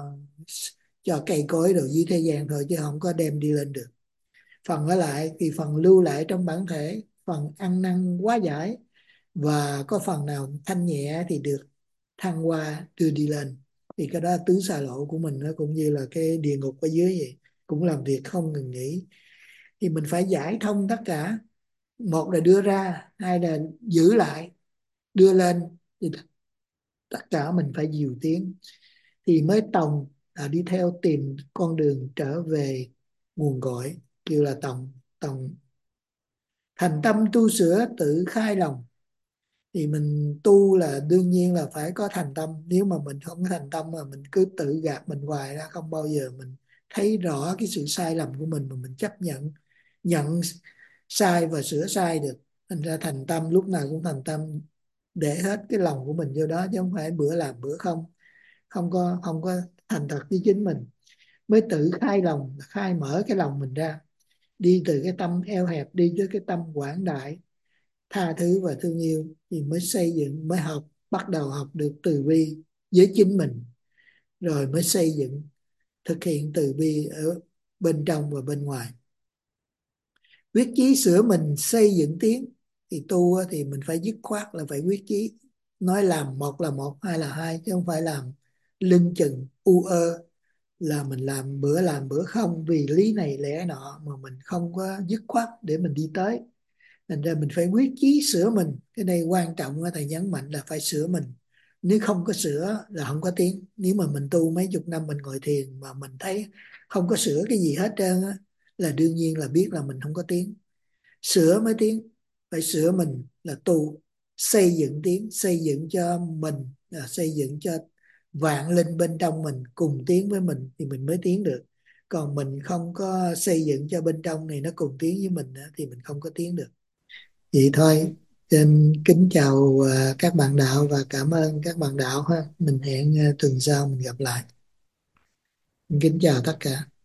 cho cây cối rồi dưới thế gian thôi, chứ không có đem đi lên được. Phần ở lại thì phần lưu lại trong bản thể, phần ăn năn hóa giải, và có phần nào thanh nhẹ thì được thăng hoa đưa đi lên. Thì cái đó tứ xà lộ của mình, nó cũng như là cái địa ngục ở dưới vậy, cũng làm việc không ngừng nghỉ. Thì mình phải giải thông tất cả, một là đưa ra, hai là giữ lại, đưa lên, thì tất cả mình phải dìu tiến, thì mới tòng là đi theo tìm con đường trở về nguồn cội, kêu là tòng. Tòng thành tâm tu sửa tự khai lòng. Thì mình tu là đương nhiên là phải có thành tâm, nếu mà mình không có thành tâm mà mình cứ tự gạt mình hoài ra, không bao giờ mình thấy rõ cái sự sai lầm của mình mà mình chấp nhận nhận sai và sửa sai được. Thành ra thành tâm lúc nào cũng thành tâm, để hết cái lòng của mình vô đó, chứ không phải bữa làm bữa không, không có không có thành thật với chính mình. Mới tự khai lòng, khai mở cái lòng mình ra, đi từ cái tâm eo hẹp đi tới cái tâm quảng đại, tha thứ và thương yêu, thì mới xây dựng, mới học, bắt đầu học được từ bi với chính mình, rồi mới xây dựng thực hiện từ bi ở bên trong và bên ngoài. Quyết chí sửa mình xây dựng tiến. Thì tu thì mình phải dứt khoát là phải quyết chí, nói làm một là một, hai là hai, chứ không phải làm lưng chừng u ơ, là mình làm bữa làm bữa không, vì lý này lẽ nọ mà mình không có dứt khoát để mình đi tới. Thành ra mình phải quyết chí sửa mình. Cái này quan trọng, thầy nhấn mạnh là phải sửa mình. Nếu không có sửa là không có tiến. Nếu mà mình tu mấy chục năm mình ngồi thiền mà mình thấy không có sửa cái gì hết trơn á, là đương nhiên là biết là mình không có tiến. Sửa mới tiến. Phải sửa mình là tu, xây dựng tiến, xây dựng cho mình, là xây dựng cho vạn linh bên trong mình cùng tiến với mình thì mình mới tiến được. Còn mình không có xây dựng cho bên trong này nó cùng tiến với mình thì mình không có tiến được. Vậy thôi. Em kính chào à, các bạn đạo, và cảm ơn các bạn đạo ha. Mình hẹn à, tuần sau mình gặp lại. Kính chào tất cả.